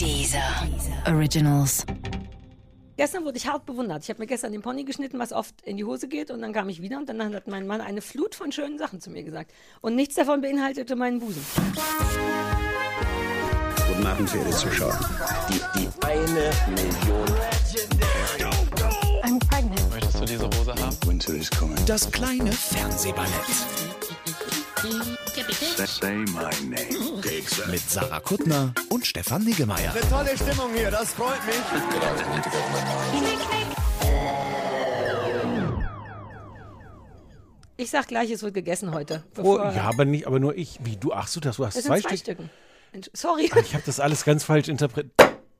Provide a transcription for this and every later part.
Deezer Originals. Gestern wurde ich hart bewundert. Ich habe mir gestern den Pony geschnitten, was oft in die Hose geht. Und dann kam ich wieder und dann hat mein Mann eine Flut von schönen Sachen zu mir gesagt. Und nichts davon beinhaltete meinen Busen. Guten Abend, verehrte Zuschauer. Die 1 Million. I'm pregnant. Möchtest du diese Hose haben? Winter is coming. Das kleine Fernsehballett Say my name. mit Sarah Kuttner und Stefan Niggemeier. Eine tolle Stimmung hier, das freut mich. Ich sag gleich, es wird gegessen heute. Oh, ja, aber nur ich. Wie, du, ach so, du hast es sind zwei zwei Stück. Stücken. Sorry. Ich habe das alles ganz falsch interpretiert.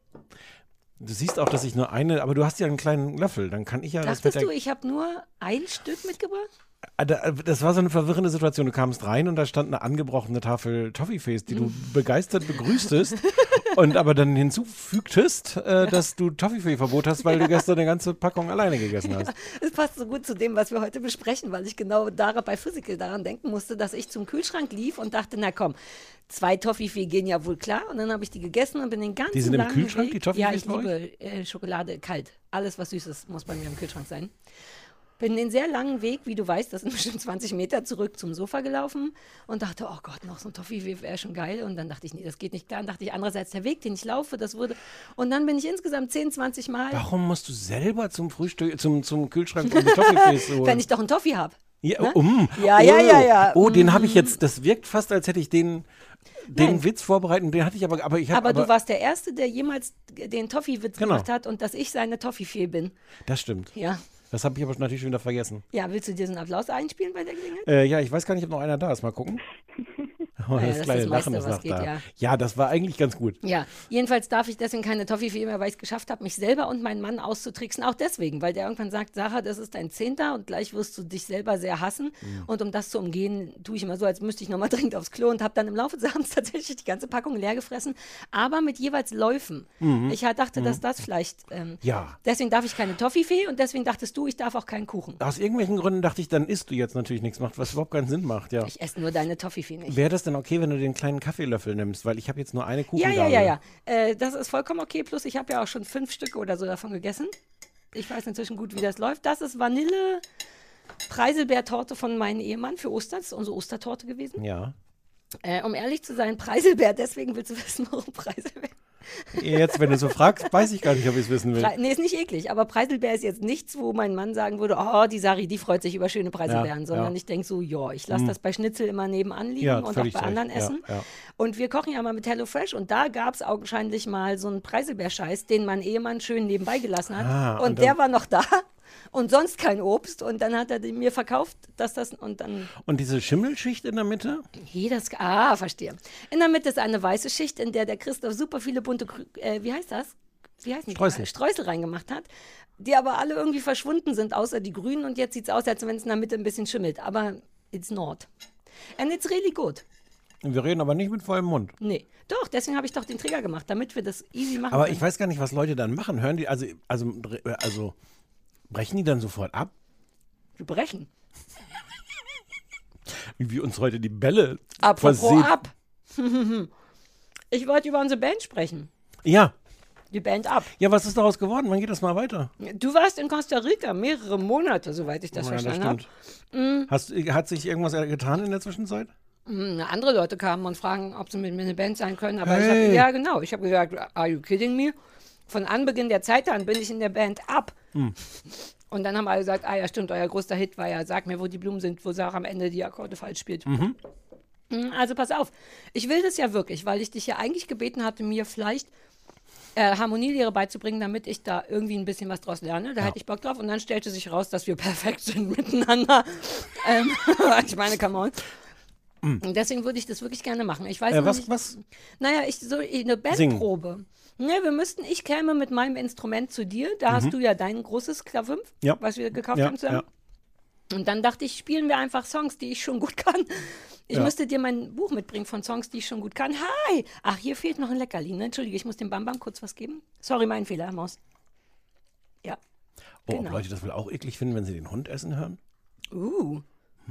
Du siehst auch, dass ich nur eine, aber du hast ja einen kleinen Löffel, dann kann ich ja das Dachtest du, ich habe nur ein Stück mitgebracht? Das war so eine verwirrende Situation. Du kamst rein und da stand eine angebrochene Tafel Toffifees, die du begeistert begrüßtest und aber dann hinzufügtest, dass du Toffifee-Verbot hast, weil du gestern eine ganze Packung alleine gegessen hast. Es passt so gut zu dem, was wir heute besprechen, weil ich genau bei Physical daran denken musste, dass ich zum Kühlschrank lief und dachte, na komm, 2 Toffifee gehen ja wohl klar. Und dann habe ich die gegessen und bin den ganzen Die sind im langen Kühlschrank, Weg, die Toffifees Ja, ich bei euch? liebe Schokolade kalt. Alles, was süß ist, muss bei mir im Kühlschrank sein. Bin den sehr langen Weg, wie du weißt, das sind bestimmt 20 Meter zurück zum Sofa gelaufen und dachte, oh Gott, noch so ein Toffifee wäre schon geil. Und dann dachte ich, nee, das geht nicht klar. Und dachte ich, andererseits, der Weg, den ich laufe, das würde... Und dann bin ich insgesamt 10, 20 Mal... Warum musst du selber zum Frühstück, zum Kühlschrank um die Toffifees holen? Wenn ich doch einen Toffee habe. Ja, Ne? Ja. Oh, den habe ich jetzt, das wirkt fast, als hätte ich den Witz vorbereitet, den hatte ich aber ich habe... Aber du warst der Erste, der jemals den Toffee-Witz Genau. gemacht hat und dass ich seine Toffifee bin. Das stimmt. Ja. Das habe ich aber natürlich schon wieder vergessen. Ja, willst du dir so einen Applaus einspielen bei der Gelegenheit? Ja, ich weiß gar nicht, ob noch einer da ist. Mal gucken. Oh, Ja, das das kleine ist das Lachen meiste, ist was noch geht, da. ja. Ja, das war eigentlich ganz gut. Ja, jedenfalls darf ich deswegen keine Toffifee mehr, weil ich es geschafft habe, mich selber und meinen Mann auszutricksen. Auch deswegen, weil der irgendwann sagt, Sarah, das ist dein 10. und gleich wirst du dich selber sehr hassen. Und um das zu umgehen, tue ich immer so, als müsste ich nochmal dringend aufs Klo und habe dann im Laufe des Abends tatsächlich die ganze Packung leer gefressen, aber mit jeweils Läufen. Ich dachte, dass das vielleicht... Ja. Deswegen darf ich keine Toffifee und deswegen dachtest du, ich darf auch keinen Kuchen. Aus irgendwelchen Gründen dachte ich, dann isst du jetzt natürlich nichts, was überhaupt keinen Sinn macht. Ja. Ich esse nur deine Toffifee nicht. Wäre das denn okay, wenn du den kleinen Kaffeelöffel nimmst? Weil ich habe jetzt nur eine Kuchen. Ja. Das ist vollkommen okay. Plus, ich habe ja auch schon 5 Stücke oder so davon gegessen. Ich weiß inzwischen gut, wie das läuft. Das ist Vanille-Preiselbeertorte von meinem Ehemann für Ostern. Das ist unsere Ostertorte gewesen. Ja. Um ehrlich zu sein, Preiselbeer. Deswegen willst du wissen, warum Preiselbeer? Jetzt, wenn du so fragst, weiß ich gar nicht, ob ich es wissen will. Nee, ist nicht eklig. Aber Preiselbeer ist jetzt nichts, wo mein Mann sagen würde, oh, die Sari, die freut sich über schöne Preiselbeeren. Sondern ich denke so, ja, ich lasse das bei Schnitzel immer nebenan liegen Ja, und auch völlig bei anderen recht. Essen. Ja. Und wir kochen ja mal mit HelloFresh und da gab es augenscheinlich mal so einen Preiselbeerscheiß, den mein Ehemann schön nebenbei gelassen hat. Und der war noch da und sonst kein Obst. Und dann hat er den mir verkauft, dass das und dann... Und diese Schimmelschicht in der Mitte? Verstehe. In der Mitte ist eine weiße Schicht, in der Christoph super viele bunte, wie heißt das? Wie heißen die? Streusel reingemacht hat, die aber alle irgendwie verschwunden sind, außer die grünen. Und jetzt sieht es aus, als wenn es in der Mitte ein bisschen schimmelt. Aber it's not. And it's really good. Wir reden aber nicht mit vollem Mund. Nee. Doch, deswegen habe ich doch den Trigger gemacht, damit wir das easy machen Aber können. ich weiß gar nicht, was Leute dann machen. Hören die, also brechen die dann sofort ab? Wir brechen. Wie wir uns heute die Bälle Apropos versehen. ab. Ich wollte über unsere Band sprechen. Ja. Die Band ab. Ja, was ist daraus geworden? Wann geht das mal weiter? Du warst in Costa Rica mehrere Monate, soweit ich das Ja, das verstanden habe. stimmt. Hat sich irgendwas getan in der Zwischenzeit? Andere Leute kamen und fragen, ob sie mit mir eine Band sein können. Aber Hey. ich habe gesagt, are you kidding me? Von Anbeginn der Zeit an bin ich in der Band ab. Und dann haben alle gesagt, ja stimmt, euer größter Hit war ja, sag mir, wo die Blumen sind, wo Sarah am Ende die Akkorde falsch spielt. Also pass auf, ich will das ja wirklich, weil ich dich ja eigentlich gebeten hatte, mir vielleicht Harmonielehre beizubringen, damit ich da irgendwie ein bisschen was draus lerne. Da hätte ich Bock drauf. Und dann stellte sich raus, dass wir perfekt sind miteinander. Ich meine, come on. Und deswegen würde ich das wirklich gerne machen. Ich weiß noch nicht, was? Naja, eine Bandprobe. Ne, ich käme mit meinem Instrument zu dir. Da hast du ja dein großes Klavier, was wir gekauft haben zusammen. Und dann dachte ich, spielen wir einfach Songs, die ich schon gut kann. Ich müsste dir mein Buch mitbringen von Songs, die ich schon gut kann. Hi! Ach, hier fehlt noch ein Leckerli. Ne? Entschuldige, ich muss dem Bam Bam kurz was geben. Sorry, mein Fehler, Maus. Ja. Oh, Genau. ob Leute das wohl auch eklig finden, wenn sie den Hund essen hören?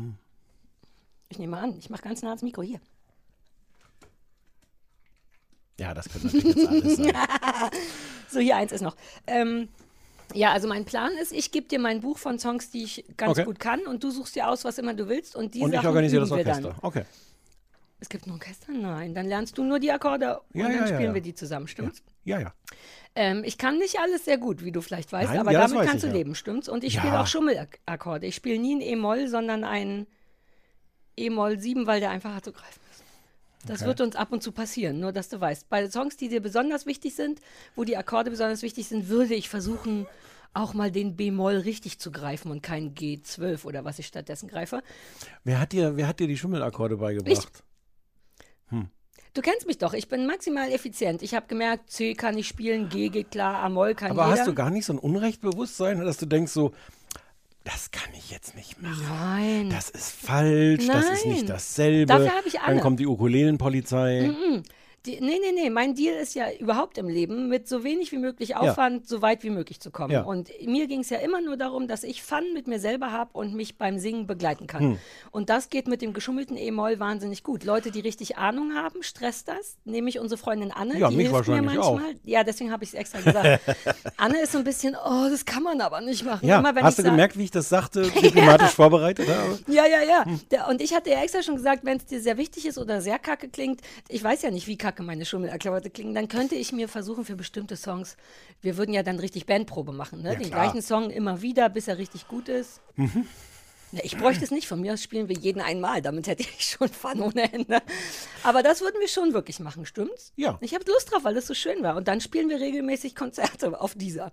Ich nehme an, ich mache ganz nah ans Mikro hier. Ja, das könnte natürlich jetzt alles sein. So, hier eins ist noch. Ja, also mein Plan ist, ich gebe dir mein Buch von Songs, die ich ganz gut kann und du suchst dir aus, was immer du willst und die Und ich Sachen organisiere das üben wir Orchester. dann. Okay. Es gibt ein Orchester? Nein, dann lernst du nur die Akkorde und dann spielen wir die zusammen, stimmt's? Ja. Ich kann nicht alles sehr gut, wie du vielleicht weißt, Nein, aber ja, das damit weiß kannst ich, du ja. leben, stimmt's? Und ich Ja. spiele auch Schummelakkorde. Ich spiele nie ein E-Moll, sondern ein E-Moll 7, weil der einfach hart zu greifen ist. Das wird uns ab und zu passieren, nur dass du weißt. Bei Songs, die dir besonders wichtig sind, wo die Akkorde besonders wichtig sind, würde ich versuchen, auch mal den B-Moll richtig zu greifen und kein G12 oder was ich stattdessen greife. Wer hat dir die Schummelakkorde beigebracht? Du kennst mich doch, ich bin maximal effizient. Ich habe gemerkt, C kann ich spielen, G geht klar, A-Moll kann Aber jeder. hast du gar nicht so ein Unrechtbewusstsein, dass du denkst so, das kann ich jetzt nicht machen. Nein. Das ist falsch, das ist Nein. nicht dasselbe. Dafür habe ich alle. Dann kommt die Ukulelenpolizei. Nee. Mein Deal ist ja überhaupt im Leben, mit so wenig wie möglich Aufwand so weit wie möglich zu kommen. Ja. Und mir ging es ja immer nur darum, dass ich Fun mit mir selber habe und mich beim Singen begleiten kann. Und das geht mit dem geschummelten E-Moll wahnsinnig gut. Leute, die richtig Ahnung haben, stresst das. Nehme ich unsere Freundin Anne, Ja, die mich hilft mir wahrscheinlich manchmal. Ja, deswegen habe ich es extra gesagt. Anne ist so ein bisschen, oh, das kann man aber nicht machen. Ja, Immer, wenn hast ich du gemerkt, wie ich das sagte, diplomatisch vorbereitet habe? Ja. Und ich hatte ja extra schon gesagt, wenn es dir sehr wichtig ist oder sehr kacke klingt, ich weiß ja nicht, wie kacke meine Schummelakkorde klingen, dann könnte ich mir versuchen für bestimmte Songs, wir würden ja dann richtig Bandprobe machen, ne? Ja, Den klar. gleichen Song immer wieder, bis er richtig gut ist. Ja, ich bräuchte es nicht, von mir aus spielen wir jeden einmal, damit hätte ich schon Fun ohne Ende. Aber das würden wir schon wirklich machen, stimmt's? Ja. Ich habe Lust drauf, weil das so schön war. Und dann spielen wir regelmäßig Konzerte auf dieser.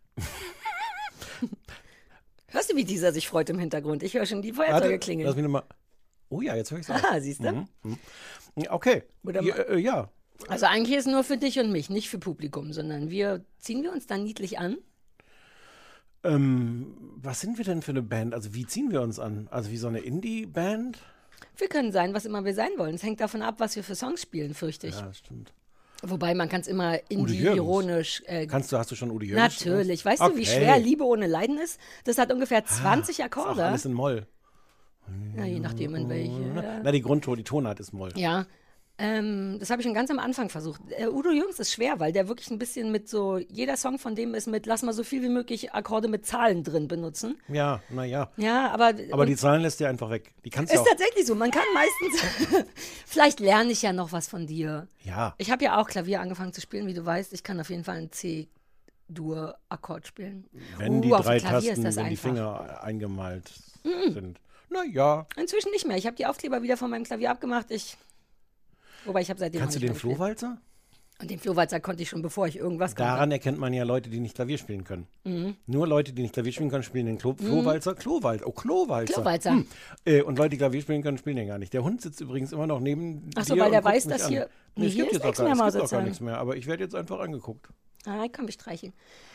Hörst du, wie dieser sich freut im Hintergrund? Ich höre schon die Feuerzeuge klingeln. lass mich nochmal. Oh ja, jetzt höre ich es auch. Ah, siehst du? Okay. Oder Ja. Also eigentlich ist es nur für dich und mich, nicht für Publikum, sondern ziehen wir uns dann niedlich an? Was sind wir denn für eine Band? Also wie ziehen wir uns an? Also wie so eine Indie-Band? Wir können sein, was immer wir sein wollen. Es hängt davon ab, was wir für Songs spielen, fürchte ich. Ja, das stimmt. Wobei man kann es immer Jürgens. indie-ironisch. Hast du schon Udi Jürgens? Natürlich. Weißt du, wie schwer Liebe ohne Leiden ist? Das hat ungefähr 20 Ist auch Akkorde. alles in Moll. Ja, je nachdem in welche. Na, die Tonart ist Moll. Ja. Das habe ich schon ganz am Anfang versucht. Udo Jürgens ist schwer, weil der wirklich ein bisschen mit so, jeder Song von dem ist mit, lass mal so viel wie möglich Akkorde mit Zahlen drin benutzen. Ja, naja. Ja, aber Aber die Zahlen lässt ihr einfach weg. Die kannst du ist auch. tatsächlich so. Man kann meistens, vielleicht lerne ich ja noch was von dir. Ja. Ich habe ja auch Klavier angefangen zu spielen, wie du weißt. Ich kann auf jeden Fall einen C-Dur-Akkord spielen. Wenn die auf dem drei Klavier ist Tasten, das wenn die einfach. Finger eingemalt sind. Naja. Inzwischen nicht mehr. Ich habe die Aufkleber wieder von meinem Klavier abgemacht. Wobei ich habe seitdem Kannst du noch den nicht mehr gespielt. Flohwalzer? Und den Flohwalzer konnte ich schon, bevor ich irgendwas konnte. Daran erkennt man ja Leute, die nicht Klavier spielen können. Mhm. Nur Leute, die nicht Klavier spielen können, spielen den Flohwalzer. Klowalzer. Klowalzer. Und Leute, die Klavier spielen können, spielen den gar nicht. Der Hund sitzt übrigens immer noch neben Ach so, dir weil der und guckt weiß, mich dass an. hier- Nee, es hier gibt ist jetzt auch nichts mehr, gar, es gibt auch gar Mausezahn. nichts mehr. Aber ich werde jetzt einfach angeguckt. Ich kann mich streicheln.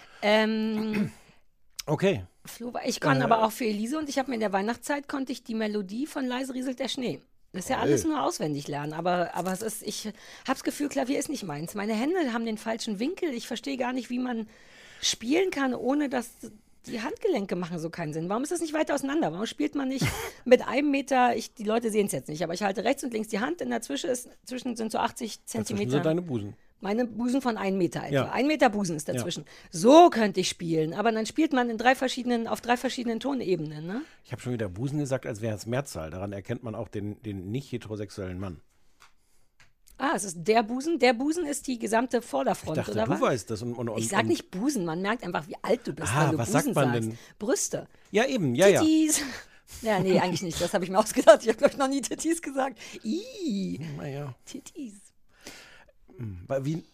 Okay. Ich kann aber auch für Elise und ich habe mir in der Weihnachtszeit konnte ich die Melodie von Leise rieselt der Schnee. Das ist ja alles nur auswendig lernen, aber es ist, ich habe das Gefühl, Klavier ist nicht meins. Meine Hände haben den falschen Winkel. Ich verstehe gar nicht, wie man spielen kann, ohne dass die Handgelenke machen so keinen Sinn. Warum ist das nicht weiter auseinander? Warum spielt man nicht mit einem Meter, die Leute sehen es jetzt nicht, aber ich halte rechts und links die Hand, zwischen sind so 80 Dazwischen Zentimeter. sind deine Busen. Meine Busen von 1 Meter etwa. Ja. 1 Meter Busen ist dazwischen. So könnte ich spielen, aber dann spielt man auf drei verschiedenen Tonebenen. Ne? Ich habe schon wieder Busen gesagt, als wäre es Mehrzahl. Daran erkennt man auch den nicht heterosexuellen Mann. Ah, es ist der Busen. Der Busen ist die gesamte Vorderfront, Ich dachte, oder du was? weißt das. Ich sag nicht Busen, man merkt einfach, wie alt du bist, Ah, wenn du was Busen sagt man sagst. denn? Brüste. Ja, eben, ja. Tittis. Ja, nee, eigentlich nicht. Das habe ich mir ausgedacht. Ich habe, glaube ich, noch nie Tittis gesagt. Naja. Tittis. Wie,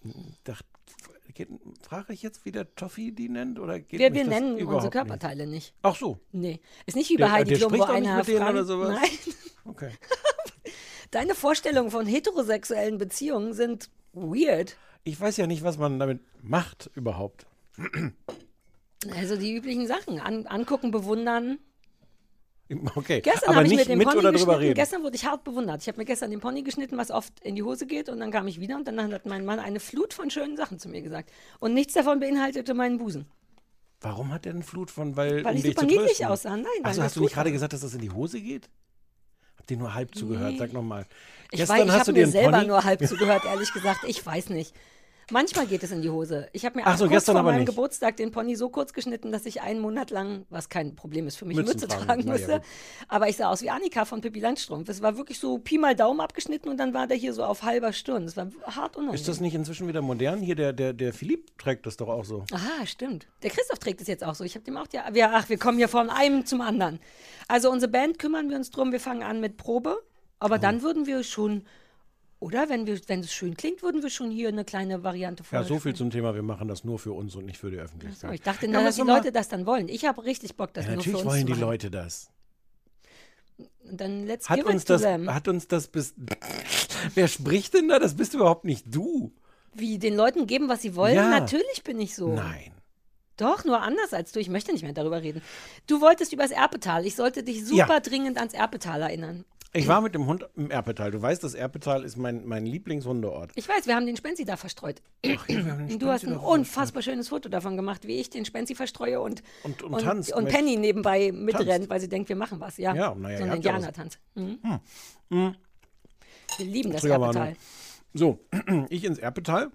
frage ich jetzt, wie der Toffi die nennt? Oder geht Wir mich das nennen überhaupt unsere Körperteile nicht. Nicht? Ach so, Nee. Ist nicht wie bei Heidi der Klum, wo spricht auch nicht einer mit denen fragt. oder sowas? Nein. okay. Deine Vorstellungen von heterosexuellen Beziehungen sind weird. Ich weiß ja nicht, was man damit macht überhaupt. Also die üblichen Sachen. Angucken, bewundern. Okay, Gestern aber habe ich nicht mit dem mit Pony oder drüber geschnitten. reden. Gestern wurde ich hart bewundert. Ich habe mir gestern den Pony geschnitten, was oft in die Hose geht. Und dann kam ich wieder und dann hat mein Mann eine Flut von schönen Sachen zu mir gesagt. Und nichts davon beinhaltete meinen Busen. Warum hat der eine Flut von, weil Weil um ich dich super zu niedlich trösten? aussah. Nein, weil Achso, das hast du nicht gut gerade war. gesagt, dass das in die Hose geht? dir nur halb zugehört, sag nochmal. Ich habe mir selber nur halb zugehört, ehrlich gesagt. Ich weiß nicht. Manchmal geht es in die Hose. Ich habe mir kurz vor meinem Geburtstag den Pony so kurz geschnitten, dass ich einen Monat lang, was kein Problem ist für mich, Mütze tragen musste. Ja, aber ich sah aus wie Annika von Pippi Langstrumpf. Es war wirklich so Pi mal Daumen abgeschnitten und dann war der hier so auf halber Stirn. Es war hart unangenehm. Ist das nicht inzwischen wieder modern? Hier, der Philipp trägt das doch auch so. Aha, stimmt. Der Christoph trägt es jetzt auch so. Ich habe dem auch wir kommen hier von einem zum anderen. Also unsere Band kümmern wir uns drum. Wir fangen an mit Probe. Aber dann würden wir schon... Oder wenn es schön klingt, würden wir schon hier eine kleine Variante vorstellen. Ja, so viel zum Thema, wir machen das nur für uns und nicht für die Öffentlichkeit. So, ich dachte, dass die Leute das dann wollen. Ich habe richtig Bock, das nur für uns zu machen. Natürlich wollen die Leute das. Und dann let's give it to them. Hat uns das Wer spricht denn da? Das bist überhaupt nicht du. Wie, den Leuten geben, was sie wollen? Ja. Natürlich bin ich so. Nein. Doch, nur anders als du. Ich möchte nicht mehr darüber reden. Du wolltest übers Erpetal. Ich sollte dich super dringend ans Erpetal erinnern. Ich war mit dem Hund im Erpetal. Du weißt, das Erpetal ist mein Lieblingshundeort. Ich weiß, wir haben den Spenzi da verstreut. Ach, ja, du hast ein unfassbar schönes Foto davon gemacht, wie ich den Spenzi verstreue und Penny nebenbei mitrennt, weil sie denkt, wir machen was. Ja, naja, so ein Indianertanz. Wir lieben das Erpetal. So, ich ins Erpetal.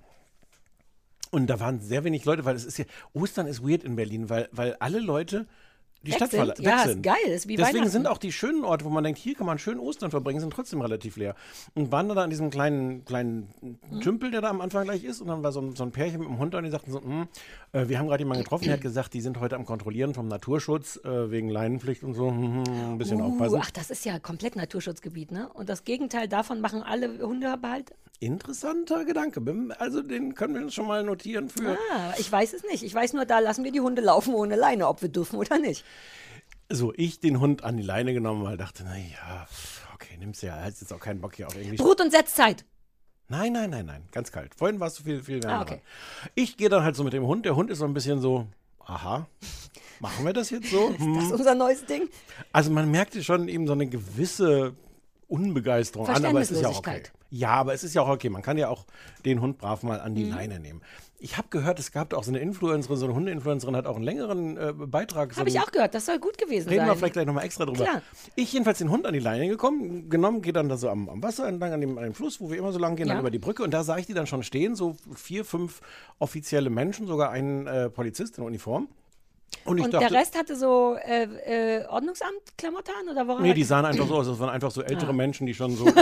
Und da waren sehr wenig Leute, weil Ostern ist weird in Berlin, weil alle Leute die Stadt weg sind. Ja, ist geil, ist wie Deswegen sind auch die schönen Orte, wo man denkt, hier kann man schön Ostern verbringen, sind trotzdem relativ leer. Und waren da an diesem kleinen Tümpel, der da am Anfang gleich ist. Und dann war so ein Pärchen mit dem Hund da und die sagten so, wir haben gerade jemanden getroffen, der hat gesagt, die sind heute am Kontrollieren vom Naturschutz wegen Leinenpflicht und so. Ein bisschen aufpassen. Ach, das ist ja komplett Naturschutzgebiet, ne? Und das Gegenteil davon machen alle Hundehalter. Interessanter Gedanke. Also den können wir uns schon mal notieren für... Ich weiß es nicht. Ich weiß nur, da lassen wir die Hunde laufen ohne Leine, ob wir dürfen oder nicht. So, ich den Hund an die Leine genommen, weil ich dachte, naja, okay, nimm's ja, hast jetzt auch keinen Bock hier auf irgendwie. Brut- und Setzzeit. Nein, ganz kalt. Vorhin war es viel wärmer. Okay. Ich gehe dann halt so mit dem Hund. Der Hund ist so ein bisschen so, aha, machen wir das jetzt so? Ist das unser neues Ding? Also man merkte schon eben so eine gewisse Unbegeisterung an, aber es ist ja auch okay. Ja, aber es ist ja auch okay. Man kann ja auch den Hund brav mal an die Leine nehmen. Ich habe gehört, es gab auch so eine Influencerin, so eine Hundeinfluencerin, hat auch einen längeren Beitrag. Habe ich auch gehört, das soll gut gewesen sein. Reden wir vielleicht gleich nochmal extra drüber. Klar. Ich jedenfalls den Hund an die Leine genommen, gehe dann da so am Wasser entlang, an dem Fluss, wo wir immer so lang gehen, dann über die Brücke. Und da sah ich die dann schon stehen, so 4, 5 offizielle Menschen, sogar ein Polizist in Uniform. Und dachte, der Rest hatte so Ordnungsamt-Klamotten an? Oder woran? Nee, die sahen einfach so aus. Das waren einfach so ältere Menschen, die schon so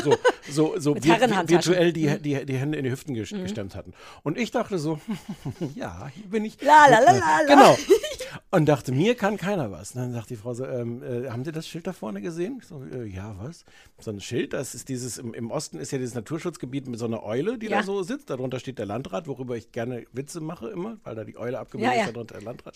virtuell die Hände in die Hüften gestemmt hatten. Und ich dachte so, ja, hier bin ich. La. Genau. Und dachte, mir kann keiner was. Und dann sagt die Frau so, haben Sie das Schild da vorne gesehen? Ich so, ja, was? So ein Schild, das ist dieses, im Osten ist ja dieses Naturschutzgebiet mit so einer Eule, die da so sitzt. Darunter steht der Landrat, worüber ich gerne Witze mache immer, weil da die Eule abgebildet ist, darunter der Landrat.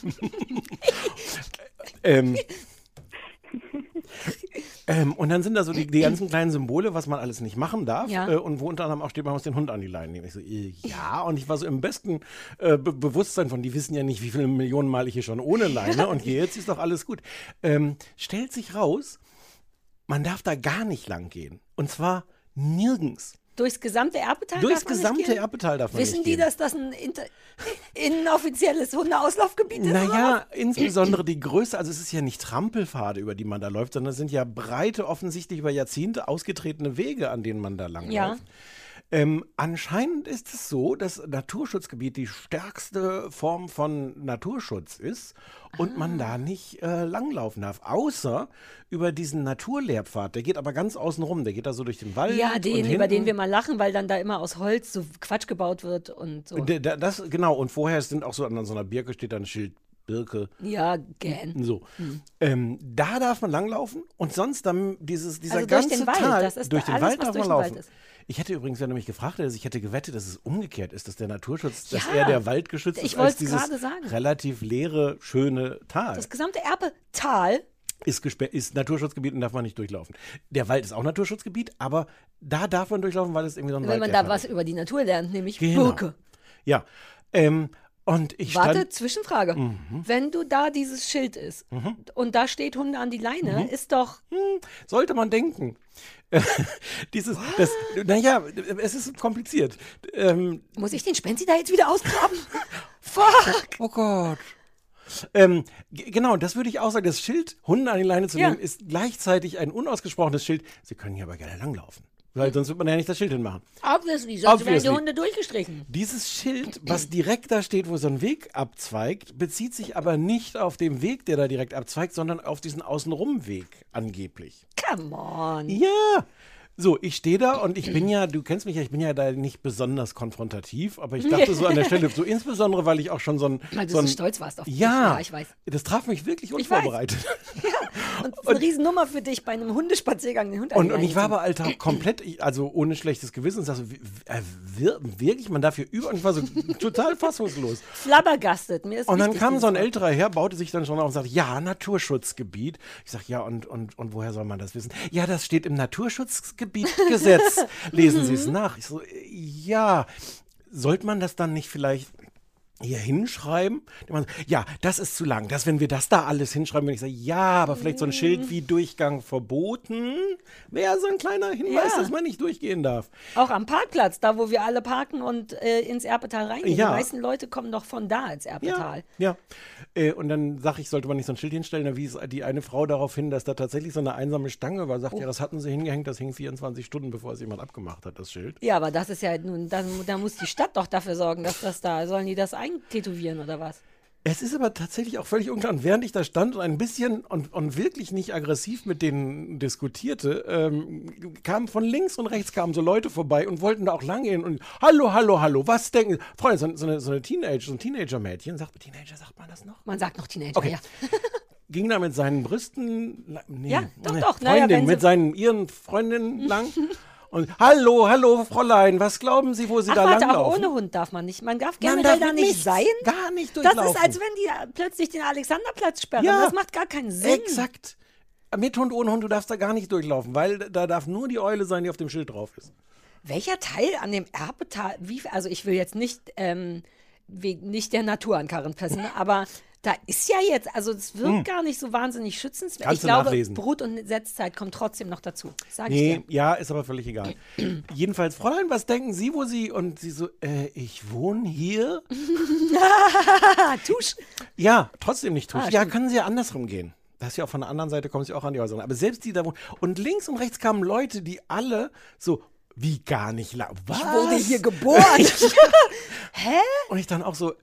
Und dann sind da so die ganzen kleinen Symbole, was man alles nicht machen darf. Und wo unter anderem auch steht, man muss den Hund an die Leine nehmen. Ich so, ja. Und ich war so im besten Bewusstsein von, die wissen ja nicht, wie viele Millionen Mal ich hier schon ohne Leine. Und jetzt ist doch alles gut. Stellt sich raus, man darf da gar nicht lang gehen. Und zwar nirgends. Durchs gesamte Erpetal darf man Wissen nicht die, gehen. dass das ein inoffizielles Hundeauslaufgebiet ist? Naja, insbesondere die Größe, also es ist ja nicht Trampelpfade, über die man da läuft, sondern es sind ja breite, offensichtlich über Jahrzehnte ausgetretene Wege, an denen man da langläuft. Anscheinend ist es so, dass Naturschutzgebiet die stärkste Form von Naturschutz ist und man da nicht langlaufen darf, außer über diesen Naturlehrpfad. Der geht aber ganz außen rum, der geht da so durch den Wald. Ja, über den wir mal lachen, weil dann da immer aus Holz so Quatsch gebaut wird und so. Genau, und vorher sind auch so an so einer Birke steht da ein Schild. Birke. Ja, gern. So. Da darf man langlaufen und sonst dann dieser also ganze durch den Wald. Tal, das ist durch den alles, Wald darf man laufen. Ist. Ich hätte übrigens, wenn du mich gefragt hättest, ich hätte gewettet, dass es umgekehrt ist, dass der Naturschutz, dass eher der Wald geschützt ist, als dieses relativ leere, schöne Tal. Das gesamte Erpetal ist Naturschutzgebiet und darf man nicht durchlaufen. Der Wald ist auch Naturschutzgebiet, aber da darf man durchlaufen, weil es irgendwie so ein Wald ist. Wenn man da was über die Natur lernt, nämlich Birke. Ja, und ich Zwischenfrage. Wenn du da dieses Schild ist und da steht Hunde an die Leine, ist doch... Sollte man denken. Es ist kompliziert. Muss ich den Spenzi da jetzt wieder ausgraben? Fuck! Oh Gott. Genau, das würde ich auch sagen. Das Schild, Hunde an die Leine zu nehmen, ist gleichzeitig ein unausgesprochenes Schild. Sie können hier aber gerne langlaufen. Weil sonst wird man ja nicht das Schild hinmachen. Obviously, sonst werden die Hunde durchgestrichen. Dieses Schild, was direkt da steht, wo so ein Weg abzweigt, bezieht sich aber nicht auf den Weg, der da direkt abzweigt, sondern auf diesen Außenrumweg angeblich. Come on. Ja. So, ich stehe da und ich bin ja, du kennst mich ja, ich bin ja da nicht besonders konfrontativ, aber ich dachte so an der Stelle, so insbesondere, weil ich auch schon so ein... Weil du so stolz warst auf dich. Ja, Ich weiß. Das traf mich wirklich unvorbereitet. Ja, und eine Riesennummer für dich bei einem Hundespaziergang den Hund Und ich war aber, Alter, komplett, also ohne schlechtes Gewissen, und sagte so, wirklich, man dafür über, und ich war so total fassungslos. Flabbergastet, mir ist Und dann wichtig, kam so ein dieses älterer Herr, baute sich dann schon auf und sagte, ja, Naturschutzgebiet. Ich sag, ja, und woher soll man das wissen? Ja, das steht im Naturschutzgebietgesetz. Lesen Sie es nach. Ich so, ja, sollte man das dann nicht vielleicht hier hinschreiben? Ja, das ist zu lang. Wenn wir das da alles hinschreiben, wenn ich sage, ja, aber vielleicht so ein Schild wie Durchgang verboten, wäre so ein kleiner Hinweis, dass man nicht durchgehen darf. Auch am Parkplatz, da wo wir alle parken und ins Erpetal reingehen. Ja. Die meisten Leute kommen doch von da ins Erpetal. Ja. Und dann sage ich, sollte man nicht so ein Schild hinstellen, dann wies die eine Frau darauf hin, dass da tatsächlich so eine einsame Stange war. Sagt, ja, das hatten sie hingehängt, das hing 24 Stunden, bevor es jemand abgemacht hat, das Schild. Ja, aber das ist ja nun, da muss die Stadt doch dafür sorgen, dass das da, sollen die das eintätowieren oder was? Es ist aber tatsächlich auch völlig unklar. Und während ich da stand und ein bisschen und wirklich nicht aggressiv mit denen diskutierte, kamen von links und rechts kamen so Leute vorbei und wollten da auch lang gehen. Und hallo, was denken Sie? Freunde, so ein Teenager-Mädchen, Teenager, sagt man das noch? Man sagt noch Teenager, Okay. ja. Ging da mit seinen Brüsten, Naja, mit ihren Freundinnen lang. Und hallo, Fräulein, was glauben Sie, wo Sie da langlaufen? Auch ohne Hund darf man nicht. Man darf generell da nicht sein. Gar nicht durchlaufen. Das ist, als wenn die plötzlich den Alexanderplatz sperren. Ja, das macht gar keinen Sinn. Exakt. Mit Hund, ohne Hund, du darfst da gar nicht durchlaufen, weil da darf nur die Eule sein, die auf dem Schild drauf ist. Welcher Teil an dem Erpetal, also ich will jetzt nicht der Natur ankarren passen, aber da ist ja jetzt, also es wirkt gar nicht so wahnsinnig schützenswert. Kannst ich du glaube, nachlesen. Brut- und Setzzeit kommt trotzdem noch dazu. Sag ich dir. Ja, ist aber völlig egal. Jedenfalls, Fräulein, was denken Sie, wo Sie? Und sie so, ich wohne hier. Tusch. Ja, trotzdem nicht Tusch. Ja, stimmt. können Sie ja andersrum gehen. Das ist ja auch von der anderen Seite, kommen Sie auch an die Häuser. Aber selbst die da wohnen. Und links und rechts kamen Leute, die alle so, wie gar nicht lang. Was? Ich wurde hier geboren. Hä? Und ich dann auch so,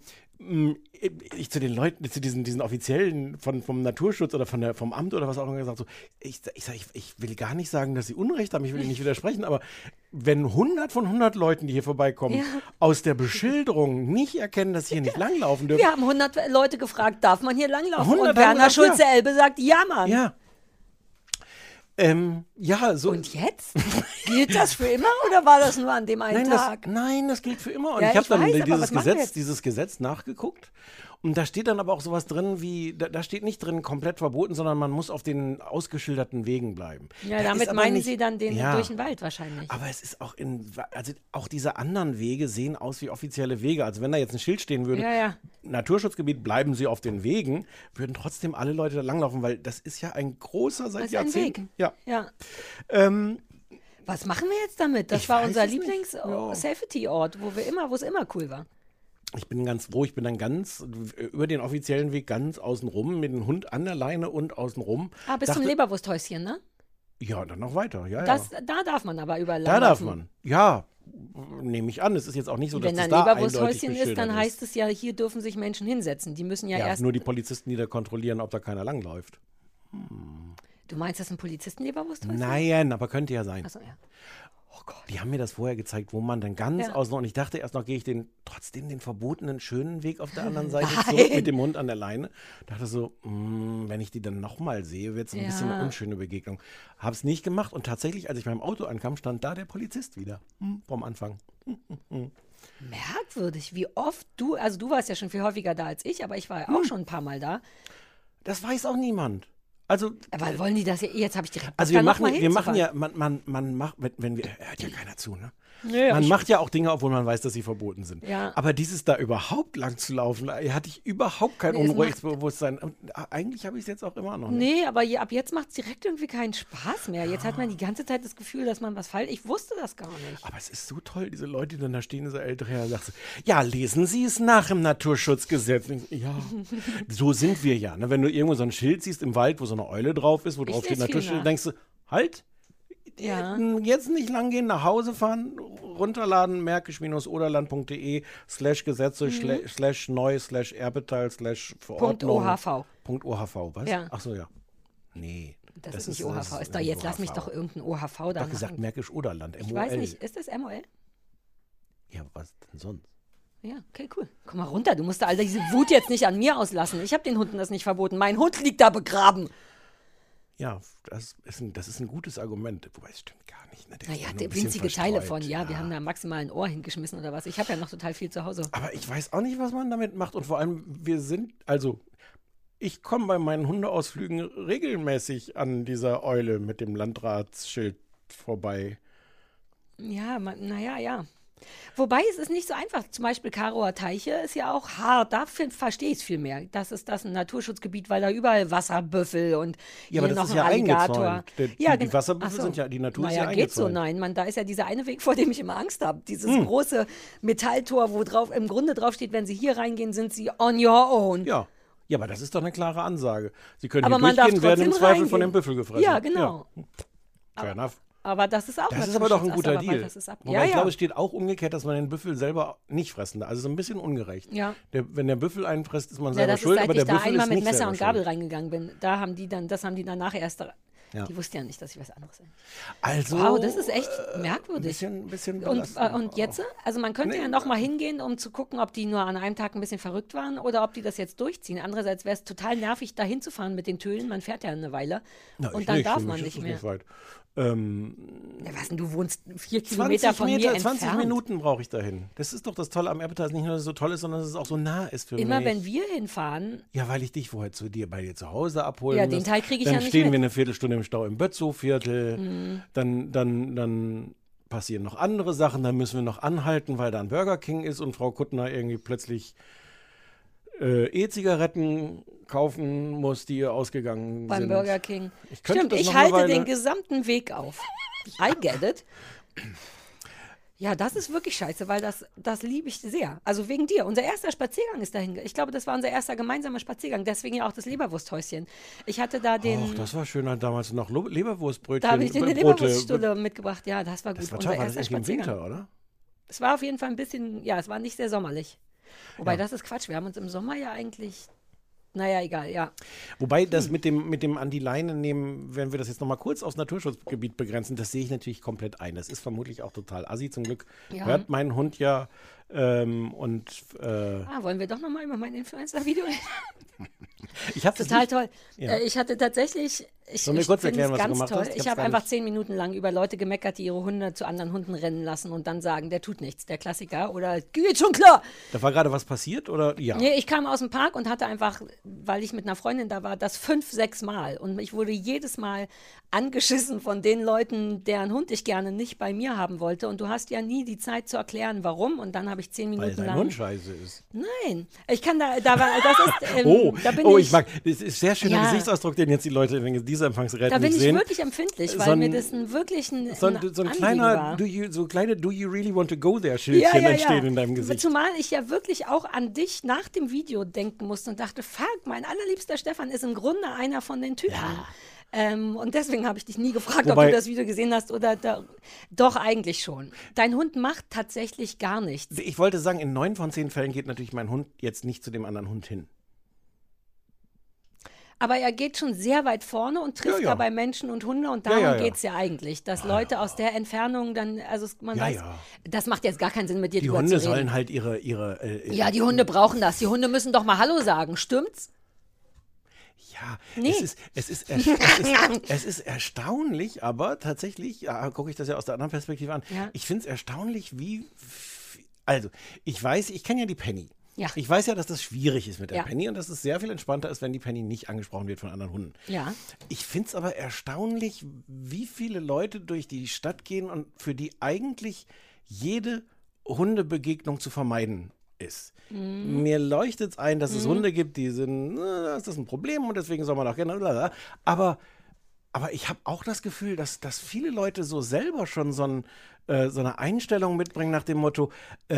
ich zu den Leuten, zu diesen Offiziellen vom Naturschutz oder vom Amt oder was auch immer gesagt, so, ich will gar nicht sagen, dass sie Unrecht haben, ich will ihnen nicht widersprechen, aber wenn 100 von 100 Leuten, die hier vorbeikommen, aus der Beschilderung nicht erkennen, dass sie hier nicht langlaufen dürfen. Wir haben 100 Leute gefragt, darf man hier langlaufen? 100 Und Werner haben gesagt, Schulze-Elbe sagt, ja, Mann. Ja. So. Und jetzt? Gilt das für immer oder war das nur an dem einen Tag? Nein, das gilt für immer. Und Ja, ich habe dann weiß, aber was machen wir jetzt? dieses Gesetz nachgeguckt. Und da steht dann aber auch sowas drin wie, da steht nicht drin komplett verboten, sondern man muss auf den ausgeschilderten Wegen bleiben. Ja, Da damit ist aber meinen nicht- Sie dann den Ja. durch den Wald wahrscheinlich. Aber es ist auch also auch diese anderen Wege sehen aus wie offizielle Wege. Also wenn da jetzt ein Schild stehen würde, Ja. Naturschutzgebiet, bleiben Sie auf den Wegen, würden trotzdem alle Leute da langlaufen, weil das ist ja ein großer seit Das ist ein Jahrzehnten. Weg. Ja. Ja. Was machen wir jetzt damit? Das Ich war weiß unser es nicht. Ja. Lieblings-Safety-Ort, wo es immer cool war. Ich bin ganz froh, ich bin dann ganz über den offiziellen Weg ganz außenrum, mit dem Hund an der Leine und außenrum. Bis zum Leberwursthäuschen, ne? Ja, dann noch weiter, ja. Da darf man aber überall Da darf langlaufen. man, ja, nehme ich an. Es ist jetzt auch nicht so, dass Wenn das da ein da eindeutig Leberwursthäuschen ist, beschildert dann heißt es ja, hier dürfen sich Menschen hinsetzen. Die müssen ja ja, erst. nur die Polizisten, die da kontrollieren, ob da keiner langläuft. Du meinst, das ist ein Polizisten-Leberwursthäuschen? Nein, aber könnte ja sein. Achso, ja. Oh Gott. Die haben mir das vorher gezeigt, wo man dann ganz außen, und ich dachte erst noch, gehe ich trotzdem den verbotenen, schönen Weg auf der anderen Seite zurück mit dem Hund an der Leine. Dachte so, wenn ich die dann nochmal sehe, wird es ein bisschen eine unschöne Begegnung. Habe es nicht gemacht und tatsächlich, als ich beim Auto ankam, stand da der Polizist wieder vom Anfang. Merkwürdig, wie oft du warst ja schon viel häufiger da als ich, aber ich war ja auch schon ein paar Mal da. Das weiß auch niemand. Also, Aber wollen die das jetzt habe ich direkt also Bock, wir da noch machen mal ja, hinzufahren. man macht, wenn wir, hört ja keiner zu, ne? Ja, Man macht ja auch Dinge, obwohl man weiß, dass sie verboten sind. Ja. Aber dieses da überhaupt lang zu laufen, hatte ich überhaupt kein Unruhebewusstsein. Und eigentlich habe ich es jetzt auch immer noch nicht. Nee, aber ab jetzt macht es direkt irgendwie keinen Spaß mehr. Jetzt hat man die ganze Zeit das Gefühl, dass man was falsch. Ich wusste das gar nicht. Aber es ist so toll, diese Leute, die dann da stehen, so ältere Herren, sagst du, ja, lesen Sie es nach im Naturschutzgesetz. Ja, so sind wir ja. Ne? Wenn du irgendwo so ein Schild siehst im Wald, wo so eine Eule drauf ist, wo drauf steht lese viel Naturschutz, nach. denkst du, halt, jetzt nicht lang gehen, nach Hause fahren, runterladen, märkisch-oderland.de/Gesetze /neu/Erbeteil/Verordnung. .ohv. .ohv, was? Ja. Ach so, ja. Nee. Das ist nicht OHV. Ist doch, jetzt lass mich doch irgendein OHV da Ich habe gesagt, machen. Märkisch-Oderland, MOL. Ich weiß nicht, ist das MOL? Ja, was denn sonst? Ja, okay, cool. Komm mal runter, du musst da all diese Wut jetzt nicht an mir auslassen. Ich habe den Hunden das nicht verboten. Mein Hund liegt da begraben. Ja, das ist ein gutes Argument. Wobei, es stimmt gar nicht. Ne? Der ist Naja, nur ein der bisschen winzige Teile verstreut. von, wir haben da maximal ein Ohr hingeschmissen oder was. Ich habe ja noch total viel zu Hause. Aber ich weiß auch nicht, was man damit macht. Und vor allem, ich komme bei meinen Hundeausflügen regelmäßig an dieser Eule mit dem Landratsschild vorbei. Ja, naja, ja. Wobei, es ist nicht so einfach. Zum Beispiel Karower Teiche ist ja auch hart. Da verstehe ich es viel mehr. Das ist ein Naturschutzgebiet, weil da überall Wasserbüffel und Ja, aber hier das noch ist ein ja Alligator. eingezäunt. Die genau. Wasserbüffel Ach so. sind ja, die Natur ist ja Naja, geht so, eingezäunt. nein. Da ist ja dieser eine Weg, vor dem ich immer Angst habe. Dieses große Metalltor, wo im Grunde drauf steht, wenn Sie hier reingehen, sind Sie on your own. Ja. Ja, aber das ist doch eine klare Ansage. Sie können Aber hier man darf durchgehen, werden im trotzdem Zweifel von reingehen. dem Büffel gefressen. Ja, genau. Ja. Fair enough. Aber das ist auch Das ist aber doch ein Naturschutz. guter Ach so, aber Deal. das ist ab. Wobei Ja, ich glaube, ja. es steht auch umgekehrt, dass man den Büffel selber nicht fressen darf. Also so ein bisschen ungerecht. Ja. Wenn der Büffel einen frisst, ist man Ja, selber das ist, schuld, seit aber ich der da Büffel einmal ist mit nicht Messer selber und Gabel schuld. reingegangen bin. Das haben die dann nachher erst. Ja. Die wussten ja nicht, dass ich was anderes bin. Also, Wow, das ist echt merkwürdig. bisschen Und jetzt? Also man könnte ja noch mal hingehen, um zu gucken, ob die nur an einem Tag ein bisschen verrückt waren oder ob die das jetzt durchziehen. Andererseits wäre es total nervig, da hinzufahren mit den Tölen. Man fährt ja eine Weile. Na, und ich dann nicht. darf Für man mich nicht ist mehr. das weit. Ja, was denn, du wohnst 4 20 Kilometer von mir entfernt. 20 Minuten brauche ich dahin. Das ist doch das Tolle am Erbeteil. Nicht nur, dass es so toll ist, sondern dass es auch so nah ist für Immer mich. wenn wir hinfahren, Ja, weil ich dich vorher bei dir zu Hause abholen Ja, muss. den Teil kriege ich dann ja nicht stehen mit. wir eine Viertelstunde im Stau im Bötzow-Viertel. Dann passieren noch andere Sachen. Dann müssen wir noch anhalten, weil da ein Burger King ist und Frau Kuttner irgendwie plötzlich E-Zigaretten kaufen muss, die ihr ausgegangen beim sind. Burger King. Ich könnte Stimmt, das ich noch eine halte Weile- den gesamten Weg auf. I get it. Ja, das ist wirklich scheiße, weil das liebe ich sehr. Also wegen dir. Unser erster Spaziergang ist dahin. Ich glaube, das war unser erster gemeinsamer Spaziergang. Deswegen ja auch das Leberwursthäuschen. Ich hatte da den. Och, das war schön, damals noch Leberwurstbrötchen. Da habe ich dir eine Brote. Leberwurststulle mitgebracht. Ja, das war gut. Das war Unser toll, war das erster irgendwie im Spaziergang. Winter, oder? Es war auf jeden Fall ein bisschen, ja, es war nicht sehr sommerlich. Wobei, Ja. das ist Quatsch. Wir haben uns im Sommer ja eigentlich. Naja, egal, ja. Wobei das mit dem an die Leine nehmen, wenn wir das jetzt nochmal kurz aufs Naturschutzgebiet begrenzen, das sehe ich natürlich komplett ein. Das ist vermutlich auch total assi. Zum Glück hört mein Hund ja Wollen wir doch nochmal über mein Influencer-Video reden? ich habe Total toll. Ja. Ich hatte tatsächlich, Sollen wir kurz finde erklären, es was du ganz gemacht toll. hast? Ich Ich hab's habe gar einfach nicht- 10 Minuten lang über Leute gemeckert, die ihre Hunde zu anderen Hunden rennen lassen und dann sagen, der tut nichts, der Klassiker. Oder, geht schon klar. Da war gerade was passiert, oder? Ja. Nee, ich kam aus dem Park und hatte einfach, weil ich mit einer Freundin da war, das 5, 6 Mal. Und ich wurde jedes Mal angeschissen von den Leuten, deren Hund ich gerne nicht bei mir haben wollte. Und du hast ja nie die Zeit zu erklären, warum. Und dann habe ich 10 Weil Minuten dein lang. Hund scheiße ist. Nein, ich kann da war, das ist, da bin ich mag, das ist sehr schöner Ja. Gesichtsausdruck, den jetzt die Leute in dieser Empfangsgeräte Da bin nicht ich sehen. wirklich empfindlich, weil So ein- mir das wirklich ein So ein Anliegen kleiner, war. kleine Do you really want to go there Schildchen entstehen in deinem Gesicht. Zumal ich ja wirklich auch an dich nach dem Video denken musste und dachte, fuck, mein allerliebster Stefan ist im Grunde einer von den Typen. Und deswegen habe ich dich nie gefragt, ob Wobei- du das Video gesehen hast oder doch eigentlich schon. Dein Hund macht tatsächlich gar nichts. Ich wollte sagen, in 9 von 10 Fällen geht natürlich mein Hund jetzt nicht zu dem anderen Hund hin. Aber er geht schon sehr weit vorne und trifft Ja. dabei Menschen und Hunde und darum Ja. geht es ja eigentlich, dass Leute aus der Entfernung dann, also man Ja, weiß, ja. das macht jetzt gar keinen Sinn, mit dir Die drüber Hunde zu reden. sollen halt ihre Ja, die Hunde brauchen das. Die Hunde müssen doch mal Hallo sagen, stimmt's? Ja, Nee. es ist erstaunlich, aber tatsächlich, gucke ich das ja aus der anderen Perspektive an. Ja. Ich finde es erstaunlich, also, ich kenne ja die Penny. Ja. Ich weiß ja, dass das schwierig ist mit der Ja. Penny und dass es sehr viel entspannter ist, wenn die Penny nicht angesprochen wird von anderen Hunden. Ja. Ich finde es aber erstaunlich, wie viele Leute durch die Stadt gehen und für die eigentlich jede Hundebegegnung zu vermeiden ist. Mir leuchtet es ein, dass es Hunde gibt, die sind, ist das ein Problem und deswegen soll man auch gerne, aber ich habe auch das Gefühl, dass viele Leute so selber schon so eine Einstellung mitbringen nach dem Motto,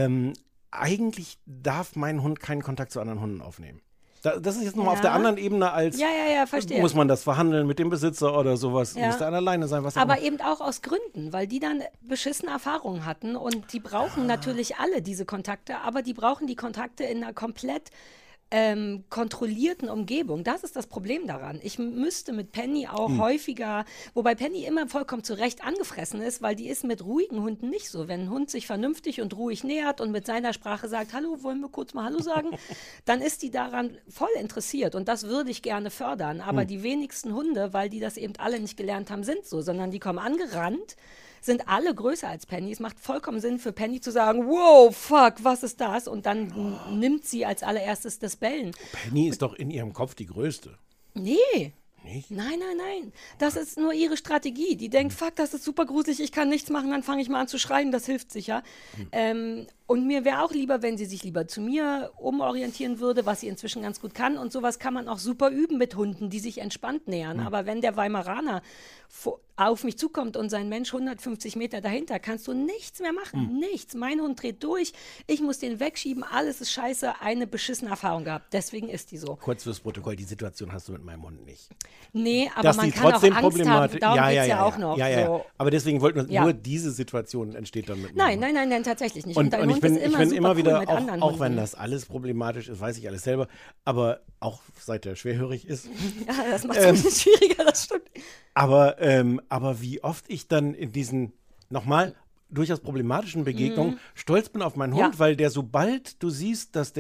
eigentlich darf mein Hund keinen Kontakt zu anderen Hunden aufnehmen. Das ist jetzt nochmal auf der anderen Ebene als, verstehe. Muss man das verhandeln mit dem Besitzer oder sowas, muss der alleine sein, was auch Aber immer. eben auch aus Gründen, weil die dann beschissene Erfahrungen hatten und die brauchen natürlich alle diese Kontakte, aber die brauchen die Kontakte in einer komplett kontrollierten Umgebung. Das ist das Problem daran. Ich müsste mit Penny auch häufiger, wobei Penny immer vollkommen zu Recht angefressen ist, weil die ist mit ruhigen Hunden nicht so. Wenn ein Hund sich vernünftig und ruhig nähert und mit seiner Sprache sagt, hallo, wollen wir kurz mal Hallo sagen, dann ist die daran voll interessiert und das würde ich gerne fördern. Aber die wenigsten Hunde, weil die das eben alle nicht gelernt haben, sind so, sondern die kommen angerannt, sind alle größer als Penny. Es macht vollkommen Sinn für Penny zu sagen, wow, fuck, was ist das? Und dann nimmt sie als allererstes das Bellen. Penny ist doch in ihrem Kopf die Größte. Nee. Nicht? Nein. Das ist nur ihre Strategie. Die denkt, fuck, das ist super gruselig, ich kann nichts machen, dann fange ich mal an zu schreien, das hilft sicher. Und mir wäre auch lieber, wenn sie sich lieber zu mir umorientieren würde, was sie inzwischen ganz gut kann. Und sowas kann man auch super üben mit Hunden, die sich entspannt nähern. Aber wenn der Weimaraner auf mich zukommt und sein Mensch 150 Meter dahinter, kannst du nichts mehr machen. Nichts. Mein Hund dreht durch, ich muss den wegschieben, alles ist scheiße, eine beschissene Erfahrung gehabt. Deswegen ist die so. Kurz fürs Protokoll, die Situation hast du mit meinem Hund nicht. Nee, aber Dass man die kann auch trotzdem Angst haben, darum geht es ja auch noch. Ja. So. Aber deswegen wollten wir Ja. nur diese Situation entsteht dann mit meinem Hund. Nein, tatsächlich nicht. Und dein ich Hund bin ist immer super immer cool wieder, mit anderen auch wenn Hunden. das alles problematisch ist, weiß ich alles selber, aber auch seit er schwerhörig ist. Ja, das macht es ein bisschen schwieriger, das stimmt. Aber wie oft ich dann in diesen, nochmal, durchaus problematischen Begegnungen stolz bin auf meinen Hund, Ja. weil der, sobald du siehst, dass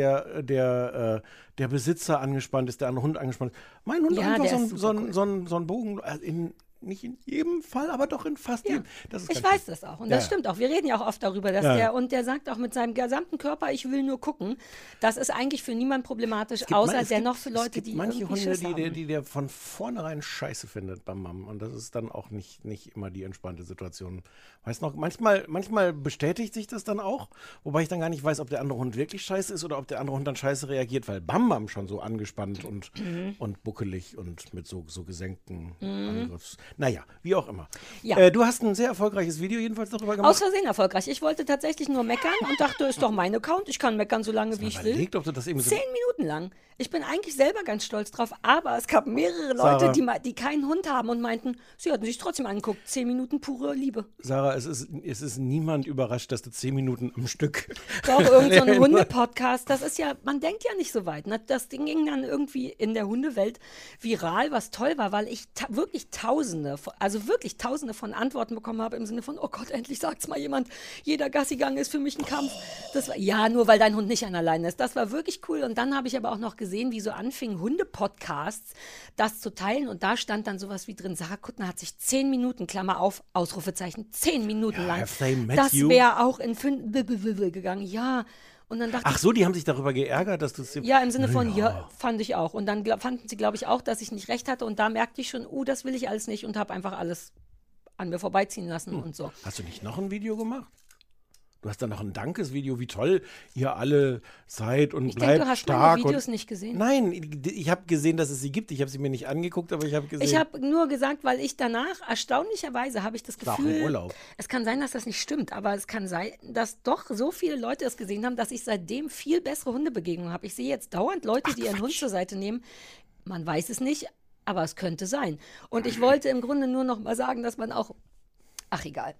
der Besitzer angespannt ist, der andere Hund angespannt ist, mein Hund Ja, der ist einfach super so einen Bogen, nicht in jedem Fall, aber doch in fast jedem. Das ist Ich ganz weiß das auch. Und das stimmt auch. Wir reden ja auch oft darüber, dass der sagt auch mit seinem gesamten Körper, ich will nur gucken. Das ist eigentlich für niemanden problematisch, außer dennoch für Leute, die manche irgendwie Hunde, Schiss haben. die der von vornherein scheiße findet beim Mam. Und das ist dann auch nicht immer die entspannte Situation. Weißt noch, manchmal bestätigt sich das dann auch, wobei ich dann gar nicht weiß, ob der andere Hund wirklich scheiße ist oder ob der andere Hund dann scheiße reagiert, weil Bam schon so angespannt und buckelig und mit so gesenkten Angriffs. Naja, wie auch immer. Ja. Du hast ein sehr erfolgreiches Video jedenfalls darüber gemacht. Aus Versehen erfolgreich. Ich wollte tatsächlich nur meckern und dachte, ist doch mein Account, ich kann meckern, so lange wie ich will. Überlegt, ob du das eben so 10 Minuten lang. Ich bin eigentlich selber ganz stolz drauf, aber es gab mehrere Sarah. Leute, die keinen Hund haben und meinten, sie hatten sich trotzdem angeguckt. 10 Minuten pure Liebe. Sarah, es ist niemand überrascht, dass du 10 Minuten am Stück. Doch, irgend so ein Hunde-Podcast, das ist ja, man denkt ja nicht so weit. Ne? Das Ding ging dann irgendwie in der Hundewelt viral, was toll war, weil ich wirklich Tausende von Antworten bekommen habe im Sinne von, oh Gott, endlich sagt's mal jemand, jeder Gassigang ist für mich ein Kampf. Das war, ja, nur weil dein Hund nicht an alleine ist. Das war wirklich cool. Und dann habe ich aber auch noch gesehen, wie so anfingen Hunde-Podcasts das zu teilen. Und da stand dann sowas wie drin, Sarah Kuttner hat sich 10 Minuten, Klammer auf, Ausrufezeichen, 10 Minuten lang. have they met Das you? wäre auch in 5 gegangen. Ja. Und dann dachte Ach so, die haben sich darüber geärgert, dass du es... ja, im Sinne von, ja, fand ich auch. Und dann fanden sie, glaube ich, auch, dass ich nicht recht hatte. Und da merkte ich schon, das will ich alles nicht und habe einfach alles an mir vorbeiziehen lassen und so. Hast du nicht noch ein Video gemacht? Du hast dann noch ein Dankesvideo, wie toll ihr alle seid und Ich bleibt denke, du hast stark. meine Videos und, nicht gesehen. Nein, ich habe gesehen, dass es sie gibt. Ich habe sie mir nicht angeguckt, aber ich habe gesehen. Ich habe nur gesagt, weil ich danach, erstaunlicherweise, habe ich das war auch im Gefühl, Urlaub. es kann sein, dass das nicht stimmt, aber es kann sein, dass doch so viele Leute es gesehen haben, dass ich seitdem viel bessere Hundebegegnungen habe. Ich sehe jetzt dauernd Leute, die ihren Hund zur Seite nehmen. Man weiß es nicht, aber es könnte sein. Und ich wollte im Grunde nur noch mal sagen, dass man auch... Ach, egal.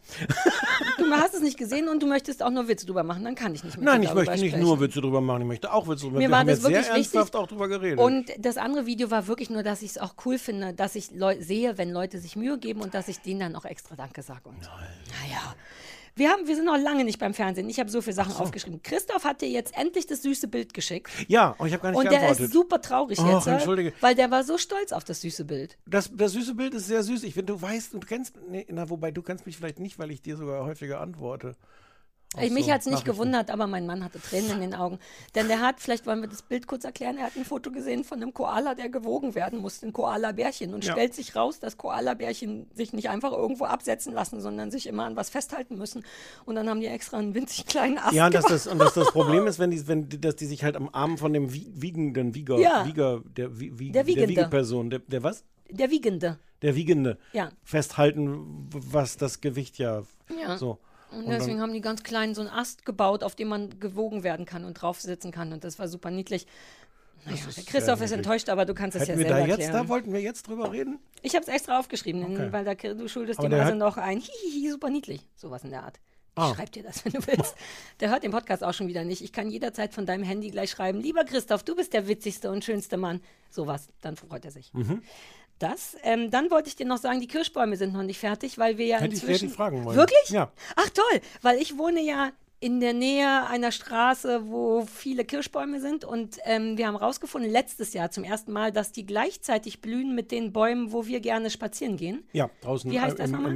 Du hast es nicht gesehen und du möchtest auch nur Witze drüber machen, dann kann ich nicht mit Nein, dir ich darüber möchte nicht sprechen. nur Witze drüber machen, ich möchte auch Witze drüber machen. Mir Wir war haben das jetzt sehr wirklich wichtig. ernsthaft auch drüber geredet. Und das andere Video war wirklich nur, dass ich es auch cool finde, dass ich sehe, wenn Leute sich Mühe geben und dass ich denen dann auch extra Danke sage. Und so. Naja. Wir sind noch lange nicht beim Fernsehen. Ich habe so viele Sachen aufgeschrieben. Christoph hat dir jetzt endlich das süße Bild geschickt. Ja, und ich habe gar nicht Und der geantwortet. ist super traurig Och, jetzt, entschuldige. weil der war so stolz auf das süße Bild. Das süße Bild ist sehr süß. Ich finde, du weißt, du kennst, wobei du kennst mich vielleicht nicht, weil ich dir sogar häufiger antworte. Mich so hat es nicht Nachrichten. gewundert, aber mein Mann hatte Tränen in den Augen. Denn der hat, vielleicht wollen wir das Bild kurz erklären, er hat ein Foto gesehen von einem Koala, der gewogen werden musste, ein Koala-Bärchen. Und Ja. stellt sich raus, dass Koala-Bärchen sich nicht einfach irgendwo absetzen lassen, sondern sich immer an was festhalten müssen. Und dann haben die extra einen winzig kleinen Ast Ja, und dass gemacht. das Problem ist, dass die sich halt am Arm von dem wiegenden Ja. der Wiegende. Wiegeperson, der was? Der Wiegende. Der Wiegende Ja. festhalten, was das Gewicht ja. Ja. So. Und deswegen haben die ganz klein so einen Ast gebaut, auf dem man gewogen werden kann und drauf sitzen kann. Und das war super niedlich. Naja, der Christoph ist enttäuscht, aber du kannst es ja Hätten wir selber da jetzt, erklären. da wollten wir jetzt drüber reden? Ich habe es extra aufgeschrieben, Okay. weil du schuldest Aber ihm der also hat- noch ein Hihihi, super niedlich. Sowas in der Art. Ich Ah. schreib dir das, wenn du willst. Der hört den Podcast auch schon wieder nicht. Ich kann jederzeit von deinem Handy gleich schreiben, lieber Christoph, du bist der witzigste und schönste Mann. Sowas, dann freut er sich. Mhm. Dann wollte ich dir noch sagen, die Kirschbäume sind noch nicht fertig, weil wir ja Hätte ich inzwischen... dich fragen wollen. Wirklich? Ja. Ach toll, weil ich wohne ja in der Nähe einer Straße, wo viele Kirschbäume sind und wir haben rausgefunden, letztes Jahr zum ersten Mal, dass die gleichzeitig blühen mit den Bäumen, wo wir gerne spazieren gehen. Ja, draußen Wie heißt das nochmal?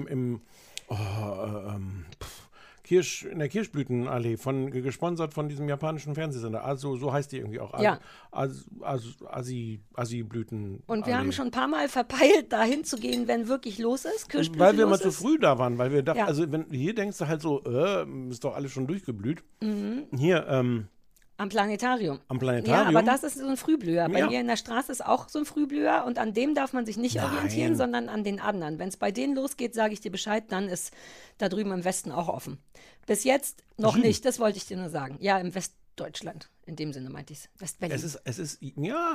In der Kirschblütenallee, gesponsert von diesem japanischen Fernsehsender. Also so heißt die irgendwie auch. Ja. Asi-Blüten. Und wir haben schon ein paar Mal verpeilt, da hinzugehen, wenn wirklich los ist. Kirschblüte Weil wir los mal zu ist. früh da waren, weil wir dachten, Ja. also wenn hier denkst du halt so, ist doch alles schon durchgeblüht. Mhm. Hier, Am Planetarium. am Ja, Planetarium. aber das ist so ein Frühblüher. Bei Ja. mir in der Straße ist auch so ein Frühblüher und an dem darf man sich nicht Nein. orientieren, sondern an den anderen. Wenn es bei denen losgeht, sage ich dir Bescheid, dann ist da drüben im Westen auch offen. Bis jetzt noch nicht, das wollte ich dir nur sagen. Ja, im Westdeutschland, in dem Sinne meinte ich es. Westberlin. es ist, ja,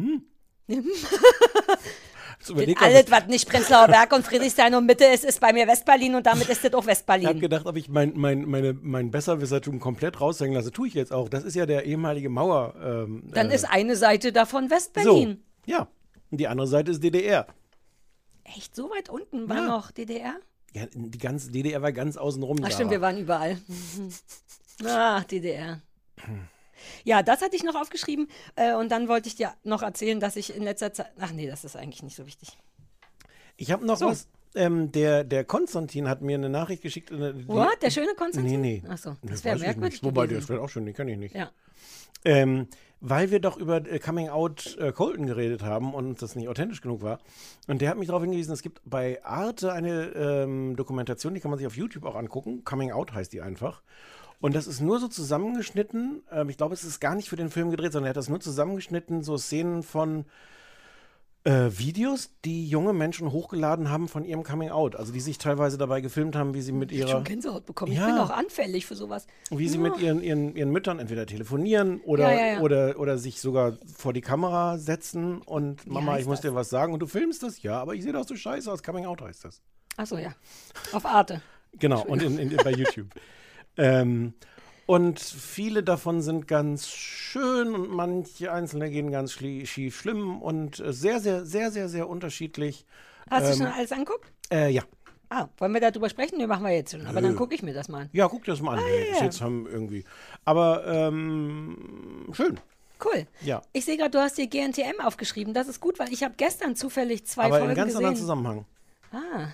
Jetzt überleg mal, Alles, was nicht Prenzlauer Berg und Friedrichshain und Mitte ist, ist bei mir Westberlin und damit ist das auch ich habe Westberlin. gedacht, ob ich mein Besserwissertum komplett raushängen lasse. Tue ich jetzt auch. Das ist ja der ehemalige Mauer. Dann ist eine Seite davon so. Westberlin. Ja. Und die andere Seite ist DDR. Echt, so weit unten war Ja. noch DDR? Ja, die ganze DDR war ganz außenrum. Ach da. stimmt, wir waren überall. Ach, DDR. Ja, das hatte ich noch aufgeschrieben und dann wollte ich dir noch erzählen, dass ich in letzter Zeit... Ach nee, das ist eigentlich nicht so wichtig. Ich habe noch So. was. Der Konstantin hat mir eine Nachricht geschickt. What? Der schöne Konstantin? Nee. Achso, das Das wäre weiß ich merkwürdig nicht. Wobei, gewesen. das wäre auch schön, den kann ich nicht. Ja. Weil wir doch über Coming Out Colton geredet haben und uns das nicht authentisch genug war. Und der hat mich darauf hingewiesen, es gibt bei Arte eine Dokumentation, die kann man sich auf YouTube auch angucken. Coming Out heißt die einfach. Und das ist nur so zusammengeschnitten. Ich glaube, es ist gar nicht für den Film gedreht, sondern er hat das nur zusammengeschnitten, so Szenen von Videos, die junge Menschen hochgeladen haben von ihrem Coming Out. Also die sich teilweise dabei gefilmt haben, wie sie mit Ich hab schon ihrer... Gänsehaut bekommen. Ja. Ich bin auch anfällig für sowas. Wie sie mit ihren Müttern entweder telefonieren oder, Ja. oder sich sogar vor die Kamera setzen und Mama, heißt ich muss das? dir was sagen und du filmst das? Ja, aber ich sehe doch so scheiße aus. Coming Out heißt das. Achso, ja. Auf Arte. Genau, und bei YouTube. Und viele davon sind ganz schön und manche einzelne gehen ganz schief, schlimm und sehr, sehr, sehr, sehr, sehr unterschiedlich. Hast du schon alles anguckt? Ja. Ah, wollen wir darüber sprechen? Nee, machen wir jetzt schon. Aber dann gucke ich mir das mal an. Ja, guck dir das mal an. ja. Jetzt haben irgendwie. Aber schön. Cool. Ja. Ich sehe gerade, du hast dir GNTM aufgeschrieben. Das ist gut, weil ich habe gestern zufällig 2 Aber Folgen in ganz anderen gesehen. Zusammenhang. Ah.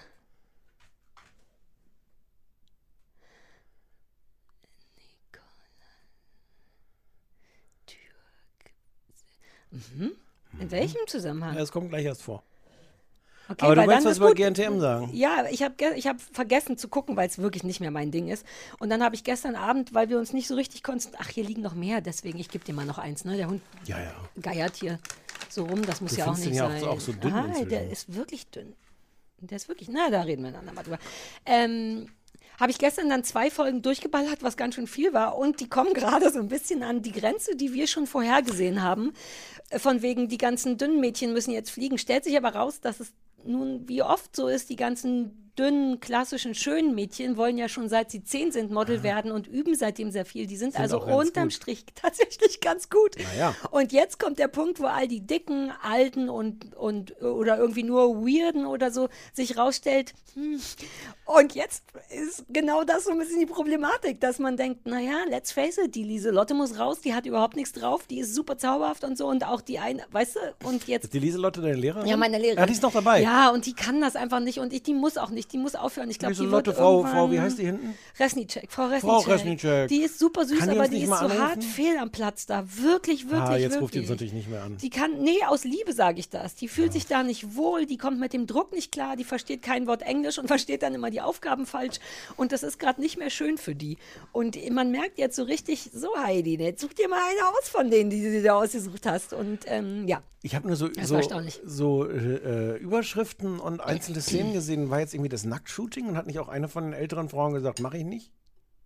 In welchem Zusammenhang? Ja, es kommt gleich erst vor. Okay, Aber du weil wolltest dann was ist über gut. GNTM sagen. Ja, ich hab vergessen zu gucken, weil es wirklich nicht mehr mein Ding ist. Und dann habe ich gestern Abend, weil wir uns nicht so richtig konzentriert... Ach, hier liegen noch mehr, deswegen, ich gebe dir mal noch eins. Ne? Der Hund Ja, ja. geiert hier so rum, das muss Du ja auch findest nicht den ja sein. auch so dünn inzwischen. Der ist wirklich dünn. Der ist wirklich... Na, da reden wir dann mal drüber. Habe ich gestern dann 2 Folgen durchgeballert, was ganz schön viel war. Und die kommen gerade so ein bisschen an die Grenze, die wir schon vorhergesehen haben. Von wegen, die ganzen dünnen Mädchen müssen jetzt fliegen. Stellt sich aber raus, dass es nun wie oft so ist, die ganzen dünnen, klassischen, schönen Mädchen wollen ja schon seit sie 10 sind Model werden und üben seitdem sehr viel. Die sind also auch ganz unterm gut. Strich tatsächlich ganz gut. Naja. Und jetzt kommt der Punkt, wo all die dicken, alten und oder irgendwie nur weirden oder so sich rausstellt, Und jetzt ist genau das so ein bisschen die Problematik, dass man denkt, naja, let's face it, die Lieselotte muss raus, die hat überhaupt nichts drauf, die ist super zauberhaft und so und auch die eine, weißt du, und jetzt... Ist die Lieselotte deine Lehrerin? Ja, meine Lehrerin. Ja, die ist noch dabei. Ja, und die kann das einfach nicht und die muss auch nicht, die muss aufhören. Ich glaube, die wird Lieselotte, Frau, wie heißt die hinten? Resnicek, Frau Frau Resnicek. Resnicek. Die ist super süß, Kann die aber uns die nicht ist mal so anrufen? hart fehl am Platz da. Wirklich, wirklich, Jetzt wirklich. ruft die uns natürlich nicht mehr an. Die kann, nee, aus Liebe sage ich das. Die fühlt sich da nicht wohl, die kommt mit dem Druck nicht klar, die versteht kein Wort Englisch und versteht dann immer die Aufgaben falsch. Und das ist gerade nicht mehr schön für die. Und man merkt jetzt so richtig, so Heidi, jetzt such dir mal eine aus von denen, die du dir da ausgesucht hast. Und ja. Ich habe nur so Überschriften und einzelne Szenen gesehen. War jetzt irgendwie das Nacktshooting und hat nicht auch eine von den älteren Frauen gesagt, mache ich nicht?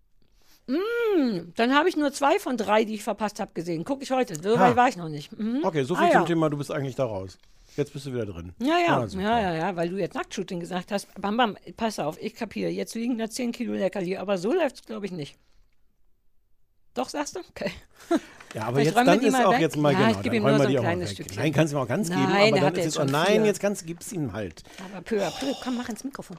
Dann habe ich nur 2 von 3, die ich verpasst habe, gesehen. Gucke ich heute. So weit war ich noch nicht. Mhm. Okay, so viel zum Thema, du bist eigentlich da raus. Jetzt bist du wieder drin. Ja, weil du jetzt Nacktshooting gesagt hast. Bam, bam, pass auf, ich kapiere. Jetzt liegen da 10 Kilo Leckerli, aber so läuft es, glaube ich, nicht. Doch, sagst du? Okay. Ja, aber jetzt dann ist auch weg. Jetzt mal ich gebe ihm nur so ein kleines Stückchen. Stückchen. Nein, kannst du ihm auch ganz geben, Nein, aber dann ist jetzt jetzt gib's ihm halt. Aber peu à peu, komm, mach ins Mikrofon.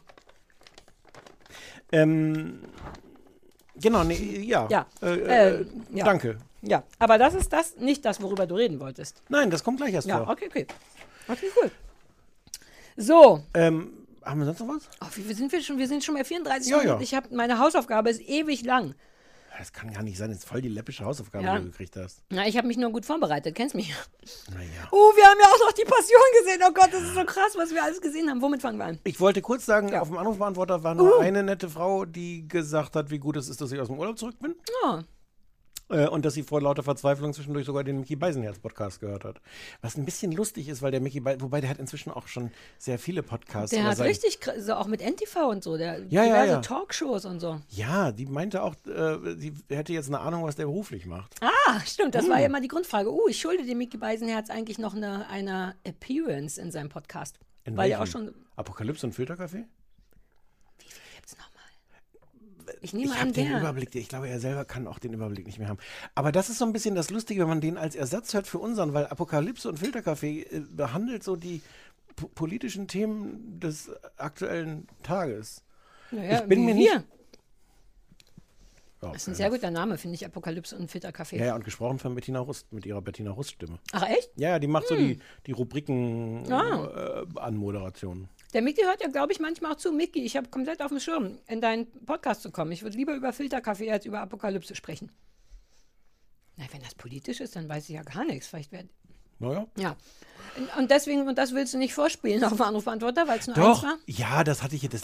Genau, danke. Ja, aber das ist nicht das, worüber du reden wolltest. Nein, das kommt gleich erst vor. Okay, cool. So. Haben wir sonst noch was? Oh, wie sind wir schon? Wir sind schon bei 34 Minuten. Ja. Meine Hausaufgabe ist ewig lang. Das kann gar nicht sein, das ist voll die läppische Hausaufgabe, die du gekriegt hast. Na, ich habe mich nur gut vorbereitet, kennst mich. Naja. Wir haben ja auch noch die Passion gesehen. Oh Gott, das ist so krass, was wir alles gesehen haben. Womit fangen wir an? Ich wollte kurz sagen, auf dem Anrufbeantworter war nur eine nette Frau, die gesagt hat, wie gut es ist, dass ich aus dem Urlaub zurück bin. Oh. Und dass sie vor lauter Verzweiflung zwischendurch sogar den Micky Beisenherz-Podcast gehört hat. Was ein bisschen lustig ist, weil der Micky wobei der hat inzwischen auch schon sehr viele Podcasts. Der hat richtig, so auch mit NTV und so, diverse Talkshows und so. Ja, die meinte auch, sie hätte jetzt eine Ahnung, was der beruflich macht. Ah, stimmt, das war ja immer die Grundfrage. Ich schulde dem Micky Beisenherz eigentlich noch eine Appearance in seinem Podcast. Weil er auch schon... Apokalypse und Filterkaffee? Wie viel gibt's nochmal? Ich nehme an, den Überblick, ich glaube, er selber kann auch den Überblick nicht mehr haben. Aber das ist so ein bisschen das Lustige, wenn man den als Ersatz hört für unseren, weil Apokalypse und Filterkaffee behandelt so die politischen Themen des aktuellen Tages. Naja, ich bin mir nicht... Das ist ein sehr guter Name, finde ich, Apokalypse und Filterkaffee. Ja, und gesprochen von Bettina Rust, mit ihrer Bettina Rust-Stimme. Ach, echt? Ja, die macht so die Rubriken-Anmoderationen. Der Micky hört ja, glaube ich, manchmal auch zu. Micky, ich habe komplett auf dem Schirm, in deinen Podcast zu kommen. Ich würde lieber über Filterkaffee als über Apokalypse sprechen. Na, wenn das politisch ist, dann weiß ich ja gar nichts. Vielleicht wäre... Naja. Ja. Und deswegen, und das willst du nicht vorspielen auf dem Anrufbeantworter, weil es nur Doch, eins war? ja, das hatte ich hier.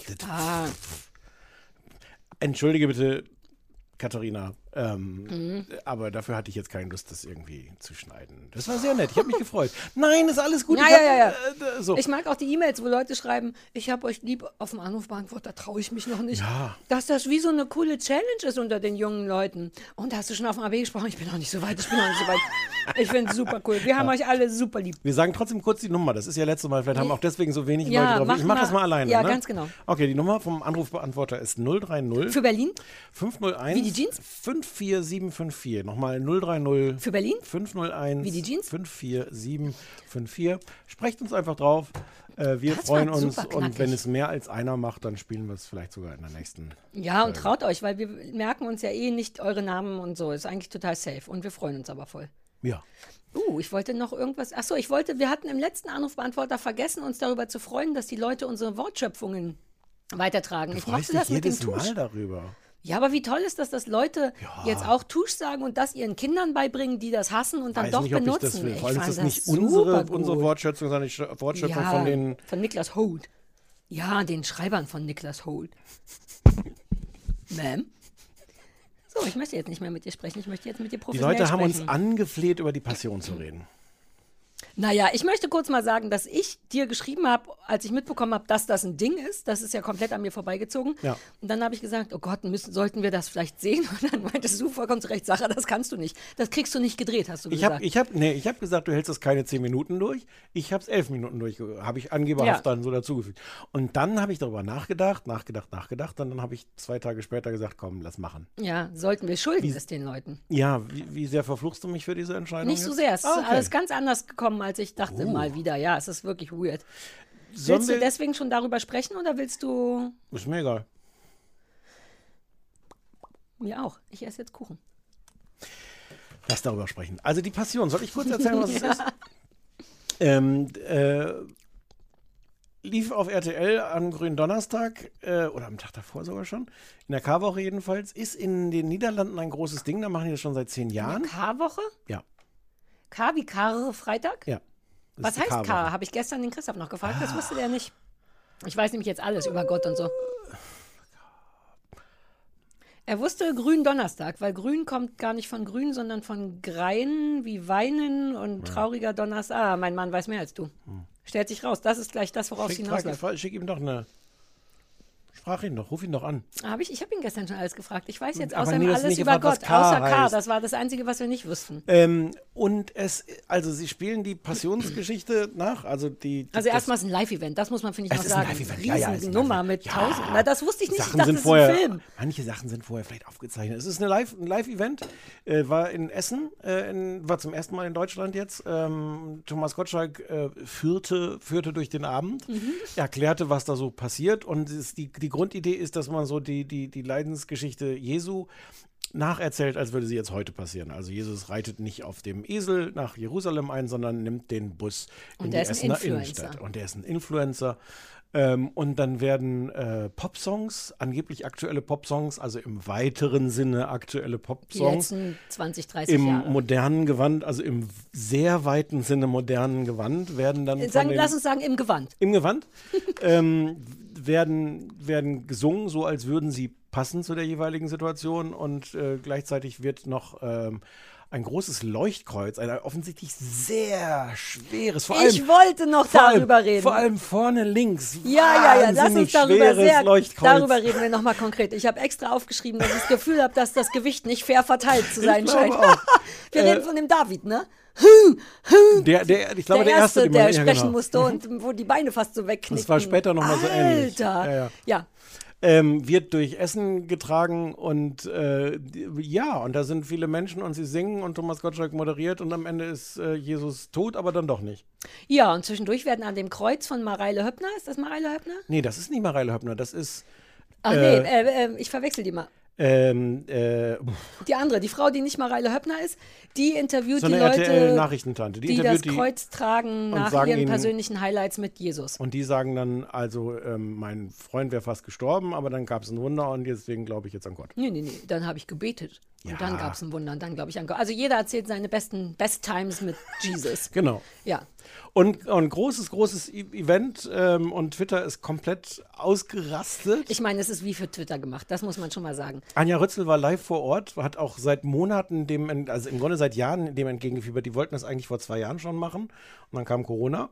Entschuldige bitte, Katharina, aber dafür hatte ich jetzt keine Lust, das irgendwie zu schneiden. Das war sehr nett, ich habe mich gefreut. Nein, ist alles gut. So. Ich mag auch die E-Mails, wo Leute schreiben, ich habe euch lieb, auf dem Anrufbeantworter traue ich mich noch nicht. Ja. Dass das wie so eine coole Challenge ist unter den jungen Leuten. Und hast du schon auf dem AB gesprochen? Ich bin noch nicht so weit, Ich finde es super cool. Wir haben euch alle super lieb. Wir sagen trotzdem kurz die Nummer, das ist ja letztes Mal, vielleicht haben auch deswegen so wenig Leute drauf. Ich mache das mal alleine. Ja, ne? ganz genau. Okay, die Nummer vom Anrufbeantworter ist 030. Für Berlin? 501. Wie die Jeans? 54754. Nochmal 030. Für Berlin? 501. Wie die Jeans? 54754. Sprecht uns einfach drauf. Wir freuen uns. Und wenn es mehr als einer macht, dann spielen wir es vielleicht sogar in der nächsten. Ja, und traut euch, weil wir merken uns ja nicht eure Namen und so. Ist eigentlich total safe. Und wir freuen uns aber voll. Ja. Ich wollte noch irgendwas. Achso, wir hatten im letzten Anrufbeantworter vergessen, uns darüber zu freuen, dass die Leute unsere Wortschöpfungen weitertragen. Ich mochte das mit dem Tusch. Mal darüber. Ja, aber wie toll ist das, dass Leute jetzt auch Tusch sagen und das ihren Kindern beibringen, die das hassen und dann doch nicht, benutzen. Ob ich das will. Vor allem ist das nicht unsere Wortschöpfung, sondern die Wortschöpfung von den... Von Niklas Holt. Ja, den Schreibern von Niklas Holt. Ma'am? So, ich möchte jetzt nicht mehr mit dir sprechen. Ich möchte jetzt mit dir professionell sprechen. Die Leute haben uns angefleht, über die Passion zu reden. Naja, ich möchte kurz mal sagen, dass ich dir geschrieben habe, als ich mitbekommen habe, dass das ein Ding ist. Das ist ja komplett an mir vorbeigezogen. Ja. Und dann habe ich gesagt, oh Gott, sollten wir das vielleicht sehen? Und dann meintest du vollkommen zu Recht, Sarah, das kannst du nicht. Das kriegst du nicht gedreht, hast du gesagt. Ich hab gesagt, du hältst das keine 10 Minuten durch. Ich habe es 11 Minuten durch. Habe ich angeberhaft dann so dazugefügt. Und dann habe ich darüber nachgedacht. Und dann habe ich 2 Tage später gesagt, komm, lass machen. Ja, sollten wir schulden es den Leuten. Ja, wie sehr verfluchst du mich für diese Entscheidung? Nicht so sehr. Es ist alles ganz anders gekommen, als ich dachte mal wieder. Ja, es ist wirklich weird. Willst du deswegen schon darüber sprechen oder willst du... Ist mir egal. Mir auch. Ich esse jetzt Kuchen. Lass darüber sprechen. Also die Passion, soll ich kurz erzählen, was es ist? Lief auf RTL am Gründonnerstag oder am Tag davor sogar schon, in der Karwoche jedenfalls, ist in den Niederlanden ein großes Ding, da machen die das schon seit 10 Jahren. Karwoche? Ja. K wie Freitag? Ja. Was heißt K? Habe ich gestern den Christoph noch gefragt, das wusste der nicht. Ich weiß nämlich jetzt alles über Gott und so. Er wusste Gründonnerstag, weil Grün kommt gar nicht von Grün, sondern von Greien wie Weinen und trauriger Donnerstag. Ah, mein Mann weiß mehr als du. Stellt sich raus, das ist gleich das, worauf es hinausläuft. Schick ihm doch eine... Frag ihn doch, ruf ihn doch an. Ich habe ihn gestern schon alles gefragt. Ich weiß jetzt Aber außerdem nee, du hast alles nicht über gefragt, Gott, was K außer K. heißt. Das war das Einzige, was wir nicht wussten. Und sie spielen die Passionsgeschichte nach. Also erstmal ist ein Live-Event, das muss man, finde ich, noch ist ein sagen. Live-Event. Ja, Riesen Nummer mit 1000. Na, das wusste ich nicht. Sachen Ich dachte, sind das ist vorher, ein Film. Manche Sachen sind vorher vielleicht aufgezeichnet. Es ist ein Live-Event, war in Essen, war zum ersten Mal in Deutschland jetzt. Thomas Gottschalk führte durch den Abend, erklärte, was da so passiert. Und die Grundidee ist, dass man so die Leidensgeschichte Jesu nacherzählt, als würde sie jetzt heute passieren. Also Jesus reitet nicht auf dem Esel nach Jerusalem ein, sondern nimmt den Bus in die Essener Innenstadt. Und der ist ein Influencer. Und dann werden Popsongs, angeblich aktuelle Popsongs, also im weiteren Sinne aktuelle Popsongs. Die letzten 20, 30 Jahre. Im modernen Gewand, also im sehr weiten Sinne modernen Gewand, werden dann lass uns sagen, im Gewand. Im Gewand werden gesungen, so als würden sie passen zu der jeweiligen Situation und gleichzeitig wird noch ein großes Leuchtkreuz, ein offensichtlich sehr schweres, ich wollte noch darüber reden. Vor allem vorne links. Ja, lass uns darüber Darüber reden wir nochmal konkret. Ich habe extra aufgeschrieben, dass ich das Gefühl habe, dass das Gewicht nicht fair verteilt zu sein scheint. Wir reden von dem David, ne? Ich glaube, der erste, der sprechen musste und wo die Beine fast so wegknicken. Das war später nochmal so ähnlich. Alter. Ja. Wird durch Essen getragen und und da sind viele Menschen und sie singen und Thomas Gottschalk moderiert und am Ende ist Jesus tot, aber dann doch nicht. Ja, und zwischendurch werden an dem Kreuz von Mareile Höppner, ist das Mareile Höppner? Nee, das ist nicht Mareile Höppner, das ist... ich verwechsel die mal. Die andere, die Frau, die nicht Mareile Höppner ist, die interviewt so die Leute, RTL-Nachrichtentante. die das Kreuz tragen nach ihren persönlichen Highlights mit Jesus. Und die sagen dann, also mein Freund wäre fast gestorben, aber dann gab es ein Wunder und deswegen glaube ich jetzt an Gott. Nee, dann habe ich gebetet. Und dann gab es ein Wunder und dann glaube ich an Gott. Also jeder erzählt seine Best Times mit Jesus. Genau. Ja. Und großes Event und Twitter ist komplett ausgerastet. Ich meine, es ist wie für Twitter gemacht, das muss man schon mal sagen. Anja Rützel war live vor Ort, hat auch seit Monaten also im Grunde seit Jahren dem entgegengefiebert. Die wollten das eigentlich vor 2 Jahren schon machen und dann kam Corona.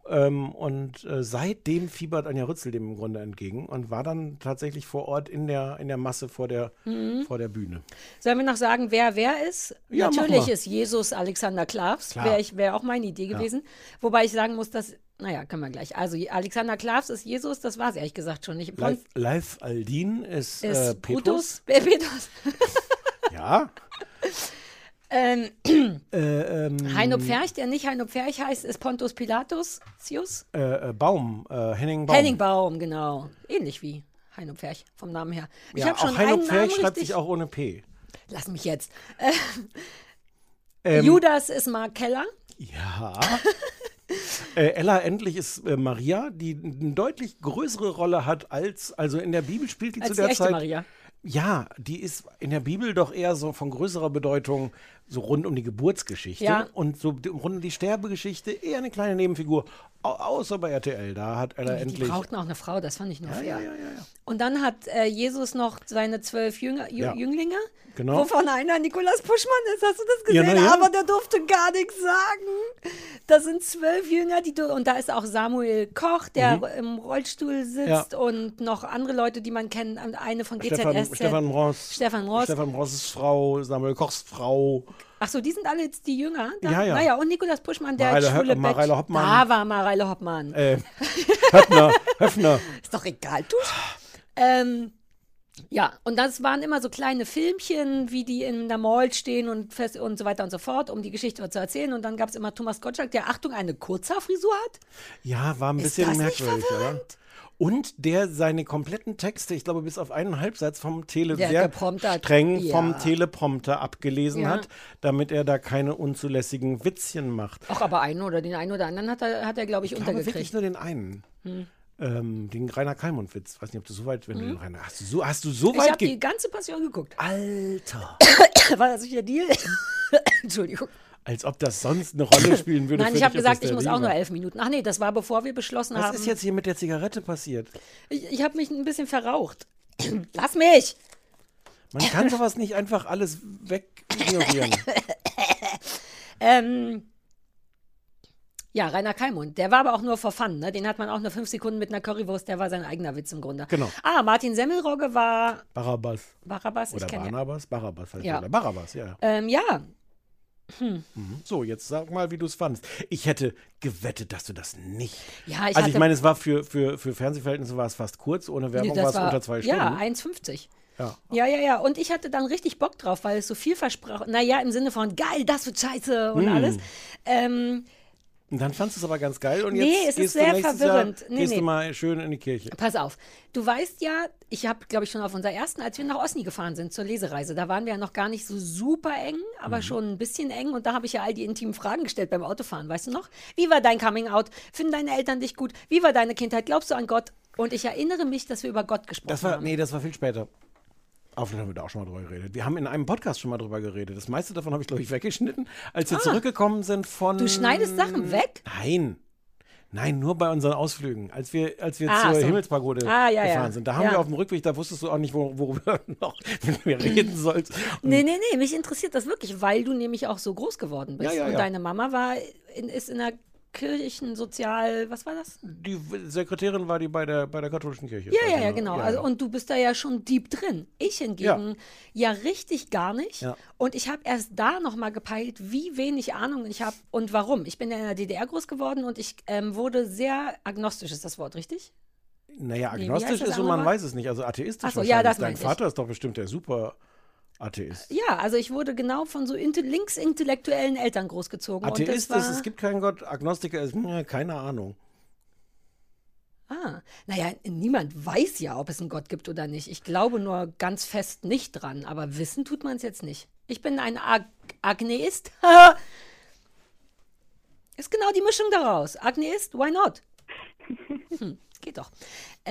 Seitdem fiebert Anja Rützel dem im Grunde entgegen und war dann tatsächlich vor Ort in der Masse vor der Bühne. Sollen wir noch sagen, wer ist? Ja, natürlich ist Jesus Alexander Klavs. Wäre auch meine Idee gewesen. Wobei ich sagen muss, dass, können wir gleich. Also Alexander Klavs ist Jesus, das war es ehrlich gesagt schon nicht. Live Aldin ist Petrus. Petrus. Ja. Heino Pferch, der nicht Heino Pferch heißt, ist Pontus Pilatus. Henning Baum. Henning Baum, genau. Ähnlich wie Heino Pferch vom Namen her. Ich habe schon Heino einen Pferch Namen schreibt sich auch ohne P. Lass mich jetzt. Judas ist Mark Keller. Ja. Ella Endlich ist Maria, die eine deutlich größere Rolle hat also in der Bibel spielt die als zu der die echte Zeit. Maria. Ja, die ist in der Bibel doch eher so von größerer Bedeutung, so rund um die Geburtsgeschichte. Ja. Und so rund um die Sterbegeschichte eher eine kleine Nebenfigur. Außer bei RTL, da hat Ella Endlich... Die brauchten auch eine Frau, das fand ich nur fair. Ja. Und dann hat Jesus noch seine 12 Jünglinge, genau. wovon einer Nikolaus Puschmann ist. Hast du das gesehen? Ja. Aber der durfte gar nichts sagen. Das sind 12 Jünger, und da ist auch Samuel Koch, der im Rollstuhl sitzt und noch andere Leute, die man kennt. Eine von GZSZ. Stefan Ross. Stefan Ross' Frau, Samuel Kochs Frau. Ach so, die sind alle jetzt die Jünger? Ja. Naja, und Nikolaus Puschmann, der Mareile Hoppmann. Da war Mareile Hoppmann. Höffner. Ist doch egal, du. Ja, und das waren immer so kleine Filmchen, wie die in der Mall stehen und so weiter und so fort, um die Geschichte zu erzählen. Und dann gab es immer Thomas Gottschalk, der, Achtung, eine Kurzhaarfrisur hat. Ja, war ein Ist bisschen das nicht merkwürdig, oder? verwirrend? Und der seine kompletten Texte, ich glaube bis auf einen Halbsatz vom Der sehr gepromptert, streng ja. vom Teleprompter abgelesen Ja. hat, damit er da keine unzulässigen Witzchen macht. Ach, aber den einen oder anderen hat er glaube ich, Ich glaube wirklich untergekriegt. nur den einen. Den Rainer Kallmund-Witz. Weiß nicht, ob du so weit, wenn du den Rainer, hast du so Ich weit habe die ganze Passion geguckt. Alter. War das nicht der Deal? Entschuldigung. Als ob das sonst eine Rolle spielen würde. Nein, für ich habe dich, ob das gesagt, ich der muss Deal auch nur war. 11 Minuten. Ach nee, das war bevor wir beschlossen Was haben. ist jetzt hier mit der Zigarette passiert? Ich habe mich ein bisschen verraucht. Lass mich! Man kann sowas nicht einfach alles wegignorieren. Ja, Rainer Kallmund, der war aber auch nur for fun, ne? Den hat man auch nur 5 Sekunden mit einer Currywurst, der war sein eigener Witz im Grunde. Genau. Martin Semmelrogge war Barabbas. Barabbas, Oder ich kenne Barnabas? Barabbas heißt Ja. der. Oder Barabbas, ja. ja. So, jetzt sag mal, wie du es fandst. Ich hätte gewettet, dass du das nicht. Ja, Also ich hatte- meine, es war für Fernsehverhältnisse war es fast kurz, ohne Werbung das war es unter 2 Stunden. Ja, 1,50. Ja. Ja. Und ich hatte dann richtig Bock drauf, weil es so viel versprach. Naja, im Sinne von geil, das wird scheiße und alles. Und dann fandst du es aber ganz geil und Nee, jetzt es ist gehst sehr du nächstes verwirrend. Jahr, Nee, gehst nee. du mal schön in die Kirche. Pass auf, du weißt ja, ich habe, glaube ich, schon auf unserer ersten, als wir nach Osni gefahren sind zur Lesereise, da waren wir ja noch gar nicht so super eng, aber schon ein bisschen eng und da habe ich ja all die intimen Fragen gestellt beim Autofahren, weißt du noch? Wie war dein Coming-out? Finden deine Eltern dich gut? Wie war deine Kindheit? Glaubst du an Gott? Und ich erinnere mich, dass wir über Gott gesprochen haben. Das war viel später. Vielleicht haben wir da auch schon mal drüber geredet. Wir haben in einem Podcast schon mal drüber geredet. Das meiste davon habe ich, glaube ich, weggeschnitten, als wir zurückgekommen sind von... Du schneidest Sachen weg? Nein, nur bei unseren Ausflügen. Als wir zur so. Himmelspagode Ja. gefahren sind. Da haben Ja. wir auf dem Rückweg, da wusstest du auch nicht, worüber noch mit mir reden sollst. Und Nee, mich interessiert das wirklich, weil du nämlich auch so groß geworden bist. Ja. Und deine Mama ist in der Kirchensozial, was war das? die Sekretärin war die bei der katholischen Kirche. Ja, genau. Also, und du bist da ja schon deep drin. Ich hingegen ja richtig gar nicht. Ja. Und ich habe erst da nochmal gepeilt, wie wenig Ahnung ich habe und warum. Ich bin ja in der DDR groß geworden und ich wurde sehr agnostisch, ist das Wort richtig? Naja, wie heißt agnostisch das ist und man andere? weiß es nicht. Also atheistisch Ach so, ja, wahrscheinlich. das Dein meinte ich. Vater ist doch bestimmt der super Atheist. Ja, also ich wurde genau von so linksintellektuellen Eltern großgezogen. und Atheist das ist, war, es gibt keinen Gott. Agnostiker ist, keine Ahnung. Naja, niemand weiß ja, ob es einen Gott gibt oder nicht. Ich glaube nur ganz fest nicht dran, aber wissen tut man es jetzt nicht. Ich bin ein Agneist. Ist genau die Mischung daraus. Agneist, why not? Geht doch.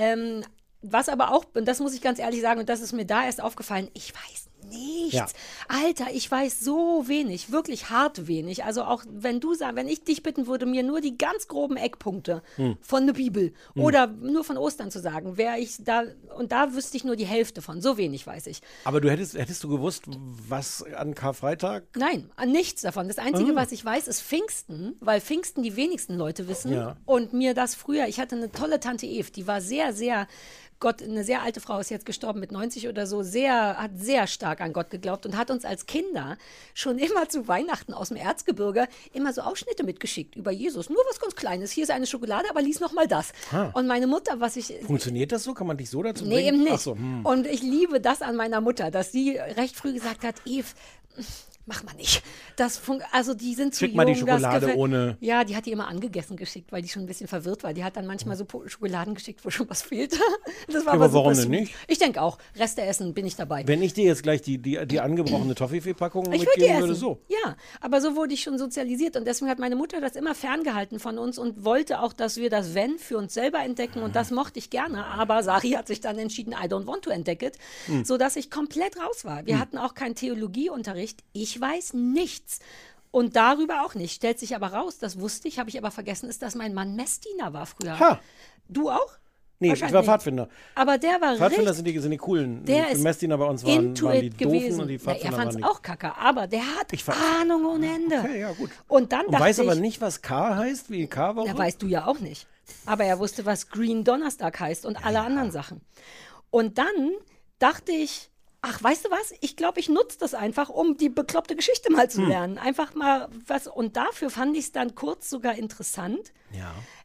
Was aber auch, und das muss ich ganz ehrlich sagen, und das ist mir da erst aufgefallen, ich weiß nichts. Ja. Alter, ich weiß so wenig, wirklich hart wenig. Also auch wenn ich dich bitten würde, mir nur die ganz groben Eckpunkte von der Bibel oder nur von Ostern zu sagen, wäre ich da, und da wüsste ich nur die Hälfte von, so wenig weiß ich. Aber hättest du gewusst, was an Karfreitag? Nein, an nichts davon. Das Einzige, was ich weiß, ist Pfingsten, weil Pfingsten die wenigsten Leute wissen. Ja. Und mir das früher, ich hatte eine tolle Tante Eve, die war sehr, sehr, eine sehr alte Frau, ist jetzt gestorben mit 90 oder so, hat sehr stark an Gott geglaubt und hat uns als Kinder schon immer zu Weihnachten aus dem Erzgebirge immer so Ausschnitte mitgeschickt über Jesus. Nur was ganz Kleines. Hier ist eine Schokolade, aber lies noch mal das. Und meine Mutter, Funktioniert das so? Kann man dich so dazu bringen? Nee, eben nicht. Ach so, Und ich liebe das an meiner Mutter, dass sie recht früh gesagt hat, Eve, mach mal nicht. Also die sind zu Schick jung. mal die das Schokolade gefällt- ohne- Ja, die hat die immer angegessen geschickt, weil die schon ein bisschen verwirrt war. Die hat dann manchmal so Schokoladen geschickt, wo schon was fehlte. Das war aber aber warum super denn sweet. nicht? Ich denke auch. Reste essen, bin ich dabei. Wenn ich dir jetzt gleich die angebrochene Toffifee-Packung Ich würde die mitgeben essen. würde, so. Ja, aber so wurde ich schon sozialisiert und deswegen hat meine Mutter das immer ferngehalten von uns und wollte auch, dass wir das Wenn für uns selber entdecken und das mochte ich gerne, aber Sari hat sich dann entschieden, I don't want to entdeck it, sodass ich komplett raus war. Wir hatten auch keinen Theologieunterricht. Ich weiß nichts. Und darüber auch nicht. Stellt sich aber raus, das wusste ich, habe ich aber vergessen, ist, dass mein Mann Messdiener war früher. Ha. Du auch? Nee, ich Wahrscheinlich war nicht. Pfadfinder. Aber der war Pfadfinder richtig sind die coolen. Der die ist Messdiener bei uns waren die Intuit doofen gewesen. und die Na, Pfadfinder er fand waren es die... auch kacke, aber der hat Ich weiß. Ahnung ohne Ende. Okay, ja, gut. Und dann Und dachte weiß aber ich, nicht, was K heißt, wie K-Woche? ja, weißt du ja auch nicht. Aber er wusste, was Green Donnerstag heißt und alle anderen Sachen. Und dann dachte ich, ach, weißt du was? Ich glaube, ich nutze das einfach, um die bekloppte Geschichte mal zu lernen. Einfach mal was. Und dafür fand ich es dann kurz sogar interessant. Ja.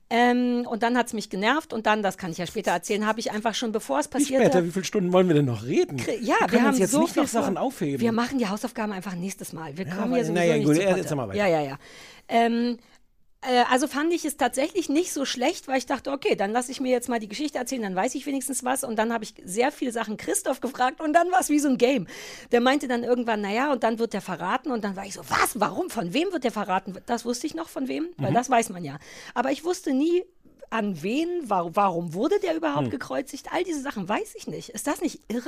Und dann hat es mich genervt und dann, das kann ich ja später erzählen, habe ich einfach schon, bevor es passierte... Wie viele Stunden wollen wir denn noch reden? Ja, wir wir haben uns jetzt so nicht viel noch Sachen aufheben. Wir machen die Hausaufgaben einfach nächstes Mal. Wir kommen aber- hier sowieso naja, nicht gut, zu Potte. erzähl mal weiter. Ja. Also fand ich es tatsächlich nicht so schlecht, weil ich dachte, okay, dann lasse ich mir jetzt mal die Geschichte erzählen, dann weiß ich wenigstens was. Und dann habe ich sehr viele Sachen Christoph gefragt und dann war es wie so ein Game. Der meinte dann irgendwann, naja, und dann wird der verraten. Und dann war ich so, was, warum, von wem wird der verraten? Das wusste ich noch, von wem, weil das weiß man ja. Aber ich wusste nie, an wen, warum wurde der überhaupt gekreuzigt? All diese Sachen weiß ich nicht. Ist das nicht irre?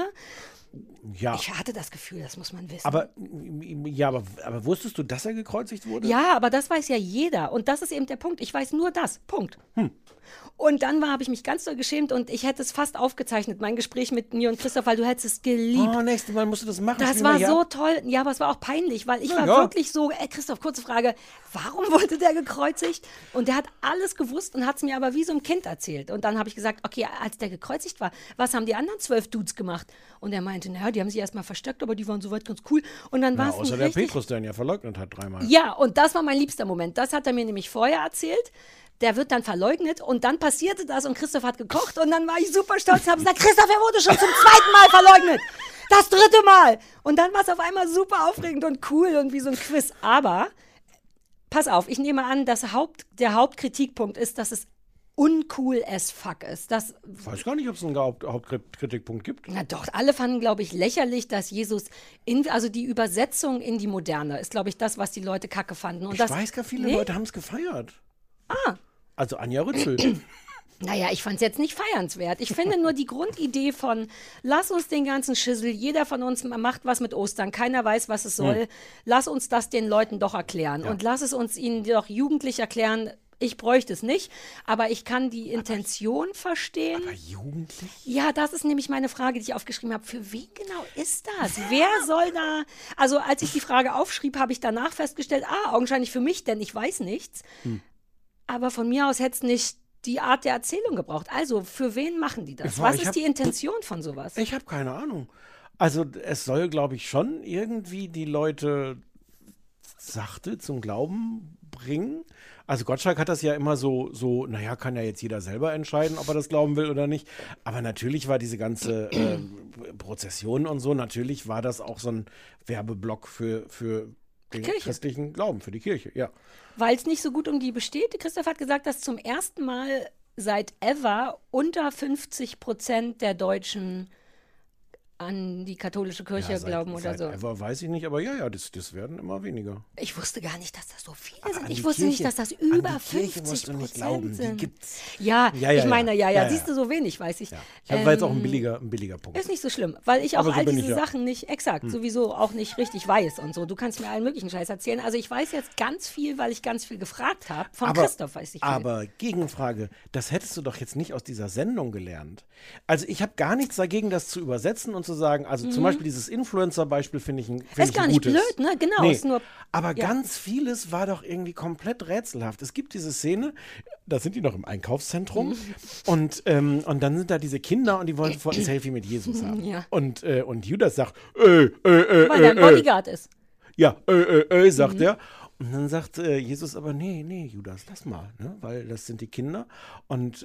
Ja. Ich hatte das Gefühl, das muss man wissen. Aber wusstest du, dass er gekreuzigt wurde? Ja, aber das weiß ja jeder. Und das ist eben der Punkt. Ich weiß nur das. Punkt. Und dann habe ich mich ganz doll geschämt und ich hätte es fast aufgezeichnet, mein Gespräch mit mir und Christoph, weil du hättest es geliebt. Oh, nächstes Mal musst du das machen. Das Spielen war wir hier so ab. toll. Ja, aber es war auch peinlich, weil ich war ja. wirklich so, Christoph, kurze Frage, warum wurde der gekreuzigt? Und der hat alles gewusst und hat es mir aber wie so ein Kind erzählt. Und dann habe ich gesagt, okay, als der gekreuzigt war, was haben die anderen 12 Dudes gemacht? Und er meinte, naja, die haben sich erstmal versteckt, aber die waren soweit ganz cool. Und dann war es Außer ein der richtig... Petrus, der ihn ja verleugnet hat dreimal. Ja, und das war mein liebster Moment. Das hat er mir nämlich vorher erzählt. Der wird dann verleugnet und dann passierte das und Christoph hat gekocht und dann war ich super stolz und habe gesagt, Christoph, er wurde schon zum 2. Mal verleugnet. Das 3. Mal. Und dann war es auf einmal super aufregend und cool und wie so ein Quiz. Aber, pass auf, ich nehme an, der Hauptkritikpunkt ist, dass es uncool as fuck ist. Ich weiß gar nicht, ob es einen Hauptkritikpunkt gibt. Na doch, alle fanden, glaube ich, lächerlich, dass Jesus, also die Übersetzung in die Moderne ist, glaube ich, das, was die Leute kacke fanden. Und Ich das, weiß gar, viele Leute haben es gefeiert. Also Anja Rützel. Naja, ich fand es jetzt nicht feiernswert. Ich finde nur die Grundidee von, lass uns den ganzen Schissel, jeder von uns macht was mit Ostern, keiner weiß, was es soll, lass uns das den Leuten doch erklären und lass es uns ihnen doch jugendlich erklären. Ich bräuchte es nicht, aber ich kann die Intention verstehen. Aber jugendlich? Ja, das ist nämlich meine Frage, die ich aufgeschrieben habe. Für wen genau ist das? Wer soll da... Also als ich die Frage aufschrieb, habe ich danach festgestellt, augenscheinlich für mich, denn ich weiß nichts. Aber von mir aus hätte es nicht die Art der Erzählung gebraucht. Also, für wen machen die das? Was ist die Intention von sowas? Ich habe keine Ahnung. Also es soll, glaube ich, schon irgendwie die Leute sachte zum Glauben bringen. Also Gottschalk hat das ja immer so, naja, kann ja jetzt jeder selber entscheiden, ob er das glauben will oder nicht. Aber natürlich war diese ganze Prozession und so, natürlich war das auch so ein Werbeblock für den christlichen Glauben, für die Kirche, ja. Weil es nicht so gut um die besteht. Christoph hat gesagt, dass zum ersten Mal seit ever unter 50% der Deutschen an die katholische Kirche glauben oder so. Ever weiß ich nicht, aber ja, das werden immer weniger. Ich wusste gar nicht, dass das so viele Aber sind. an Ich die wusste Kirche- nicht, dass das über an die Kirche musst du nicht 50% glauben, die sind. gibt's. Ja, Ja, ich meine, ja. siehst du, so wenig, weiß ich. Ja. Das war jetzt auch ein billiger Punkt. Ist nicht so schlimm, weil ich auch Aber so all bin diese ich, ja. Sachen nicht exakt, sowieso auch nicht richtig weiß und so. Du kannst mir allen möglichen Scheiß erzählen. Also ich weiß jetzt ganz viel, weil ich ganz viel gefragt habe. Von Christoph weiß ich viel. Aber Gegenfrage, das hättest du doch jetzt nicht aus dieser Sendung gelernt. Also ich habe gar nichts dagegen, das zu übersetzen und zu sagen, also zum Beispiel dieses Influencer-Beispiel finde ich ein ist gar nicht gutes. blöd, ne? Genau. Nee, Ist nur, aber ganz vieles war doch irgendwie komplett rätselhaft. Es gibt diese Szene, da sind die noch im Einkaufszentrum und dann sind da diese Kinder und die wollen sofort ein Selfie mit Jesus haben. Ja. Und Judas sagt, weil er ein Bodyguard ist. ja, sagt er. Und dann sagt Jesus aber, nee, Judas, lass mal, ne? Weil das sind die Kinder und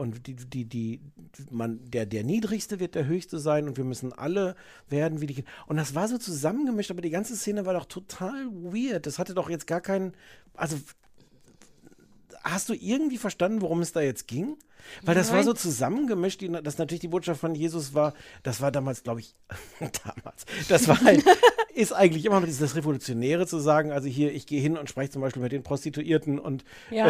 der Niedrigste wird der Höchste sein und wir müssen alle werden wie die Kinder. Und das war so zusammengemischt, aber die ganze Szene war doch total weird. Das hatte doch jetzt gar keinen, also hast du irgendwie verstanden, worum es da jetzt ging? Weil das war so zusammengemischt, dass natürlich die Botschaft von Jesus war, das war damals, glaube ich, das war halt, ist eigentlich immer noch das Revolutionäre zu sagen, also hier, ich gehe hin und spreche zum Beispiel mit den Prostituierten und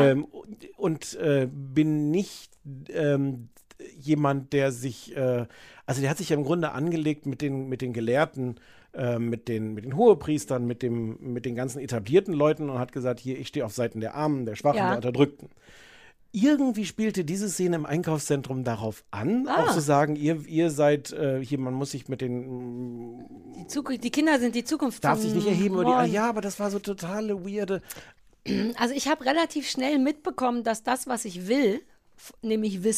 bin nicht jemand, der sich, also der hat sich ja im Grunde angelegt mit den Gelehrten, mit den Hohepriestern, mit den ganzen etablierten Leuten und hat gesagt, hier, ich stehe auf Seiten der Armen, der Schwachen, der Unterdrückten. Irgendwie spielte diese Szene im Einkaufszentrum darauf an, auch zu sagen, ihr seid, hier, man muss sich mit den... Die Kinder sind die Zukunft. Darf sich nicht erheben. morgen. Ja, aber das war so totale weirde... Also ich habe relativ schnell mitbekommen, dass das, was ich will, nämlich Wissen,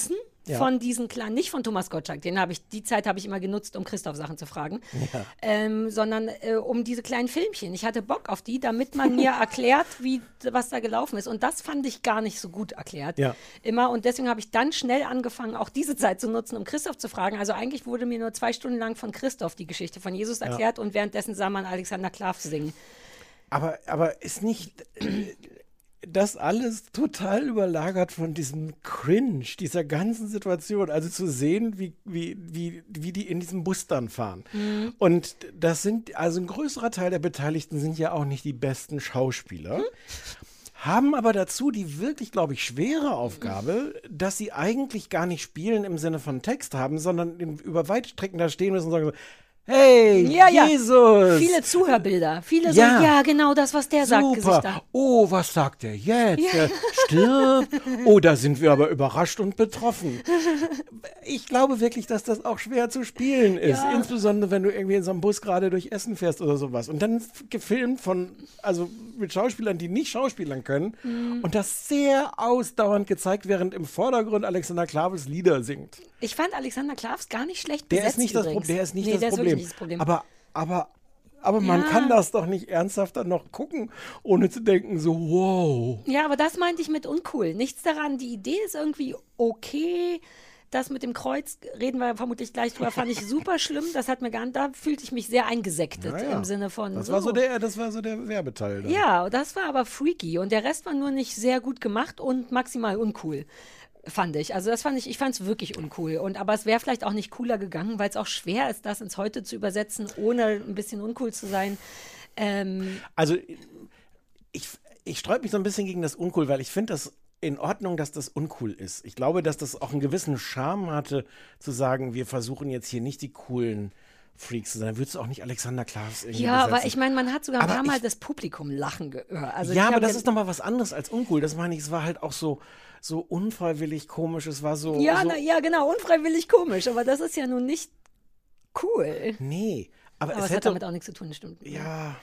Ja. von diesen kleinen, nicht von Thomas Gottschalk, die Zeit habe ich immer genutzt, um Christoph Sachen zu fragen, sondern um diese kleinen Filmchen. Ich hatte Bock auf die, damit man mir erklärt, was da gelaufen ist. Und das fand ich gar nicht so gut erklärt. Ja. Immer. Und deswegen habe ich dann schnell angefangen, auch diese Zeit zu nutzen, um Christoph zu fragen. Also eigentlich wurde mir nur 2 Stunden lang von Christoph die Geschichte von Jesus erklärt und währenddessen sah man Alexander Klaff singen. Aber ist nicht das alles total überlagert von diesem Cringe, dieser ganzen Situation? Also zu sehen, wie die in diesem Bus dann fahren. Und das sind, also ein größerer Teil der Beteiligten sind ja auch nicht die besten Schauspieler. Haben aber dazu die wirklich, glaube ich, schwere Aufgabe, dass sie eigentlich gar nicht spielen im Sinne von Text haben, sondern über weite Strecken da stehen müssen und sagen so, hey, Jesus! Viele Zuhörbilder. Viele so, ja, genau das, was der sagt, Gesichter. Oh, was sagt der jetzt? Der stirbt? Oh, da sind wir aber überrascht und betroffen. Ich glaube wirklich, dass das auch schwer zu spielen ist. Ja. Insbesondere, wenn du irgendwie in so einem Bus gerade durch Essen fährst oder sowas. Und dann gefilmt also mit Schauspielern, die nicht schauspielern können. Und das sehr ausdauernd gezeigt, während im Vordergrund Alexander Klavs Lieder singt. Ich fand Alexander Klavs gar nicht schlecht Der besetzt ist nicht das übrigens. Problem. Der ist nicht der das ist Problem. wirklich nicht das Problem. Aber man kann das doch nicht ernsthaft dann noch gucken, ohne zu denken, so wow. Ja, aber das meinte ich mit uncool. Nichts daran, die Idee ist irgendwie okay. Das mit dem Kreuz, reden wir vermutlich gleich drüber, fand ich super schlimm. Das hat mir da fühlte ich mich sehr eingesektet im Sinne von das war so der Werbeteil da. Ja, das war aber freaky und der Rest war nur nicht sehr gut gemacht und maximal uncool. Fand ich. Also ich fand es wirklich uncool. Aber es wäre vielleicht auch nicht cooler gegangen, weil es auch schwer ist, das ins Heute zu übersetzen, ohne ein bisschen uncool zu sein. Also ich sträube mich so ein bisschen gegen das Uncool, weil ich finde das in Ordnung, dass das uncool ist. Ich glaube, dass das auch einen gewissen Charme hatte, zu sagen, wir versuchen jetzt hier nicht die coolen Freaks zu sein. Dann würdest du auch nicht Alexander Klavs irgendwie besetzen. Aber ich meine, man hat sogar ein paar Mal das Publikum lachen gehört. Also ja, aber das ist nochmal was anderes als uncool. Das meine ich, es war halt auch so unfreiwillig komisch. Es war so... Ja, genau, unfreiwillig komisch. Aber das ist ja nun nicht cool. Nee. Aber es hat damit auch nichts zu tun, stimmt. Ja.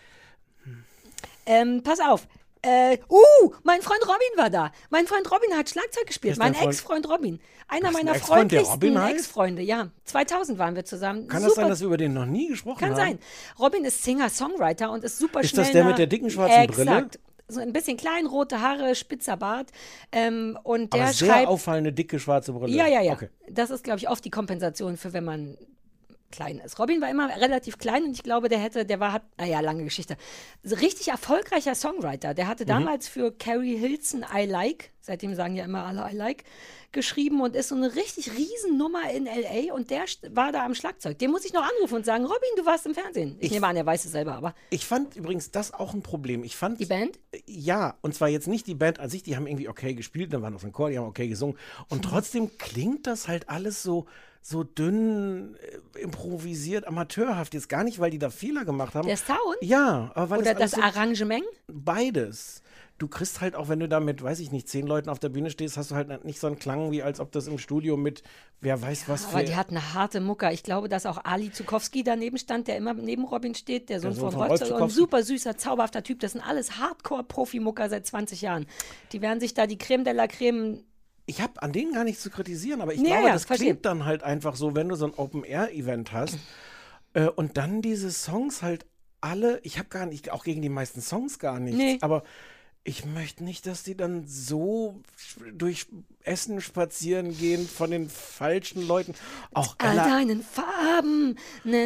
Pass auf. Mein Freund Robin war da. Mein Freund Robin hat Schlagzeug gespielt. Mein Ex-Freund Robin. Einer meiner freundlichsten Ex-Freunde. Ja, 2000 waren wir zusammen. Kann das sein, dass wir über den noch nie gesprochen haben? Kann sein. Robin ist Singer-Songwriter und ist super schnell. Ist das der mit der dicken schwarzen Brille? Exakt. So ein bisschen klein, rote Haare, spitzer Bart. Und der aber sehr auffallende, dicke, schwarze Brille. Ja. Okay. Das ist, glaube ich, oft die Kompensation für, wenn man klein ist. Robin war immer relativ klein und ich glaube, lange Geschichte. So richtig erfolgreicher Songwriter. Der hatte damals für Carrie Hilson I Like, seitdem sagen ja immer alle I Like, geschrieben und ist so eine richtig Riesennummer in L.A. und der war da am Schlagzeug. Den muss ich noch anrufen und sagen, Robin, du warst im Fernsehen. Ich nehme an, er weiß es selber, aber... Ich fand übrigens das auch ein Problem. Die Band? Ja, und zwar jetzt nicht die Band an sich, die haben irgendwie okay gespielt, dann waren auf dem Chor, die haben okay gesungen und trotzdem klingt das halt alles so dünn, improvisiert, amateurhaft. Jetzt gar nicht, weil die da Fehler gemacht haben. Der Sound? Ja. Aber weil oder das Arrangement? Beides. Du kriegst halt auch, wenn du da mit, weiß ich nicht, 10 Leuten auf der Bühne stehst, hast du halt nicht so einen Klang, wie als ob das im Studio mit, wer weiß was für... Aber die hat eine harte Mucke. Ich glaube, dass auch Ali Zukowski daneben stand, der immer neben Robin steht, der Sohn von Rolf Zukowski. Ein super süßer, zauberhafter Typ. Das sind alles Hardcore-Profi-Mucker seit 20 Jahren. Die werden sich da die Creme de la Creme... Ich habe an denen gar nichts zu kritisieren, aber ich glaube, das klingt dann halt einfach so, wenn du so ein Open-Air-Event hast und dann diese Songs halt alle, ich habe gar nicht, auch gegen die meisten Songs gar nichts, aber ich möchte nicht, dass die dann so durch Essen spazieren gehen von den falschen Leuten. Auch all deinen Farben.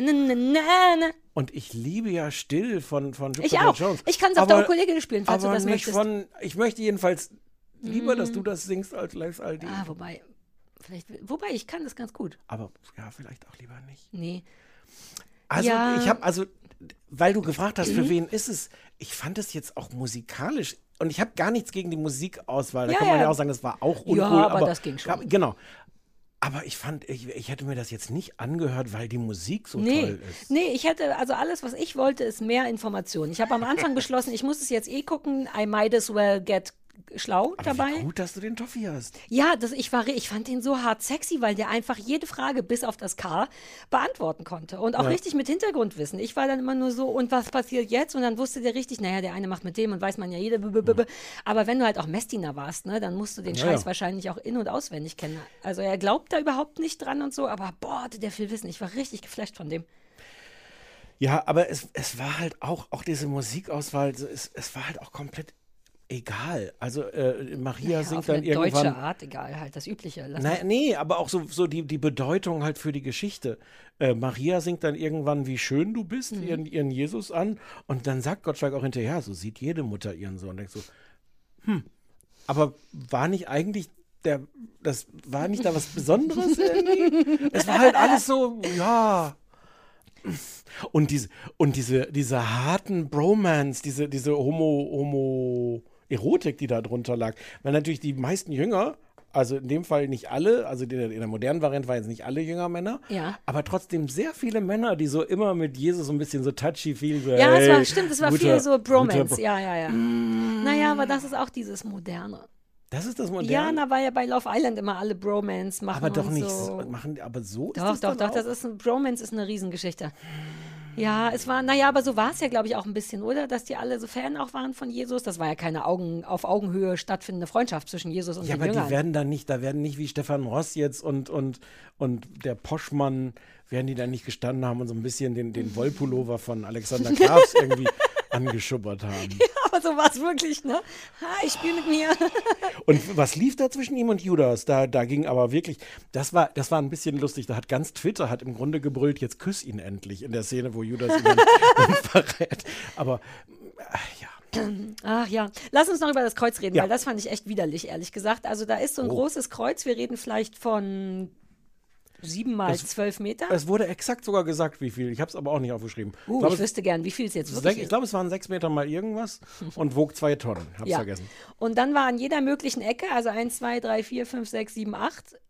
Na. Und ich liebe ja Still von Jupiter Jones. Ich kann es auf der Ukulele spielen, falls du das nicht möchtest. Ich möchte jedenfalls lieber, dass du das singst, als Lex Aldi. Wobei, ich kann das ganz gut. Aber ja, vielleicht auch lieber nicht. Nee. Also, weil du gefragt hast, für wen ist es, ich fand es jetzt auch musikalisch, und ich habe gar nichts gegen die Musikauswahl, da kann man ja auch sagen, das war auch uncool. Ja, aber das ging schon. Genau. Aber ich fand, ich hätte mir das jetzt nicht angehört, weil die Musik so toll ist. Nee, alles, was ich wollte, ist mehr Information. Ich habe am Anfang beschlossen, ich muss es jetzt gucken, I might as well get schlau dabei. Wie gut, dass du den Toffee hast. Ja, ich fand den so hart sexy, weil der einfach jede Frage bis auf das K beantworten konnte. Und auch richtig mit Hintergrundwissen. Ich war dann immer nur so, und was passiert jetzt? Und dann wusste der richtig, naja, der eine macht mit dem und weiß man ja jede. Aber wenn du halt auch Messdiener warst, ne, dann musst du den Scheiß wahrscheinlich auch in- und auswendig kennen. Also er glaubt da überhaupt nicht dran und so, aber boah, hatte der viel Wissen. Ich war richtig geflasht von dem. Ja, aber es war halt auch diese Musikauswahl, es war halt auch komplett egal. Also Maria singt auf dann eine irgendwann. deutsche Art, egal, halt das Übliche. Nee, aber auch so die Bedeutung halt für die Geschichte. Maria singt dann irgendwann, wie schön du bist, ihren Jesus an. Und dann sagt Gottschalk auch hinterher, so sieht jede Mutter ihren Sohn. Und denkt so, aber war nicht eigentlich das war nicht da was Besonderes irgendwie? Es war halt alles so, ja. Und diese harten Bromance, diese Homo-Erotik, die da drunter lag. Weil natürlich die meisten Jünger, also in dem Fall nicht alle, also in der modernen Variante waren jetzt nicht alle jünger Männer, aber trotzdem sehr viele Männer, die so immer mit Jesus so ein bisschen so touchy-feely. Ja, es war viel so Bromance, ja. Naja, aber das ist auch dieses Moderne. Das ist das Moderne? Ja, weil ja bei Love Island immer alle Bromance machen. Aber doch und nicht so. Aber so ist Doch, das dann auch? das ist Bromance ist eine Riesengeschichte. Ja, aber so war es ja, glaube ich, auch ein bisschen, oder? Dass die alle so Fan auch waren von Jesus. Das war ja keine auf Augenhöhe stattfindende Freundschaft zwischen Jesus und den Jüngern. Ja, aber da werden nicht wie Stefan Ross jetzt und der Poschmann, werden die da nicht gestanden haben und so ein bisschen den Wollpullover von Alexander Klavs irgendwie angeschubbert haben. Ja, aber so war es wirklich, ne? Ich spiele mit mir. Und was lief da zwischen ihm und Judas? Da ging aber wirklich, das war ein bisschen lustig. Da hat ganz Twitter im Grunde gebrüllt, jetzt küss ihn endlich, in der Szene, wo Judas ihn dann verrät. Aber, ja. Ach ja, lass uns noch über das Kreuz reden, Ja. weil das fand ich echt widerlich, ehrlich gesagt. Also da ist so ein großes Kreuz, wir reden vielleicht von 7 mal 12 Meter. Es wurde exakt sogar gesagt, wie viel. Ich habe es aber auch nicht aufgeschrieben. Ich wüsste gern, wie viel es jetzt wirklich Ich ist. glaube, es waren 6 Meter mal irgendwas und wog 2 Tonnen. Hab's vergessen. Und dann war an jeder möglichen Ecke, also 1, 2, 3, 4, 5, 6, 7, 8,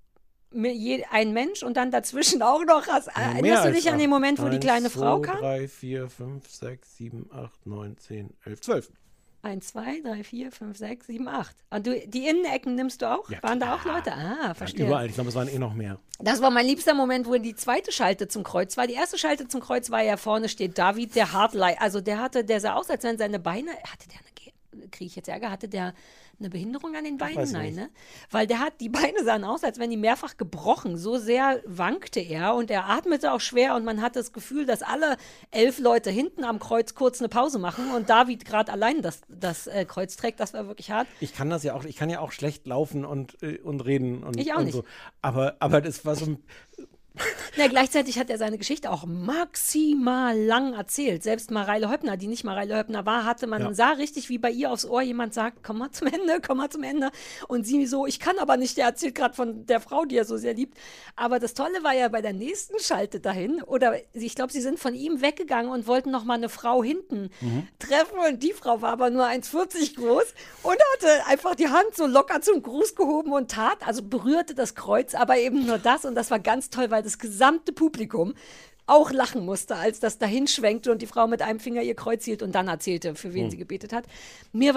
ein Mensch und dann dazwischen auch noch. Erinnerst du dich an den Moment, wo die kleine Frau kam? 3, 4, 5, 6, 7, 8, 9, 10, 11, 12. 1, 2, 3, 4, 5, 6, 7, 8. Und die Innenecken nimmst du auch? Ja, Waren da auch Leute? Verstehe. Überall. Ich glaube, es waren noch mehr. Das war mein liebster Moment, wo die zweite Schalte zum Kreuz war. Die erste Schalte zum Kreuz war ja, vorne steht David, der Hartlei. Also der sah aus, als wenn seine Beine, kriege ich jetzt Ärger, hatte der eine Behinderung an den Beinen? Nein, ne? Weil die Beine sahen aus, als wenn die mehrfach gebrochen. So sehr wankte er und er atmete auch schwer und man hatte das Gefühl, dass alle 11 Leute hinten am Kreuz kurz eine Pause machen und David gerade allein das Kreuz trägt. Das war wirklich hart. Ich kann ja auch schlecht laufen und reden und Ich auch nicht. so. Aber das war so ein. Ja, gleichzeitig hat er seine Geschichte auch maximal lang erzählt. Selbst Mareile Höppner, die nicht Mareile Höppner war, sah richtig, wie bei ihr aufs Ohr jemand sagt, komm mal zum Ende. Und sie so, ich kann aber nicht, der erzählt gerade von der Frau, die er so sehr liebt. Aber das Tolle war ja bei der nächsten Schalte dahin, oder ich glaube, sie sind von ihm weggegangen und wollten noch mal eine Frau hinten treffen. Und die Frau war aber nur 1,40 groß und hatte einfach die Hand so locker zum Gruß gehoben und berührte das Kreuz, aber eben nur das. Und das war ganz toll, weil das gesamte Publikum auch lachen musste, als das dahin schwenkte und die Frau mit einem Finger ihr Kreuz hielt und dann erzählte, für wen sie gebetet hat. Mir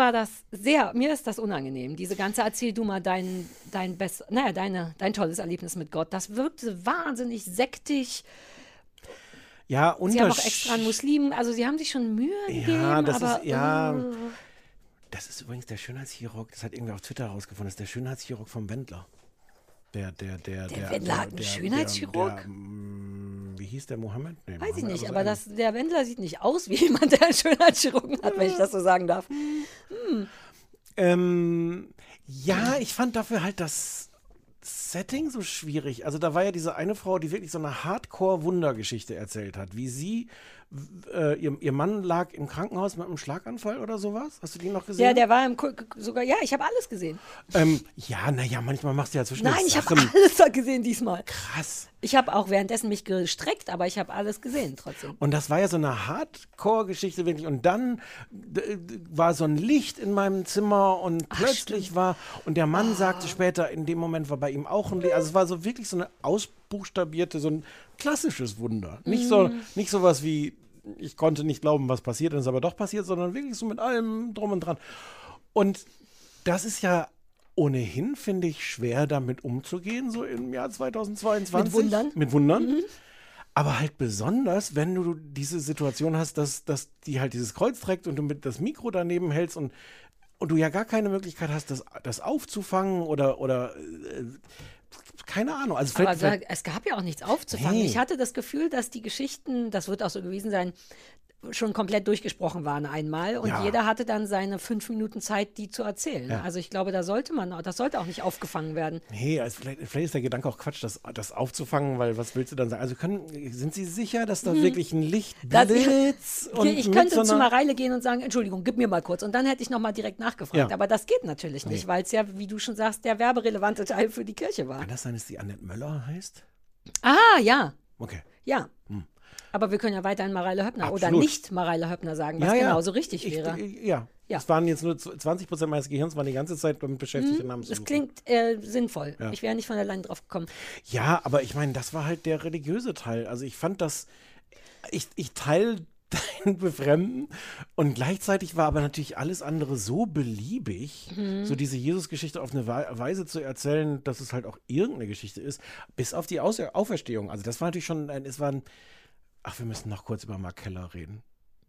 ist das unangenehm, diese ganze erzähl du mal dein tolles Erlebnis mit Gott. Das wirkte wahnsinnig sektisch. Ja, und Sie haben auch extra einen Muslimen, also sie haben sich schon Mühe gegeben, das ist übrigens der Schönheitschirurg, das hat irgendwer auf Twitter herausgefunden, das ist der Schönheitschirurg vom Wendler. Der Wendler hat einen Schönheitschirurg? Wie hieß der Mohammed? Nee, Weiß ich Mohammed, nicht, aber der Wendler sieht nicht aus wie jemand, der einen Schönheitschirurgen hat, wenn ich das so sagen darf. Ja, ich fand dafür halt das Setting so schwierig. Also da war ja diese eine Frau, die wirklich so eine Hardcore-Wundergeschichte erzählt hat, wie sie, ihr Mann lag im Krankenhaus mit einem Schlaganfall oder sowas. Hast du die noch gesehen? Ja, der war ich habe alles gesehen. Manchmal machst du ja zwischendurch Nein, ich habe Sachen. alles gesehen diesmal. Krass. Ich habe auch währenddessen mich gestreckt, aber ich habe alles gesehen trotzdem. Und das war ja so eine Hardcore-Geschichte wirklich. Und dann war so ein Licht in meinem Zimmer und plötzlich und der Mann sagte später, in dem Moment war bei ihm auch ein Licht. Also es war so wirklich so eine ausbuchstabierte, so ein klassisches Wunder. Nicht sowas wie, ich konnte nicht glauben, was passiert ist, aber doch passiert, sondern wirklich so mit allem drum und dran. Und das ist ja ohnehin, finde ich, schwer damit umzugehen, so im Jahr 2022. Mit Wundern. Mit Wundern. Aber halt besonders, wenn du diese Situation hast, dass die halt dieses Kreuz trägt und du mit das Mikro daneben hältst und du ja gar keine Möglichkeit hast, das aufzufangen oder keine Ahnung. Also Aber es gab ja auch nichts aufzufangen. Nee. Ich hatte das Gefühl, dass die Geschichten, das wird auch so gewesen sein, schon komplett durchgesprochen waren einmal und Ja. jeder hatte dann seine 5 Minuten Zeit, die zu erzählen. Ja. Also ich glaube, das sollte auch nicht aufgefangen werden. Nee, also vielleicht ist der Gedanke auch Quatsch, das aufzufangen, weil was willst du dann sagen? Also sind Sie sicher, dass da wirklich ein Licht blitzt? Ich könnte zu Mareile gehen und sagen, Entschuldigung, gib mir mal kurz. Und dann hätte ich nochmal direkt nachgefragt. Ja. Aber das geht natürlich nicht, weil es ja, wie du schon sagst, der werberelevante Teil für die Kirche war. Kann das sein, dass die Annette Möller heißt? Ah, ja. Okay. Ja. Aber wir können ja weiterhin Mareile Höppner oder Absolut. nicht Mareile Höppner sagen, was genauso richtig wäre. Ja. Es waren jetzt nur 20% meines Gehirns, waren die ganze Zeit damit beschäftigt, den Namen zu Das suchen. klingt sinnvoll. Ja. Ich wäre nicht von allein drauf gekommen. Ja, aber ich meine, das war halt der religiöse Teil. Also ich fand das, ich teile dein Befremden und gleichzeitig war aber natürlich alles andere so beliebig, so diese Jesus-Geschichte auf eine Weise zu erzählen, dass es halt auch irgendeine Geschichte ist, bis auf die Auferstehung. Also das war natürlich schon, wir müssen noch kurz über Mark Keller reden.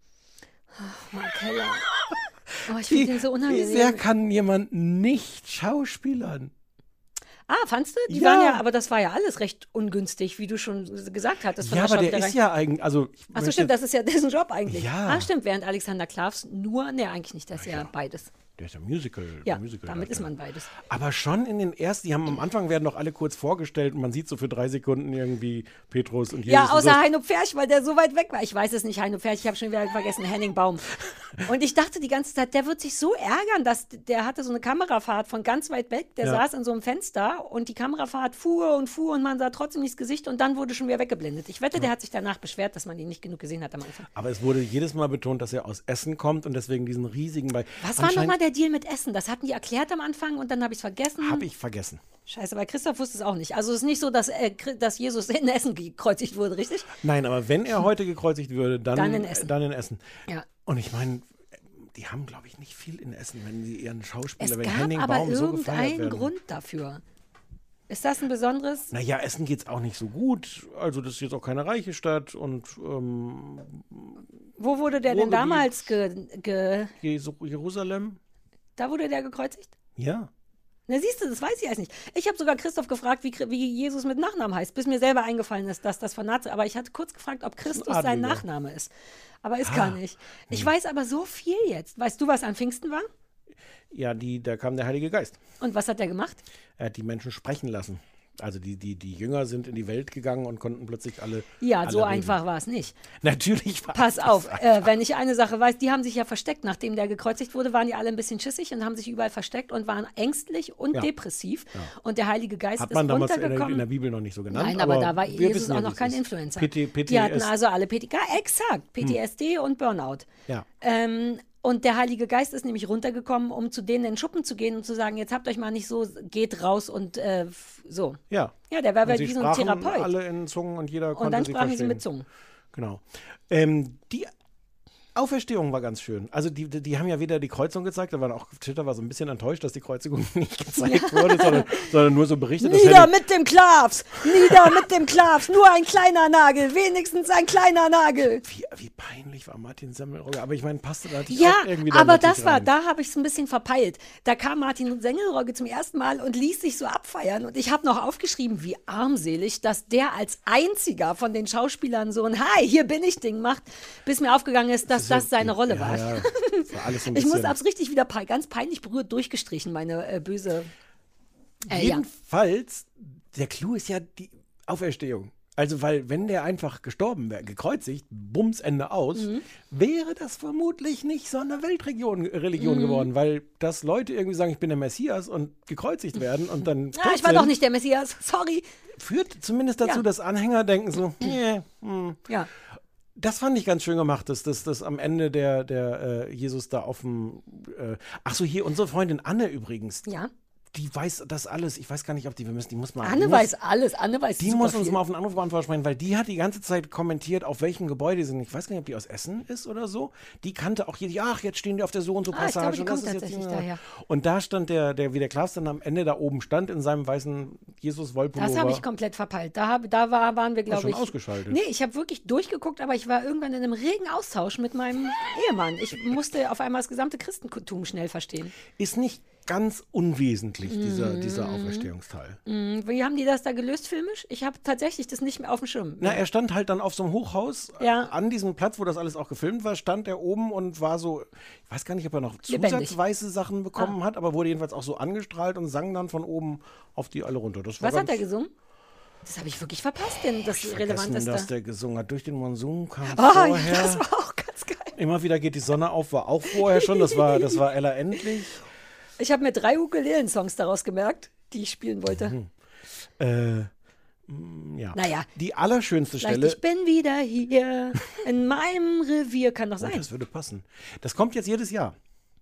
Mark Keller. Oh, ich finde den so Wie unangenehm. sehr kann jemand nicht schauspielern? Ah, fandst du? Die Ja. waren ja, aber das war ja alles recht ungünstig, wie du schon gesagt hattest. von Ja, aber der Schauspielerei. ist ja eigentlich, also Achso, stimmt, das ist ja dessen Job eigentlich. Ja. Ah, stimmt, während Alexander Klavs eigentlich nicht, das ist ja beides. der ist ja Musical. Ja, Musical damit ist man beides. Aber schon in den ersten, die haben am Anfang werden noch alle kurz vorgestellt und man sieht so für 3 Sekunden irgendwie Petrus und Jesus. Ja, und außer so. Heino Pferch, weil der so weit weg war. Ich weiß es nicht, Heino Pferch, ich habe schon wieder vergessen, Henning Baum. Und ich dachte die ganze Zeit, der wird sich so ärgern, dass der hatte so eine Kamerafahrt von ganz weit weg, der Ja. saß in so einem Fenster und die Kamerafahrt fuhr und man sah trotzdem nicht das Gesicht und dann wurde schon wieder weggeblendet. Ich wette, der hat sich danach beschwert, dass man ihn nicht genug gesehen hat am Anfang. Aber es wurde jedes Mal betont, dass er aus Essen kommt und deswegen diesen riesigen Was war nochmal der Deal mit Essen? Das hatten die erklärt am Anfang und dann habe ich es vergessen. Habe ich vergessen. Scheiße, aber Christoph wusste es auch nicht. Also es ist nicht so, dass Jesus in Essen gekreuzigt wurde, richtig? Nein, aber wenn er heute gekreuzigt würde, dann in Essen. Dann in Essen. Ja. Und ich meine, die haben, glaube ich, nicht viel in Essen, wenn sie ihren Schauspieler, Es wenn gab Henning aber Baum so gefeiert irgendeinen werden. Grund dafür. Ist das ein besonderes? Naja, Essen geht es auch nicht so gut. Also das ist jetzt auch keine reiche Stadt und Wo wurde der denn Ruhrgebiet. damals Jerusalem. Da wurde der gekreuzigt? Ja. Na siehst du, das weiß ich erst nicht. Ich habe sogar Christoph gefragt, wie Jesus mit Nachnamen heißt, bis mir selber eingefallen ist, dass das von Nazi. Aber ich hatte kurz gefragt, ob Christus sein Adliger. Nachname ist. Aber ist gar nicht. Ich weiß aber so viel jetzt. Weißt du, was an Pfingsten war? Ja, da kam der Heilige Geist. Und was hat der gemacht? Er hat die Menschen sprechen lassen. Also die Jünger sind in die Welt gegangen und konnten plötzlich alle Ja, alle so reden. einfach war es nicht. Natürlich war Pass es auf, einfach. wenn ich eine Sache weiß, die haben sich ja versteckt. Nachdem der gekreuzigt wurde, waren die alle ein bisschen schissig und haben sich überall versteckt und waren ängstlich und Ja. depressiv. Und der Heilige Geist Hat ist man damals runtergekommen. in der Bibel noch nicht so genannt. Nein, aber da war wir Jesus wissen auch ja, noch wie es kein ist. Influencer. PTS. Die hatten also alle exakt, PTSD und Burnout. Ja. Und der Heilige Geist ist nämlich runtergekommen, um zu denen in den Schuppen zu gehen und zu sagen, jetzt habt euch mal nicht so, geht raus und so. Ja. Ja, der war Und sie wie so ein sprachen Therapeut. alle in Zungen und jeder konnte Und dann sie sprachen verstehen. sie mit Zungen. Genau. Die Auferstehung war ganz schön. Also die haben ja wieder die Kreuzung gezeigt, Twitter war so ein bisschen enttäuscht, dass die Kreuzigung nicht gezeigt wurde, sondern nur so berichtet. dass Nieder mit dem Klavs! Nieder mit dem Klavs! Nur ein kleiner Nagel! Wenigstens ein kleiner Nagel! Wie peinlich war Martin Semmelrogge. Aber ich meine, passte da natürlich Ja, auch irgendwie dann aber natürlich das war, rein. da habe ich es ein bisschen verpeilt. Da kam Martin Semmelrogge zum ersten Mal und ließ sich so abfeiern. Und ich habe noch aufgeschrieben, wie armselig, dass der als einziger von den Schauspielern so ein Hi, hier bin ich Ding macht, bis mir aufgegangen ist, dass das seine Rolle war. Ja, das war alles so ein Ich bisschen. hab's richtig wieder ganz peinlich berührt durchgestrichen, meine böse. Ja. Jedenfalls, der Clou ist ja die Auferstehung. Also, weil, wenn der einfach gestorben wäre, gekreuzigt, Bums, Ende aus, wäre das vermutlich nicht so eine Religion geworden, weil dass Leute irgendwie sagen, ich bin der Messias und gekreuzigt werden und dann tot Ich war sind, doch nicht der Messias, sorry. führt zumindest dazu, Ja. dass Anhänger denken so, Ja. Das fand ich ganz schön gemacht, dass am Ende der Jesus da auf dem ach so, hier, unsere Freundin Anne übrigens, Ja. die weiß das alles. Ich weiß gar nicht, ob die muss mal. Anne weiß alles. Anne weiß Die super muss uns viel. mal auf den Anrufbeantworter sprechen, weil die hat die ganze Zeit kommentiert, auf welchem Gebäude die sind. Ich weiß gar nicht, ob die aus Essen ist oder so. Die kannte auch jetzt stehen die auf der so und so ich Passage. glaube, die und das kommt ist jetzt tatsächlich daher. Und da stand wie der Klaus dann am Ende da oben stand, in seinem weißen Jesus-Wollpullover. Das habe ich komplett verpeilt. Waren wir, glaube schon ich. ausgeschaltet. Nee, ich habe wirklich durchgeguckt, aber ich war irgendwann in einem regen Austausch mit meinem Ehemann. Ich musste auf einmal das gesamte Christentum schnell verstehen. Ist nicht ganz unwesentlich, dieser Auferstehungsteil. Wie haben die das da gelöst filmisch? Ich habe tatsächlich das nicht mehr auf dem Schirm. Na, er stand halt dann auf so einem Hochhaus, Ja. an diesem Platz, wo das alles auch gefilmt war, stand er oben und war so, ich weiß gar nicht, ob er noch Lebendig. zusatzweiße Sachen bekommen hat, aber wurde jedenfalls auch so angestrahlt und sang dann von oben auf die alle runter. Das war Was hat ganz er gesungen? Das habe ich wirklich verpasst, denn das vergessen, Relevanteste. dass der gesungen hat. Durch den Monsun kam Ja, vorher. das war auch ganz geil. Immer wieder geht die Sonne auf, war auch vorher schon. Das war Ella Endlich. Ich habe mir 3 Ukulelen-Songs daraus gemerkt, die ich spielen wollte. Ja. Naja. Die allerschönste Vielleicht Stelle. ich bin wieder hier in meinem Revier, kann doch sein. Das würde passen. Das kommt jetzt jedes Jahr.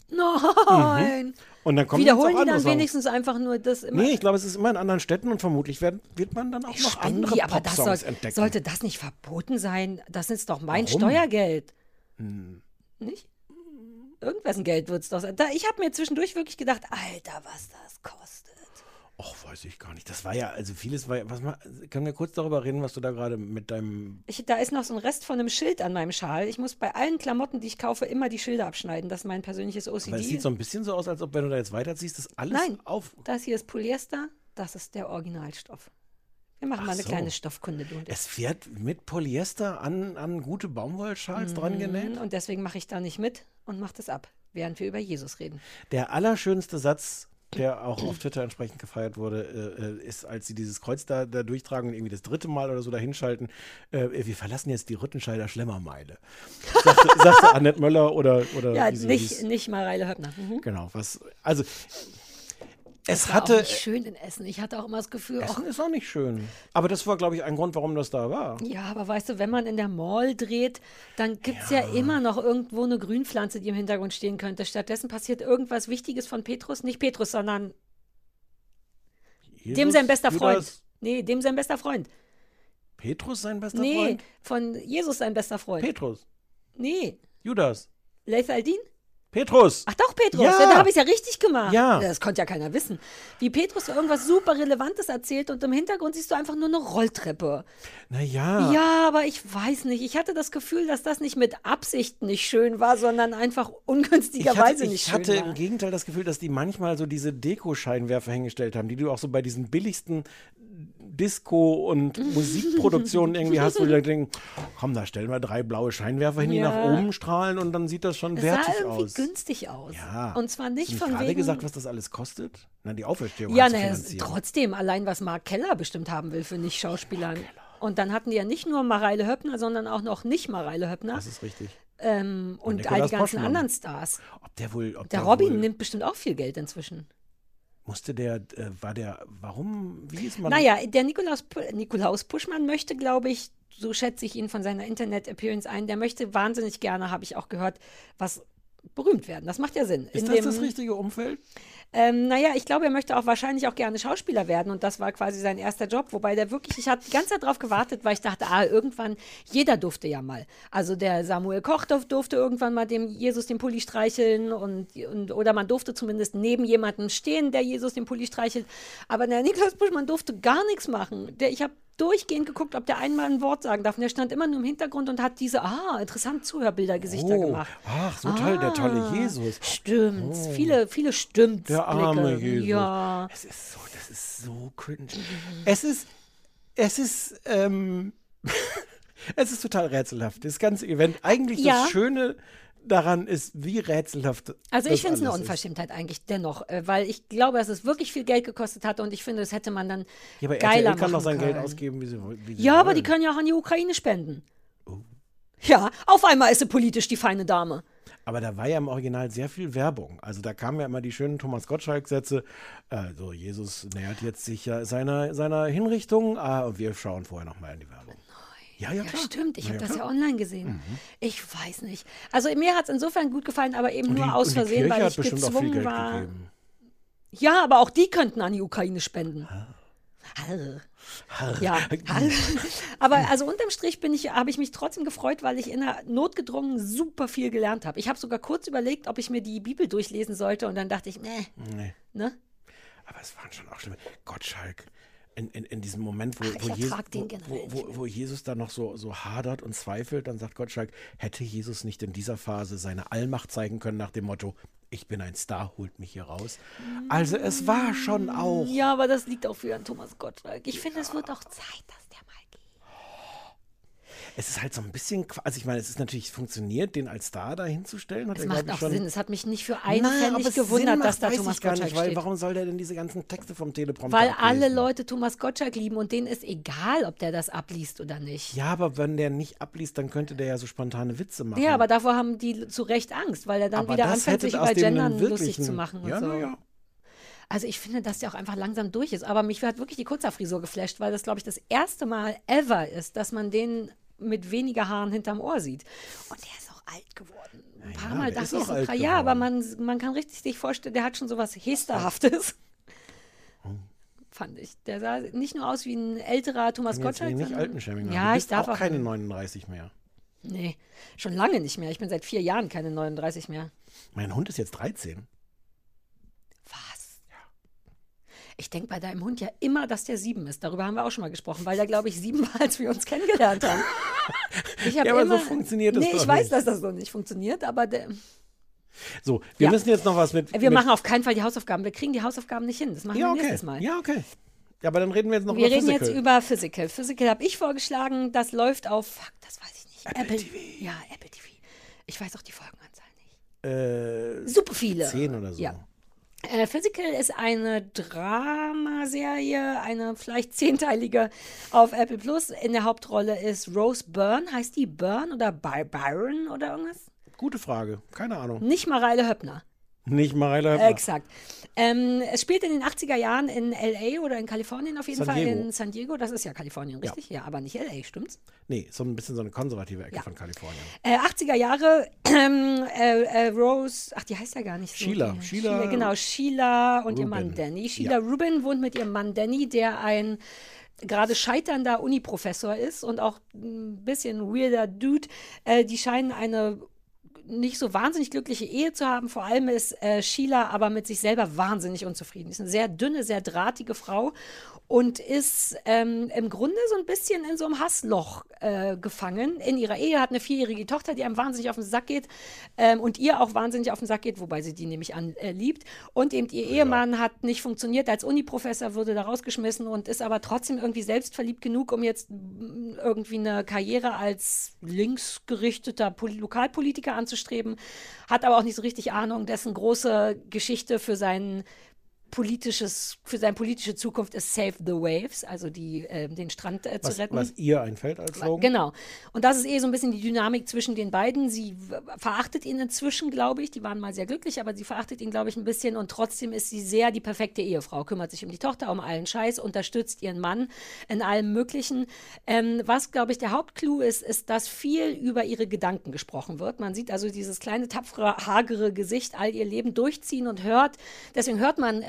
Nein. Und dann kommen Wiederholen jetzt auch die dann andere Songs. wenigstens einfach nur das immer? Nee, ich glaube, es ist immer in anderen Städten und vermutlich wird man dann auch noch Spenden andere die, aber das Popsongs entdecken. sollte das nicht verboten sein? Das ist doch mein Warum? Steuergeld. Nicht? Irgendwessen Geld wird es doch sein. Ich habe mir zwischendurch wirklich gedacht, Alter, was das kostet. Och, weiß ich gar nicht. Das war ja, also vieles war ja, können wir kurz darüber reden, was du da gerade mit deinem... Da ist noch so ein Rest von einem Schild an meinem Schal. Ich muss bei allen Klamotten, die ich kaufe, immer die Schilder abschneiden. Das ist mein persönliches OCD. Weil es sieht so ein bisschen so aus, als ob, wenn du da jetzt weiterziehst, das alles Nein, auf... das hier ist Polyester, das ist der Originalstoff. Wir machen mal eine so. kleine Stoffkunde, du und ich. Es wird mit Polyester an gute Baumwollschals dran genäht. Und deswegen mache ich da nicht mit und mache das ab, während wir über Jesus reden. Der allerschönste Satz, der auch auf Twitter entsprechend gefeiert wurde, ist, als sie dieses Kreuz da durchtragen und irgendwie das 3. Mal oder so da hinschalten, wir verlassen jetzt die Rüttenscheider Schlemmermeile. Sagte Annette Möller oder Ja, wie sie hieß. nicht Mareile Höppner. Genau, es Das war hatte... auch nicht schön in Essen. Ich hatte auch immer das Gefühl, Essen ist auch nicht schön. Aber das war, glaube ich, ein Grund, warum das da war. ja, aber weißt du, wenn man in der Mall dreht, dann gibt es ja immer noch irgendwo eine Grünpflanze, die im Hintergrund stehen könnte. Stattdessen passiert irgendwas Wichtiges von Petrus. Nicht Petrus, sondern Jesus, dem sein bester Freund. Judas, Nee, dem sein bester Freund. Petrus sein bester Nee, Freund? von Jesus sein bester Freund. Petrus. Nee, Judas. Leith Aldin? Petrus. Ach doch, Petrus. Ja. Ja, da habe ich es ja richtig gemacht. Ja. Das konnte ja keiner wissen. Wie Petrus irgendwas super Relevantes erzählt und im Hintergrund siehst du einfach nur eine Rolltreppe. Naja. Ja, aber ich weiß nicht. Ich hatte das Gefühl, dass das nicht mit Absicht nicht schön war, sondern einfach ungünstigerweise nicht Ich schön hatte war. im Gegenteil das Gefühl, dass die manchmal so diese Deko-Scheinwerfer hingestellt haben, die du auch so bei diesen billigsten Disco- und Musikproduktionen irgendwie hast, wo die denken, komm, da stellen wir 3 blaue Scheinwerfer hin, die Ja. nach oben strahlen und dann sieht das schon Es sah wertig irgendwie aus. günstig aus. Ja. Und zwar nicht Hast du von gerade wegen... gesagt, was das alles kostet? Na, die Auferstehung Ja, halt zu naja, finanzieren. trotzdem, allein was Mark Keller bestimmt haben will für Nicht-Schauspielern. Und dann hatten die ja nicht nur Mareile Höppner, sondern auch noch nicht Mareile Höppner. Das ist richtig. Und all Nikolaus die ganzen Poschmann. anderen Stars. Ob Der Robin nimmt bestimmt auch viel Geld inzwischen. wie ist man? Naja, der Nikolaus Puschmann möchte, glaube ich, so schätze ich ihn von seiner Internet-Appearance ein, der möchte wahnsinnig gerne, habe ich auch gehört, was berühmt werden. Das macht ja Sinn. Ist das das richtige Umfeld? Naja, ich glaube, er möchte auch wahrscheinlich auch gerne Schauspieler werden und das war quasi sein erster Job, wobei der wirklich, ich hatte die ganze Zeit drauf gewartet, weil ich dachte, irgendwann, jeder durfte ja mal. Also der Samuel Koch durfte irgendwann mal dem Jesus den Pulli streicheln oder man durfte zumindest neben jemandem stehen, der Jesus den Pulli streichelt, aber der Nikolaus Puschmann durfte gar nichts machen. Ich habe durchgehend geguckt, ob der einmal ein Wort sagen darf und der stand immer nur im Hintergrund und hat diese, interessant Zuhörbildergesichter gemacht. Ach, so toll, der tolle Jesus. Stimmt, viele stimmt. Der arme Jesus. Ja. Das ist so cringe. Es ist es ist total rätselhaft. Das ganze Event. Eigentlich Ja. das Schöne daran ist, wie rätselhaft. Also das ich finde es eine alles ist. Unverschämtheit eigentlich dennoch, weil ich glaube, dass es wirklich viel Geld gekostet hat und ich finde, das hätte man dann Ja, aber geiler RTL machen kann doch sein können. Geld ausgeben, wie sie Ja, aber wollen. die können ja auch an die Ukraine spenden. Ja, auf einmal ist sie politisch die feine Dame. Aber da war ja im Original sehr viel Werbung. Also da kamen ja immer die schönen Thomas Gottschalk-Sätze. So, Jesus nähert jetzt sich ja seiner Hinrichtung. Und wir schauen vorher nochmal in die Werbung. Ja, Ja, klar. stimmt. Ich Na habe das klar. ja online gesehen. Ich weiß nicht. Also mir hat es insofern gut gefallen, aber eben Und nur die- aus und die Versehen, Kirche weil hat ich bestimmt auch viel gezwungen Geld war. gegeben. Ja, aber auch die könnten an die Ukraine spenden. Ja, aber also unterm Strich habe ich mich trotzdem gefreut, weil ich in der notgedrungen super viel gelernt habe. Ich habe sogar kurz überlegt, ob ich mir die Bibel durchlesen sollte und dann dachte ich, nee. Ne? Aber es waren schon auch schlimme. Gottschalk, in diesem Moment, wo Jesus da noch so hadert und zweifelt, dann sagt Gottschalk, hätte Jesus nicht in dieser Phase seine Allmacht zeigen können nach dem Motto, ich bin ein Star, holt mich hier raus. Also es war schon auch... Ja, aber das liegt auch für Herrn Thomas Gottschalk. Ich finde, es wird auch Zeit, dass der mal geht. Es ist halt so ein bisschen, also ich meine, es ist natürlich funktioniert, den als Star da hinzustellen. Es macht auch Sinn. Es hat mich nicht für einen Pfennig gewundert, dass da Thomas Gottschalk steht. Warum soll der denn diese ganzen Texte vom Teleprompter Weil ablesen? alle Leute Thomas Gottschalk lieben und denen ist egal, ob der das abliest oder nicht. Ja, aber wenn der nicht abliest, dann könnte der ja so spontane Witze machen. Ja, aber davor haben die zu Recht Angst, weil er dann wieder anfängt, sich über Gendern lustig zu machen und so. Ja. Also ich finde, dass der auch einfach langsam durch ist. Aber mich hat wirklich die Kurzhaarfrisur geflasht, weil das, glaube ich, das erste Mal ever ist, dass man den mit weniger Haaren hinterm Ohr sieht. Und der ist auch alt geworden. Ein paar Mal dachte ich so, ja, aber man kann richtig sich vorstellen, der hat schon sowas Hesterhaftes. Fand ich. Der sah nicht nur aus wie ein älterer Thomas Gottschalk. Nicht Altenshaming. Ja, ich darf auch keine 39 mehr. Nee, schon lange nicht mehr. Ich bin seit 4 Jahren keine 39 mehr. Mein Hund ist jetzt 13. Was? Ja. Ich denke bei deinem Hund ja immer, dass der 7 ist. Darüber haben wir auch schon mal gesprochen, weil der, glaube ich, 7 war, als wir uns kennengelernt haben. Aber so funktioniert das doch nicht. Ich weiß, dass das so nicht funktioniert, aber so, wir müssen jetzt noch was mit... Wir machen auf keinen Fall die Hausaufgaben. Wir kriegen die Hausaufgaben nicht hin. Das machen wir nächstes Mal. Ja, okay. Ja, aber dann reden wir jetzt noch über Physical. Physical. Wir reden jetzt über Physical. Physical habe ich vorgeschlagen. Das läuft auf, das weiß ich nicht. Apple TV. Ja, Apple TV. Ich weiß auch die Folgenanzahl nicht. Super viele. 10 oder so. Ja. Physical ist eine Dramaserie, eine vielleicht 10-teilige auf Apple Plus. In der Hauptrolle ist Rose Byrne. Heißt die Byrne oder Byron oder irgendwas? Gute Frage. Keine Ahnung. Nicht Mareile Höppner. Nicht Mareile Höppner. Exakt. Es spielt in den 80er Jahren in L.A. oder in Kalifornien auf jeden Fall. In San Diego. Das ist ja Kalifornien, richtig? Ja, aber nicht L.A., stimmt's? Nee, so ein bisschen so eine konservative Ecke von Kalifornien. 80er Jahre, Rose, die heißt ja gar nicht so. Sheila. Genau, Sheila und Rubin. Ihr Mann Danny. Sheila Rubin wohnt mit ihrem Mann Danny, der ein gerade scheiternder Uni-Professor ist und auch ein bisschen weirder Dude. Die scheinen eine nicht so wahnsinnig glückliche Ehe zu haben. Vor allem ist Sheila aber mit sich selber wahnsinnig unzufrieden. Sie ist eine sehr dünne, sehr drahtige Frau und ist im Grunde so ein bisschen in so einem Hassloch gefangen. In ihrer Ehe hat eine 4-jährige Tochter, die einem wahnsinnig auf den Sack geht und ihr auch wahnsinnig auf den Sack geht, wobei sie die nämlich liebt. Und eben ihr Ehemann hat nicht funktioniert als Uniprofessor, wurde da rausgeschmissen und ist aber trotzdem irgendwie selbstverliebt genug, um jetzt irgendwie eine Karriere als linksgerichteter Lokalpolitiker anzustreben, hat aber auch nicht so richtig Ahnung, dessen große Geschichte für seine politische Zukunft ist Save the Waves, also den Strand zu retten. Was ihr einfällt als Slogan? Genau. Und das ist so ein bisschen die Dynamik zwischen den beiden. Sie verachtet ihn inzwischen, glaube ich. Die waren mal sehr glücklich, aber sie verachtet ihn, glaube ich, ein bisschen. Und trotzdem ist sie sehr die perfekte Ehefrau. Kümmert sich um die Tochter, um allen Scheiß, unterstützt ihren Mann in allem Möglichen. Was, glaube ich, der Hauptclou ist, dass viel über ihre Gedanken gesprochen wird. Man sieht also dieses kleine, tapfere, hagere Gesicht all ihr Leben durchziehen und deswegen hört man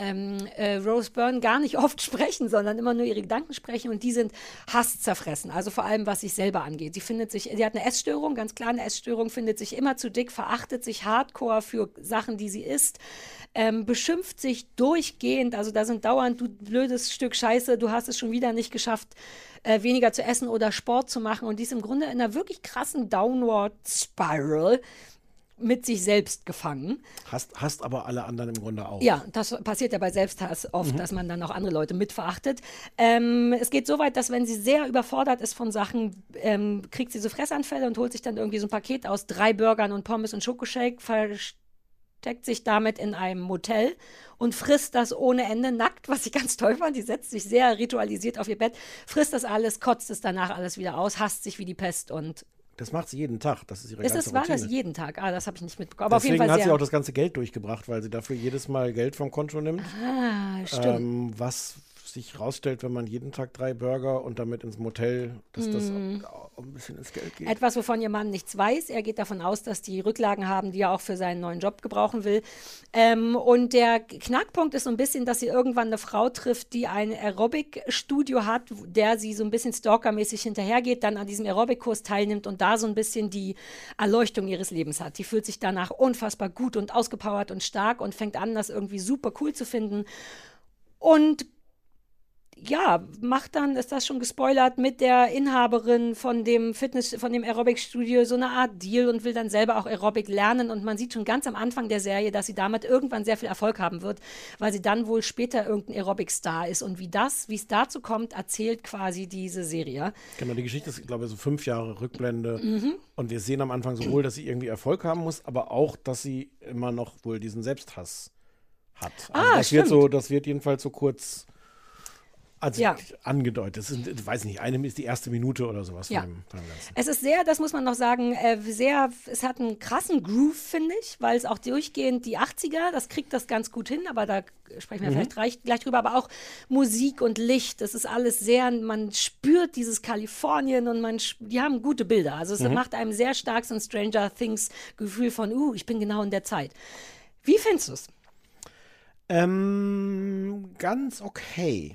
Rose Byrne gar nicht oft sprechen, sondern immer nur ihre Gedanken sprechen und die sind hasszerfressen, also vor allem was sich selber angeht. Sie hat eine Essstörung, ganz klar eine Essstörung, findet sich immer zu dick, verachtet sich hardcore für Sachen, die sie isst, beschimpft sich durchgehend, also da sind dauernd, du blödes Stück Scheiße, du hast es schon wieder nicht geschafft, weniger zu essen oder Sport zu machen und die ist im Grunde in einer wirklich krassen Downward Spiral mit sich selbst gefangen. Hasst aber alle anderen im Grunde auch. Ja, das passiert ja bei Selbsthass oft, dass man dann auch andere Leute mitverachtet. Es geht so weit, dass wenn sie sehr überfordert ist von Sachen, kriegt sie so Fressanfälle und holt sich dann irgendwie so ein Paket aus 3 Burgern und Pommes und Schokoshake, versteckt sich damit in einem Motel und frisst das ohne Ende nackt, was ich ganz toll fand. Die setzt sich sehr ritualisiert auf ihr Bett, frisst das alles, kotzt es danach alles wieder aus, hasst sich wie die Pest und das macht sie jeden Tag. Das ist ihre ganze Routine. War das jeden Tag? Das habe ich nicht mitbekommen. Aber deswegen auf jeden Fall hat sie auch das ganze Geld durchgebracht, weil sie dafür jedes Mal Geld vom Konto nimmt. Stimmt. Was sich rausstellt, wenn man jeden Tag 3 Burger und damit ins Motel, dass das auch ein bisschen ins Geld geht. Etwas, wovon ihr Mann nichts weiß. Er geht davon aus, dass die Rücklagen haben, die er auch für seinen neuen Job gebrauchen will. Und der Knackpunkt ist so ein bisschen, dass sie irgendwann eine Frau trifft, die ein Aerobic-Studio hat, der sie so ein bisschen stalkermäßig hinterhergeht, dann an diesem Aerobic-Kurs teilnimmt und da so ein bisschen die Erleuchtung ihres Lebens hat. Die fühlt sich danach unfassbar gut und ausgepowert und stark und fängt an, das irgendwie super cool zu finden. Und ja, macht dann, ist das schon gespoilert, mit der Inhaberin von dem Aerobic-Studio so eine Art Deal und will dann selber auch Aerobic lernen. Und man sieht schon ganz am Anfang der Serie, dass sie damit irgendwann sehr viel Erfolg haben wird, weil sie dann wohl später irgendein Aerobic-Star ist. Und wie es dazu kommt, erzählt quasi diese Serie. Genau, die Geschichte ist, glaube ich, so 5 Jahre Rückblende. Und wir sehen am Anfang sowohl, dass sie irgendwie Erfolg haben muss, aber auch, dass sie immer noch wohl diesen Selbsthass hat. Also das wird jedenfalls so kurz angedeutet. Das ist, ich weiß nicht, ist die erste Minute oder sowas von dem Ganzen. Es ist sehr, das muss man noch sagen, es hat einen krassen Groove, finde ich, weil es auch durchgehend die 80er, das kriegt das ganz gut hin, aber da sprechen wir vielleicht gleich drüber, aber auch Musik und Licht, das ist alles sehr, man spürt dieses Kalifornien und die haben gute Bilder. Also es macht einem sehr stark so ein Stranger Things Gefühl von, ich bin genau in der Zeit. Wie findest du es? Ganz okay.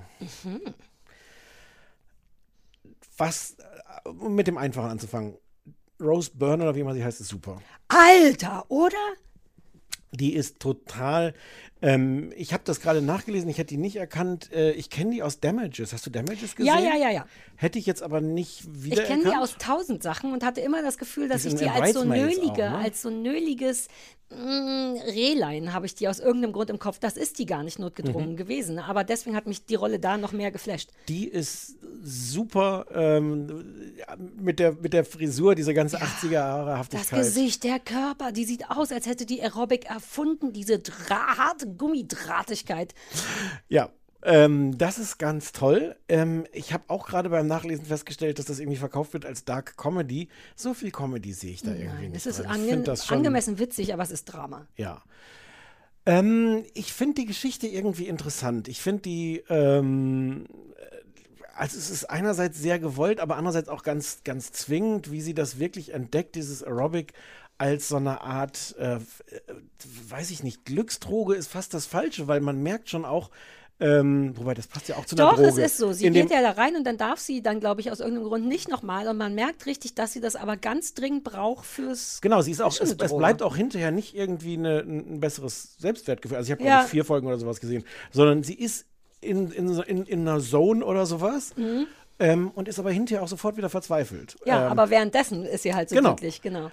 Was, um mit dem Einfachen anzufangen, Rose Byrne oder wie immer sie heißt, ist super. Alter, oder? Die ist total, ich habe das gerade nachgelesen, ich hätte die nicht erkannt. Ich kenne die aus Damages. Hast du Damages gesehen? Ja. Hätte ich jetzt aber nicht wiedererkannt. Ich kenne die aus 1000 Sachen und hatte immer das Gefühl, dass ich die als so nöliges Rehlein habe ich die aus irgendeinem Grund im Kopf. Das ist die gar nicht notgedrungen gewesen. Aber deswegen hat mich die Rolle da noch mehr geflasht. Die ist super mit der Frisur, diese ganze 80er-Jahre-Haftigkeit. Das Gesicht, der Körper, die sieht aus, als hätte die Aerobic erfunden, diese harte Gummidrahtigkeit. Ja, das ist ganz toll. Ich habe auch gerade beim Nachlesen festgestellt, dass das irgendwie verkauft wird als Dark Comedy. So viel Comedy sehe ich da irgendwie nicht. Es ist angemessen witzig, aber es ist Drama. Ja. Ich finde die Geschichte irgendwie interessant. Ich finde die, also es ist einerseits sehr gewollt, aber andererseits auch ganz, ganz zwingend, wie sie das wirklich entdeckt, dieses Aerobic als so eine Art, weiß ich nicht, Glücksdroge ist fast das Falsche, weil man merkt schon auch, wobei, das passt ja auch zu einer Droge. Doch, es ist so. Sie geht ja da rein und dann darf sie dann, glaube ich, aus irgendeinem Grund nicht nochmal. Und man merkt richtig, dass sie das aber ganz dringend braucht fürs. Genau, sie ist auch, es bleibt auch hinterher nicht irgendwie ein besseres Selbstwertgefühl. Also ich habe, glaube ich, 4 Folgen oder sowas gesehen, sondern sie ist in einer Zone oder sowas. Und ist aber hinterher auch sofort wieder verzweifelt. Ja, aber währenddessen ist sie halt so glücklich, genau.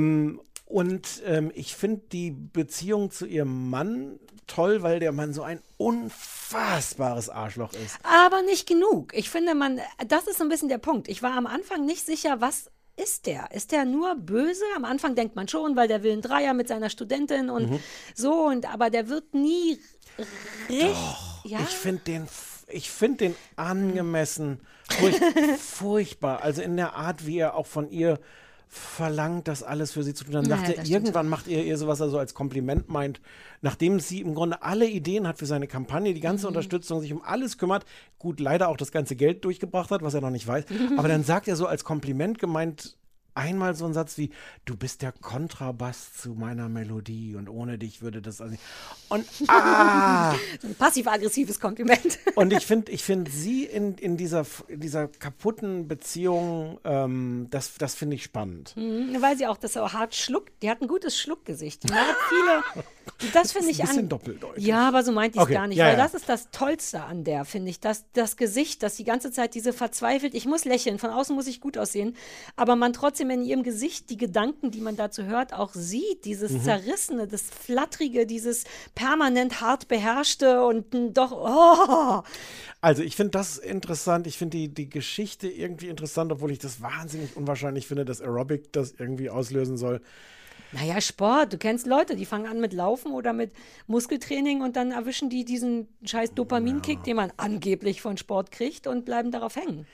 Ich finde die Beziehung zu ihrem Mann toll, weil der Mann so ein unfassbares Arschloch ist. Aber nicht genug. Ich finde, das ist so ein bisschen der Punkt. Ich war am Anfang nicht sicher, was ist der? Ist der nur böse? Am Anfang denkt man schon, weil der will einen Dreier mit seiner Studentin und so, aber der wird nie richtig. Ja? Ich finde den angemessen furchtbar. Also in der Art, wie er auch von ihr verlangt, das alles für sie zu tun. Dann irgendwann macht ihr sowas also als Kompliment meint, nachdem sie im Grunde alle Ideen hat für seine Kampagne, die ganze Unterstützung, sich um alles kümmert, gut, leider auch das ganze Geld durchgebracht hat, was er noch nicht weiß, aber dann sagt er so als Kompliment gemeint einmal so einen Satz wie, du bist der Kontrabass zu meiner Melodie und ohne dich würde das also nicht. Und so ein passiv-aggressives Kompliment. Und ich finde sie in dieser kaputten Beziehung, das finde ich spannend. Weil sie auch das so hart schluckt. Die hat ein gutes Schluckgesicht. Die hat viele. Das finde ich ein bisschen doppeldeutig. Ja, aber so meinte ich es gar nicht. Weil das ist das Tollste an der, finde ich. Das Gesicht, das die ganze Zeit diese verzweifelt, ich muss lächeln, von außen muss ich gut aussehen, aber man trotzdem in ihrem Gesicht die Gedanken, die man dazu hört, auch sieht. Dieses Zerrissene, das Flattrige, dieses permanent hart beherrschte und doch, Also ich finde das interessant. Ich finde die Geschichte irgendwie interessant, obwohl ich das wahnsinnig unwahrscheinlich finde, dass Aerobic das irgendwie auslösen soll. Naja, Sport. Du kennst Leute, die fangen an mit Laufen oder mit Muskeltraining und dann erwischen die diesen scheiß Dopaminkick, den man angeblich von Sport kriegt und bleiben darauf hängen.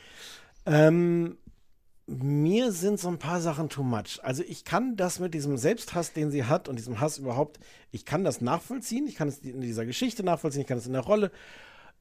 Mir sind so ein paar Sachen too much. Also ich kann das mit diesem Selbsthass, den sie hat und diesem Hass überhaupt, ich kann das nachvollziehen, ich kann es in dieser Geschichte nachvollziehen, ich kann es in der Rolle.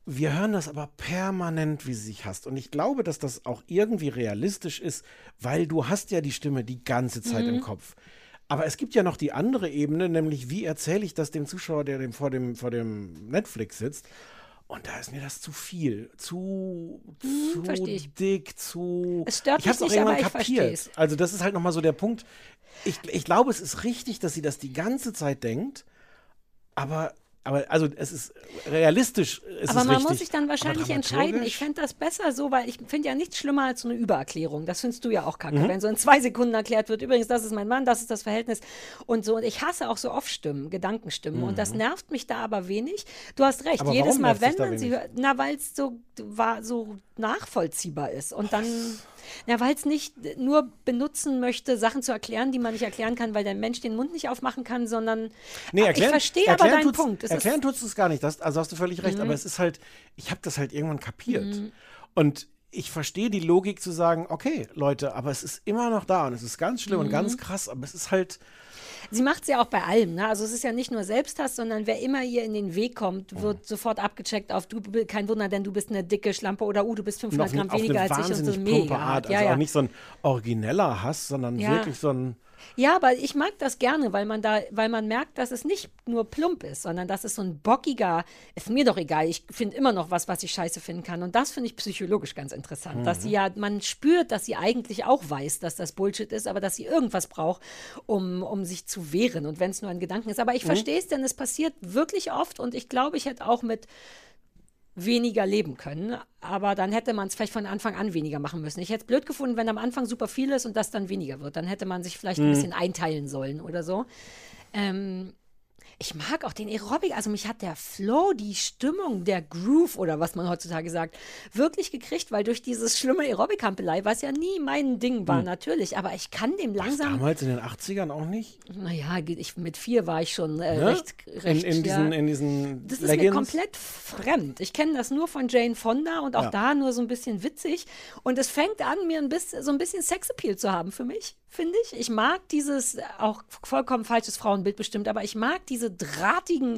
Wir hören das aber permanent, wie sie sich hasst. Und ich glaube, dass das auch irgendwie realistisch ist, weil du hast ja die Stimme die ganze Zeit im Kopf. Aber es gibt ja noch die andere Ebene, nämlich wie erzähle ich das dem Zuschauer, der vor dem Netflix sitzt. Und da ist mir das zu viel, zu dick, zu... Es stört ich hab's mich auch nicht, aber irgendwann ich kapiert. versteh's. Also das ist halt nochmal so der Punkt. Ich glaube, es ist richtig, dass sie das die ganze Zeit denkt, aber also es ist realistisch, Aber man richtig. muss sich dann wahrscheinlich entscheiden. Ich fände das besser so, weil ich finde ja nichts schlimmer als so eine Übererklärung. Das findest du ja auch kacke. Wenn so in 2 Sekunden erklärt wird, übrigens, das ist mein Mann, das ist das Verhältnis und so. Und ich hasse auch so Off-Stimmen, Gedankenstimmen. Und das nervt mich da aber wenig. Du hast recht, Aber jedes warum Mal, nervt dich wenn da man sie wenig? hört, weil es so nachvollziehbar ist. Und dann, weil es nicht nur benutzen möchte, Sachen zu erklären, die man nicht erklären kann, weil der Mensch den Mund nicht aufmachen kann, sondern Nee, ich verstehe aber deinen Punkt. Erklären tust du es gar nicht, also hast du völlig recht, aber es ist halt, ich habe das halt irgendwann kapiert. Und ich verstehe die Logik zu sagen, okay, Leute, aber es ist immer noch da und es ist ganz schlimm und ganz krass, aber es ist halt... Sie macht es ja auch bei allem, ne? Also es ist ja nicht nur Selbsthass, sondern wer immer ihr in den Weg kommt, wird sofort abgecheckt auf, kein Wunder, denn du bist eine dicke Schlampe oder du bist 500 Gramm weniger als ich und so mega. Art. Ja, Also ja. auch nicht so ein origineller Hass, sondern wirklich so ein... Ja, aber ich mag das gerne, weil man merkt, dass es nicht nur plump ist, sondern dass es so ein bockiger, ist mir doch egal, ich finde immer noch was ich scheiße finden kann. Und das finde ich psychologisch ganz interessant, dass sie man spürt, dass sie eigentlich auch weiß, dass das Bullshit ist, aber dass sie irgendwas braucht, um sich zu wehren. Und wenn es nur ein Gedanken ist. Aber ich verstehe es, denn es passiert wirklich oft und ich glaube, ich hätte auch mit weniger leben können, aber dann hätte man es vielleicht von Anfang an weniger machen müssen. Ich hätte es blöd gefunden, wenn am Anfang super viel ist und das dann weniger wird. Dann hätte man sich vielleicht ein bisschen einteilen sollen oder so. Ich mag auch den Aerobic, also mich hat der Flow, die Stimmung, der Groove oder was man heutzutage sagt, wirklich gekriegt, weil durch dieses schlimme Aerobic-Hampelei, was ja nie mein Ding war, natürlich, aber ich kann dem langsam... Damals in den 80ern auch nicht? Naja, mit 4 war ich schon recht in diesen das ist Leggings? mir komplett fremd. Ich kenne das nur von Jane Fonda und auch da nur so ein bisschen witzig. Und es fängt an, mir so ein bisschen Sexappeal zu haben für mich, finde ich. Ich mag dieses, auch vollkommen falsches Frauenbild bestimmt, aber ich mag diese drahtigen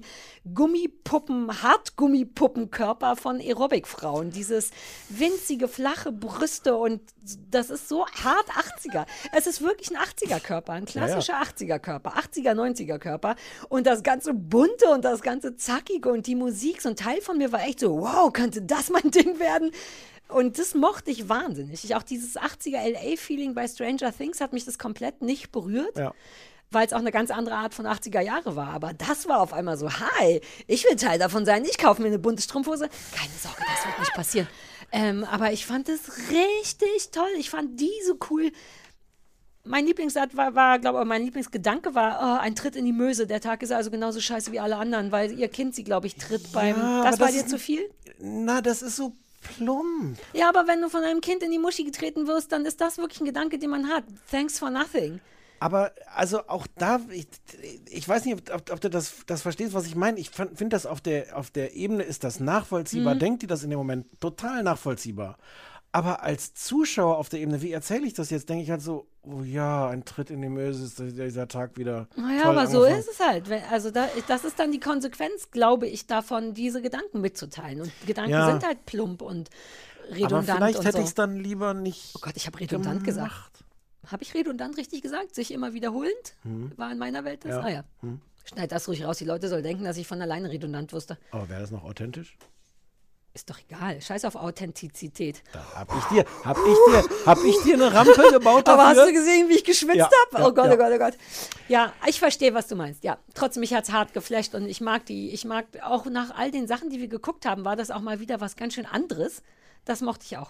Hartgummipuppenkörper von Aerobic-Frauen. Dieses winzige, flache Brüste und das ist so hart 80er. Es ist wirklich ein 80er-Körper, ein klassischer 80er-Körper, 80er, 90er-Körper. Und das ganze Bunte und das ganze Zackige und die Musik, so ein Teil von mir war echt so, wow, könnte das mein Ding werden? Und das mochte ich wahnsinnig. Auch dieses 80er LA-Feeling bei Stranger Things hat mich das komplett nicht berührt, weil es auch eine ganz andere Art von 80er Jahre war. Aber das war auf einmal so, hi, ich will Teil davon sein, ich kaufe mir eine bunte Strumpfhose. Keine Sorge, das wird nicht passieren. Aber ich fand das richtig toll. Ich fand die so cool. Mein Lieblingssatz mein Lieblingsgedanke war, ein Tritt in die Möse. Der Tag ist also genauso scheiße wie alle anderen, weil ihr Kind sie, glaube ich, tritt beim... Das war dir zu viel? Na, das ist so plump. Ja, aber wenn du von einem Kind in die Muschi getreten wirst, dann ist das wirklich ein Gedanke, den man hat. Thanks for nothing. Aber also auch da, ich weiß nicht, ob du das verstehst, was ich meine. Ich finde das auf der Ebene ist das nachvollziehbar. Denkt die das in dem Moment total nachvollziehbar. Aber als Zuschauer auf der Ebene, wie erzähle ich das jetzt, denke ich halt so, oh ja, ein Tritt in die Möse ist dieser Tag wieder. Naja, aber so ist es halt. Also das ist dann die Konsequenz, glaube ich, davon, diese Gedanken mitzuteilen. Und Gedanken sind halt plump und redundant. Aber vielleicht und hätte so. ich es dann lieber nicht. Oh Gott, ich habe redundant gesagt. Habe ich redundant richtig gesagt? Sich immer wiederholend? War in meiner Welt das? Ja. Ah ja. Schneid das ruhig raus. Die Leute sollen denken, dass ich von alleine redundant wusste. Aber wäre das noch authentisch? Ist doch egal. Scheiß auf Authentizität. Da hab ich dir eine Rampe gebaut dafür? Aber hast du gesehen, wie ich geschwitzt habe? Ja, Oh Gott, ja. oh Gott, oh Gott. Ja, ich verstehe, was du meinst. Ja, trotzdem, mich hat's hart geflasht und ich mag auch nach all den Sachen, die wir geguckt haben, war das auch mal wieder was ganz schön anderes. Das mochte ich auch.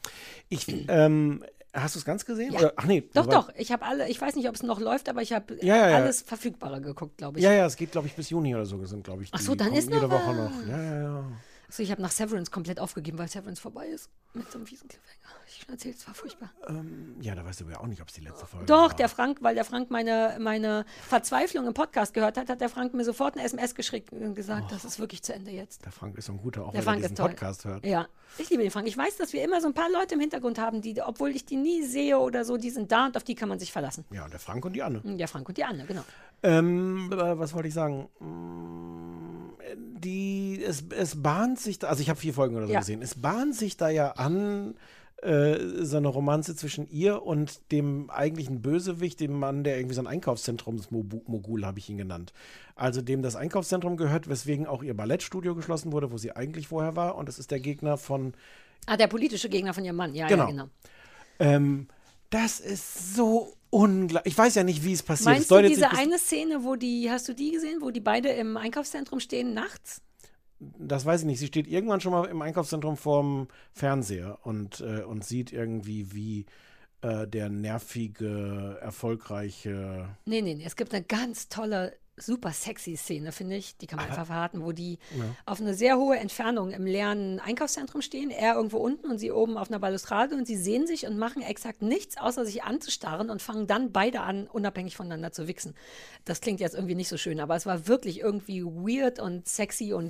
Hast du es ganz gesehen? Ja. Oder? Ach nee. Doch. Ich habe ich weiß nicht, ob es noch läuft, aber ich habe Ja. alles Verfügbare geguckt, glaube ich. Ja, es geht, glaube ich, bis Juni oder so, sind, glaube ich. Ach so, die dann kommen ist noch jede Woche was. noch. Ja. Also ich habe nach Severance komplett aufgegeben, weil Severance vorbei ist. Mit so einem fiesen Cliffhanger. Ich schon erzählt, es war furchtbar. Ja, da weißt du ja auch nicht, ob es die letzte Folge Doch, war. weil der Frank meine Verzweiflung im Podcast gehört hat der Frank mir sofort eine SMS geschickt und gesagt, das ist wirklich zu Ende jetzt. Der Frank ist so ein guter, auch Der wenn Frank er diesen ist toll. Podcast hört. Ja, ich liebe den Frank. Ich weiß, dass wir immer so ein paar Leute im Hintergrund haben, die, obwohl ich die nie sehe oder so, die sind da und auf die kann man sich verlassen. Ja, und der Frank und die Anne. Ja, Frank und die Anne, genau. Was wollte ich sagen? es bahnt sich da, also ich habe 4 Folgen oder so gesehen, es bahnt sich da ja an, so eine Romanze zwischen ihr und dem eigentlichen Bösewicht, dem Mann, der irgendwie so ein Einkaufszentrumsmogul, habe ich ihn genannt. Also dem das Einkaufszentrum gehört, weswegen auch ihr Ballettstudio geschlossen wurde, wo sie eigentlich vorher war. Und das ist der Gegner von... der politische Gegner von ihrem Mann. Ja, genau. Ja, genau. Das ist so unglaublich. Ich weiß ja nicht, wie es passiert. Meinst du diese eine Szene, hast du die gesehen, wo die beide im Einkaufszentrum stehen nachts? Das weiß ich nicht. Sie steht irgendwann schon mal im Einkaufszentrum vorm Fernseher und sieht irgendwie, wie der nervige, erfolgreiche... Nee. Es gibt eine ganz tolle, super sexy Szene, finde ich. Die kann man einfach verraten, wo die auf eine sehr hohe Entfernung im leeren Einkaufszentrum stehen. Er irgendwo unten und sie oben auf einer Balustrade. Und sie sehen sich und machen exakt nichts, außer sich anzustarren und fangen dann beide an, unabhängig voneinander zu wichsen. Das klingt jetzt irgendwie nicht so schön, aber es war wirklich irgendwie weird und sexy und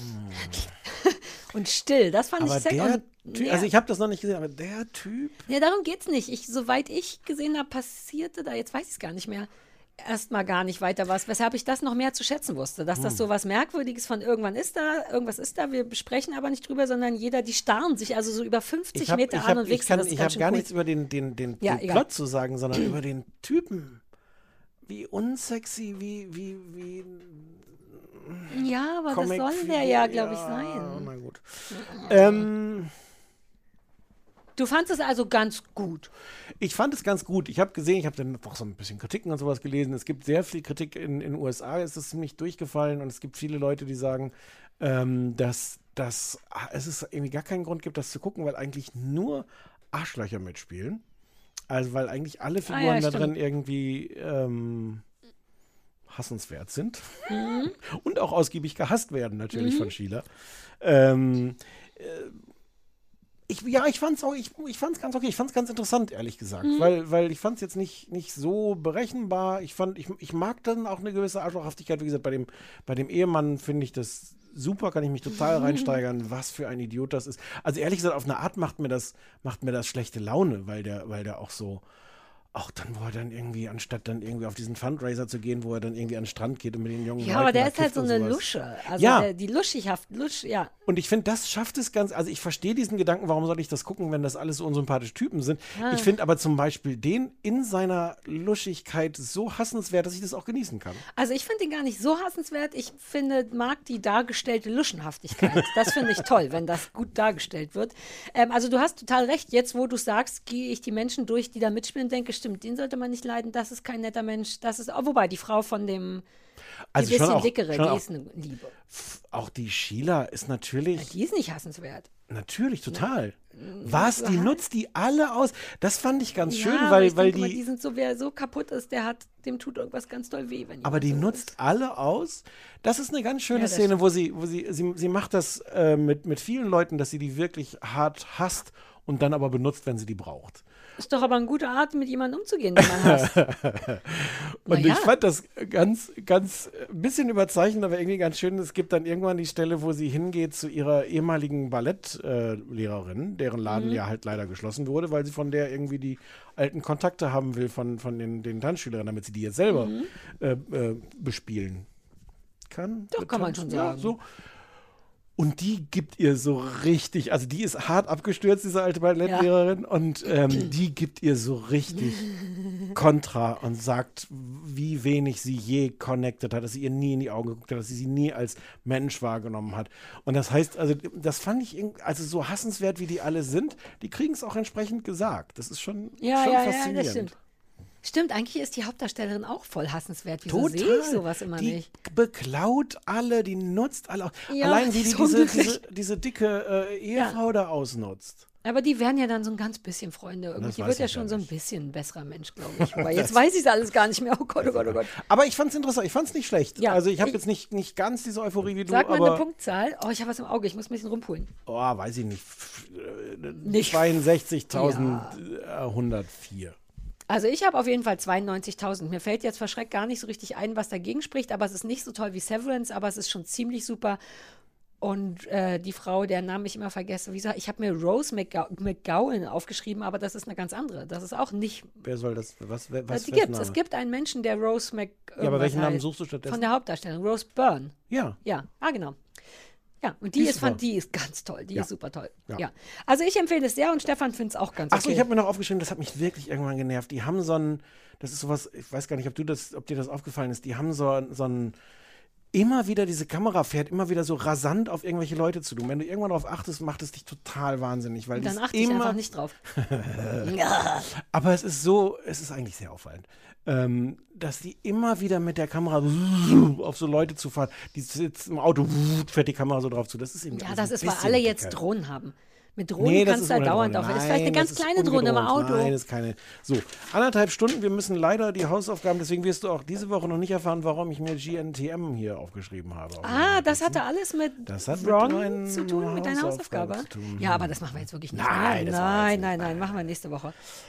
und still. Das fand ich sexy. Also ich habe das noch nicht gesehen, aber der Typ... Ja, darum geht's nicht. Soweit ich gesehen habe, passierte da, jetzt weiß ich es gar nicht mehr, erstmal gar nicht weiter was, weshalb ich das noch mehr zu schätzen wusste, dass das so was Merkwürdiges von irgendwas ist da, wir besprechen aber nicht drüber, sondern die starren sich also so über 50 Meter an und wichsen. Ich habe gar nichts über den Plot zu sagen, sondern über den Typen. Wie unsexy, wie ja, aber das soll der ja, glaube ich, sein. Na gut. Du fandest es also ganz gut? Ich fand es ganz gut. Ich habe gesehen, ich habe dann auch so ein bisschen Kritiken und sowas gelesen. Es gibt sehr viel Kritik in den USA. Es ist ziemlich durchgefallen und es gibt viele Leute, die sagen, dass es ist irgendwie gar keinen Grund gibt, das zu gucken, weil eigentlich nur Arschlöcher mitspielen. Also weil eigentlich alle Figuren da drin irgendwie hassenswert sind und auch ausgiebig gehasst werden natürlich von Sheila. Ich fand's ganz okay. Ich fand's ganz interessant, ehrlich gesagt. Weil ich fand's jetzt nicht so berechenbar. Ich mag dann auch eine gewisse Arschlochhaftigkeit. Wie gesagt, bei dem Ehemann finde ich das super, kann ich mich total reinsteigern, was für ein Idiot das ist. Also ehrlich gesagt, auf eine Art macht mir das schlechte Laune, weil der auch so, auch dann, wo er dann irgendwie, anstatt dann irgendwie auf diesen Fundraiser zu gehen, wo er dann irgendwie an den Strand geht und mit den jungen Leuten aber der ist halt so eine sowas. Lusche. Also die Lusch, ja. Und ich finde, das schafft es ganz, also ich verstehe diesen Gedanken, warum soll ich das gucken, wenn das alles so unsympathische Typen sind. Ich finde aber zum Beispiel den in seiner Luschigkeit so hassenswert, dass ich das auch genießen kann. Also ich finde ihn gar nicht so hassenswert. Ich mag die dargestellte Luschenhaftigkeit. Das finde ich toll, wenn das gut dargestellt wird. Also du hast total recht. Jetzt, wo du sagst, gehe ich die Menschen durch, die da mitspielen und denke, stimmt, den sollte man nicht leiden. Das ist kein netter Mensch. Das ist, wobei, die Frau von dem Also die bisschen schon auch, dickere, schon die auch, ist eine Liebe. Auch die Sheila ist natürlich... Die ist nicht hassenswert. Natürlich, total. Was? Die nutzt die alle aus? Das fand ich ganz schön, aber weil ich denke die... mal, die sind so, wer so kaputt ist, dem tut irgendwas ganz doll weh. Wenn Aber die so nutzt ist. alle aus. Das ist eine ganz schöne Ja, das Szene, wo sie macht das mit vielen Leuten, dass sie die wirklich hart hasst und dann aber benutzt, wenn sie die braucht. Ist doch aber eine gute Art, mit jemandem umzugehen, den man hasst. Und ich fand das ganz, ganz ein bisschen überzeichnet, aber irgendwie ganz schön. Es gibt dann irgendwann die Stelle, wo sie hingeht zu ihrer ehemaligen Ballettlehrerin, deren Laden ja halt leider geschlossen wurde, weil sie von der irgendwie die alten Kontakte haben will von den Tanzschülerinnen, damit sie die jetzt selber bespielen kann. Doch, kann man schon sagen. Ja, so. Und die gibt ihr so richtig, also die ist hart abgestürzt, diese alte Ballettlehrerin, und die gibt ihr so richtig Kontra und sagt, wie wenig sie je connected hat, dass sie ihr nie in die Augen geguckt hat, dass sie nie als Mensch wahrgenommen hat. Und das heißt, also das fand ich, also so hassenswert, wie die alle sind, die kriegen es auch entsprechend gesagt. Das ist schon faszinierend. Ja, das stimmt. Stimmt, eigentlich ist die Hauptdarstellerin auch voll hassenswert. Wieso Total. sehe ich sowas immer die nicht? Die beklaut alle, die nutzt alle. Ja, allein wie die so diese dicke Ehefrau da ausnutzt. Aber die werden ja dann so ein ganz bisschen Freunde. Irgendwie. Das Die weiß wird ja ich schon ja so ein nicht. bisschen ein besserer Mensch, glaube ich. Aber jetzt weiß ich es alles gar nicht mehr. Oh Gott, oh Gott, oh Gott. Aber ich fand es interessant, ich fand es nicht schlecht. Ja, also ich habe jetzt nicht ganz diese Euphorie wie du, Sag mal aber... eine Punktzahl. Oh, ich habe was im Auge, ich muss ein bisschen rumpulen. Oh, weiß ich nicht. Nicht. 62.104. Also ich habe auf jeden Fall 92.000. Mir fällt jetzt verschreckt gar nicht so richtig ein, was dagegen spricht, aber es ist nicht so toll wie Severance, aber es ist schon ziemlich super. Und die Frau, deren Namen ich immer vergesse, ich habe mir Rose McGowan aufgeschrieben, aber das ist eine ganz andere. Das ist auch nicht. Wer soll das? Was Die für gibt's. Name? Es gibt einen Menschen, der Rose McGowan. Ja, aber welchen Namen suchst du stattdessen? Von der Hauptdarstellerin, Rose Byrne. Ja. Ja, genau. Ja, und Die die ist super. die ist ganz toll. Die Ja. ist super toll. Ja. Ja. Also ich empfehle es sehr und Stefan findet es auch ganz Achso, okay. ich habe mir noch aufgeschrieben, das hat mich wirklich irgendwann genervt. Die haben so ein, das ist sowas, ich weiß gar nicht, ob dir das aufgefallen ist, die haben so ein, immer wieder diese Kamera fährt immer wieder so rasant auf irgendwelche Leute zu. Und wenn du irgendwann darauf achtest, macht es dich total wahnsinnig. Weil Dann die achte ich immer, einfach nicht drauf. aber es ist eigentlich sehr auffallend, dass die immer wieder mit der Kamera auf so Leute zu fahren. Die sitzt im Auto, fährt die Kamera so drauf zu. Das ist eben Ja, alles das ein ist, weil bisschen alle jetzt dicker. Drohnen haben. Mit Drohnen Nee, das kannst ist du da ohne dauernd Drohne. auf. Das ist vielleicht eine Nein, ganz das ist kleine Drohne im ungedroht. Auto. Nein, das ist keine. So, 1,5 Stunden. Wir müssen leider die Hausaufgaben, deswegen wirst du auch diese Woche noch nicht erfahren, warum ich mir GNTM hier aufgeschrieben habe. Das hatte alles mit Das hat mit Ron meinen zu tun, mit deiner Hausaufgaben Hausaufgabe. zu tun. Ja, aber das machen wir jetzt wirklich nicht. Nein, das war jetzt nicht. Nein, machen wir nächste Woche.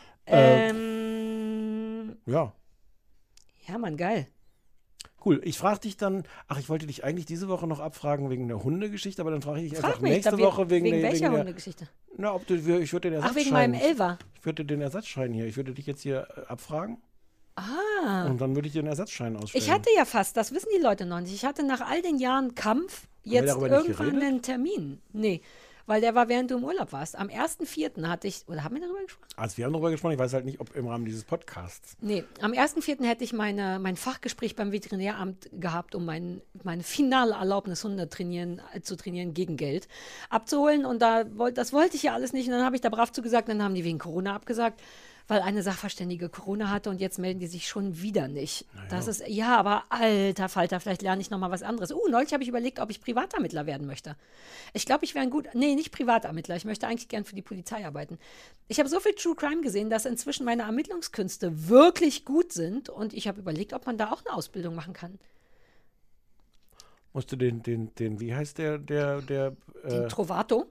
Ja, Ja, Mann, geil. cool. Ich frage dich dann, ich wollte dich eigentlich diese Woche noch abfragen wegen der Hundegeschichte, aber dann frage ich dich einfach Frag mich, nächste Woche wegen welcher der, Hundegeschichte? na, ich würde den Ach, wegen meinem Ersatzschein, Elfer. ich würde den Ersatzschein hier, ich würde dich jetzt hier abfragen Ah. und dann würde ich dir den Ersatzschein ausstellen. Ich hatte ja fast, das wissen die Leute noch nicht, ich hatte nach all den Jahren Kampf wir jetzt darüber nicht irgendwann geredet? einen Termin. Nee, weil der war, während du im Urlaub warst. Am 1.4. hatte ich, oder haben wir darüber gesprochen? Also wir haben darüber gesprochen, ich weiß halt nicht, ob im Rahmen dieses Podcasts. Nee, am 1.4. hätte ich mein Fachgespräch beim Veterinäramt gehabt, um meine finale Erlaubnis, Hunde zu trainieren gegen Geld abzuholen. Und das wollte ich ja alles nicht. Und dann habe ich da brav zugesagt, dann haben die wegen Corona abgesagt, weil eine Sachverständige Corona hatte und jetzt melden die sich schon wieder nicht. Naja. Das ist, ja, aber alter Falter, vielleicht lerne ich nochmal was anderes. Neulich habe ich überlegt, ob ich Privatermittler werden möchte. Ich glaube, ich wäre nicht Privatermittler, ich möchte eigentlich gern für die Polizei arbeiten. Ich habe so viel True Crime gesehen, dass inzwischen meine Ermittlungskünste wirklich gut sind und ich habe überlegt, ob man da auch eine Ausbildung machen kann. Musst du den, wie heißt der? Den Trovato?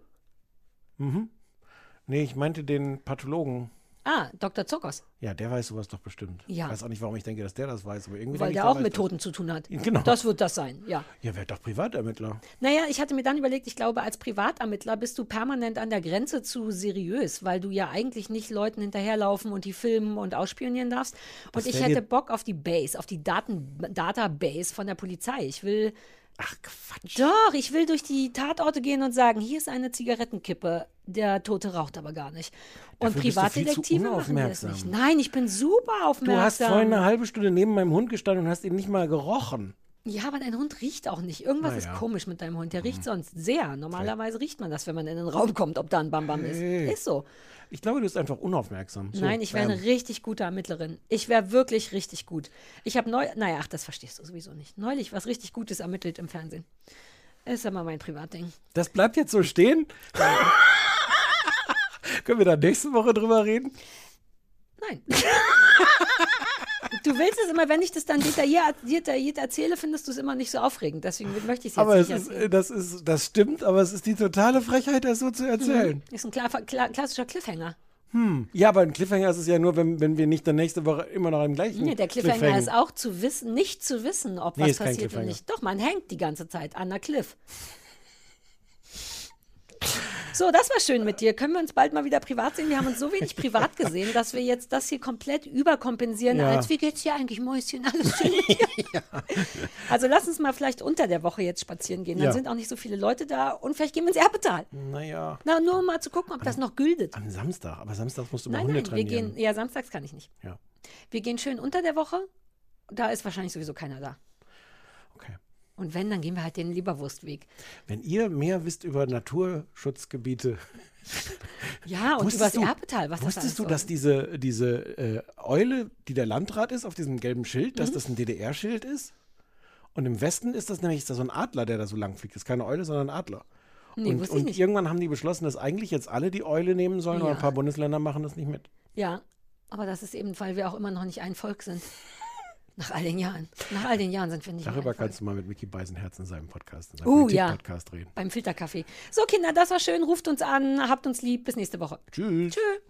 Nee, ich meinte den Pathologen. Dr. Zuckers. Ja, der weiß sowas doch bestimmt. Ja. Ich weiß auch nicht, warum ich denke, dass der das weiß, aber irgendwie Weil denke ich, der auch weiß mit das. Toten zu tun hat. Genau. Das wird das sein, ja. Ja, wer doch Privatermittler. Naja, ich hatte mir dann überlegt, ich glaube, als Privatermittler bist du permanent an der Grenze zu seriös, weil du ja eigentlich nicht Leuten hinterherlaufen und die filmen und ausspionieren darfst. Und Das ich wär hätte dir- Bock auf die Base, auf die Database von der Polizei. Ach, Quatsch. Doch, ich will durch die Tatorte gehen und sagen, hier ist eine Zigarettenkippe, der Tote raucht aber gar nicht. Und Dafür bist du viel zu Privatdetektive machen das unaufmerksam. nicht. Nein, ich bin super Du aufmerksam. hast vorhin eine halbe Stunde neben meinem Hund gestanden und hast ihn nicht mal gerochen. Ja, aber dein Hund riecht auch nicht. Irgendwas ist Naja. komisch mit deinem Hund. Der riecht sonst sehr. Normalerweise riecht man das, wenn man in den Raum kommt, ob da ein Bam-Bam ist. Nee. Ist so. Ich glaube, du bist einfach unaufmerksam. So, Nein, ich wäre eine richtig gute Ermittlerin. Ich wäre wirklich richtig gut. Ich habe das verstehst du sowieso nicht. Neulich was richtig Gutes ermittelt im Fernsehen. Ist aber mein Privatding. Das bleibt jetzt so stehen? Können wir da nächste Woche drüber reden? Nein. Du willst es immer, wenn ich das dann detailliert erzähle, findest du es immer nicht so aufregend. Deswegen möchte ich es jetzt Aber nicht es erzählen. das stimmt, aber es ist die totale Frechheit, das so zu erzählen. Ist ein klassischer Cliffhanger. Ja, aber ein Cliffhanger ist es ja nur, wenn wir nicht dann nächste Woche immer noch im gleichen Nee, der Cliffhanger ist auch nicht zu wissen, ob Nee, was ist kein passiert oder Cliffhanger. nicht. Doch, man hängt die ganze Zeit an der Cliff. So, das war schön mit dir. Können wir uns bald mal wieder privat sehen? Wir haben uns so wenig privat gesehen, dass wir jetzt das hier komplett überkompensieren, Ja. als wie geht's dir eigentlich, Mäuschen? Alles schön mit dir? Also lass uns mal vielleicht unter der Woche jetzt spazieren gehen. Dann Ja. sind auch nicht so viele Leute da und vielleicht gehen wir ins Erbetal. Naja, Na, nur um mal zu gucken, ob das noch gültet. am Samstag. Aber samstags musst du mal Nein, Hunde wir trainieren. gehen, ja, samstags kann ich nicht. Ja, Wir gehen schön unter der Woche. Da ist wahrscheinlich sowieso keiner da. okay. Und wenn, dann gehen wir halt den Leberwurstweg. Wenn ihr mehr wisst über Naturschutzgebiete, Ja, und übers Erbetal, was das alles wusstest du, soll. dass diese Eule, die der Landrat ist, auf diesem gelben Schild, Mhm. dass das ein DDR-Schild ist? Und im Westen ist da so ein Adler, der da so lang fliegt. Das ist keine Eule, sondern ein Adler. Nee, wusste ich und nicht. irgendwann haben die beschlossen, dass eigentlich jetzt alle die Eule nehmen sollen, aber Ja. ein paar Bundesländer machen das nicht mit. Ja, aber das ist eben, weil wir auch immer noch nicht ein Volk sind. Nach all den Jahren. Nach all den Jahren sind wir nicht mehr Darüber ein Volk. kannst du mal mit Micky Beisenherz in seinem Podcast, in seinem Ja. Politik-Podcast reden. Beim Filterkaffee. So, Kinder, das war schön. Ruft uns an, habt uns lieb. Bis nächste Woche. Tschüss. Tschüss.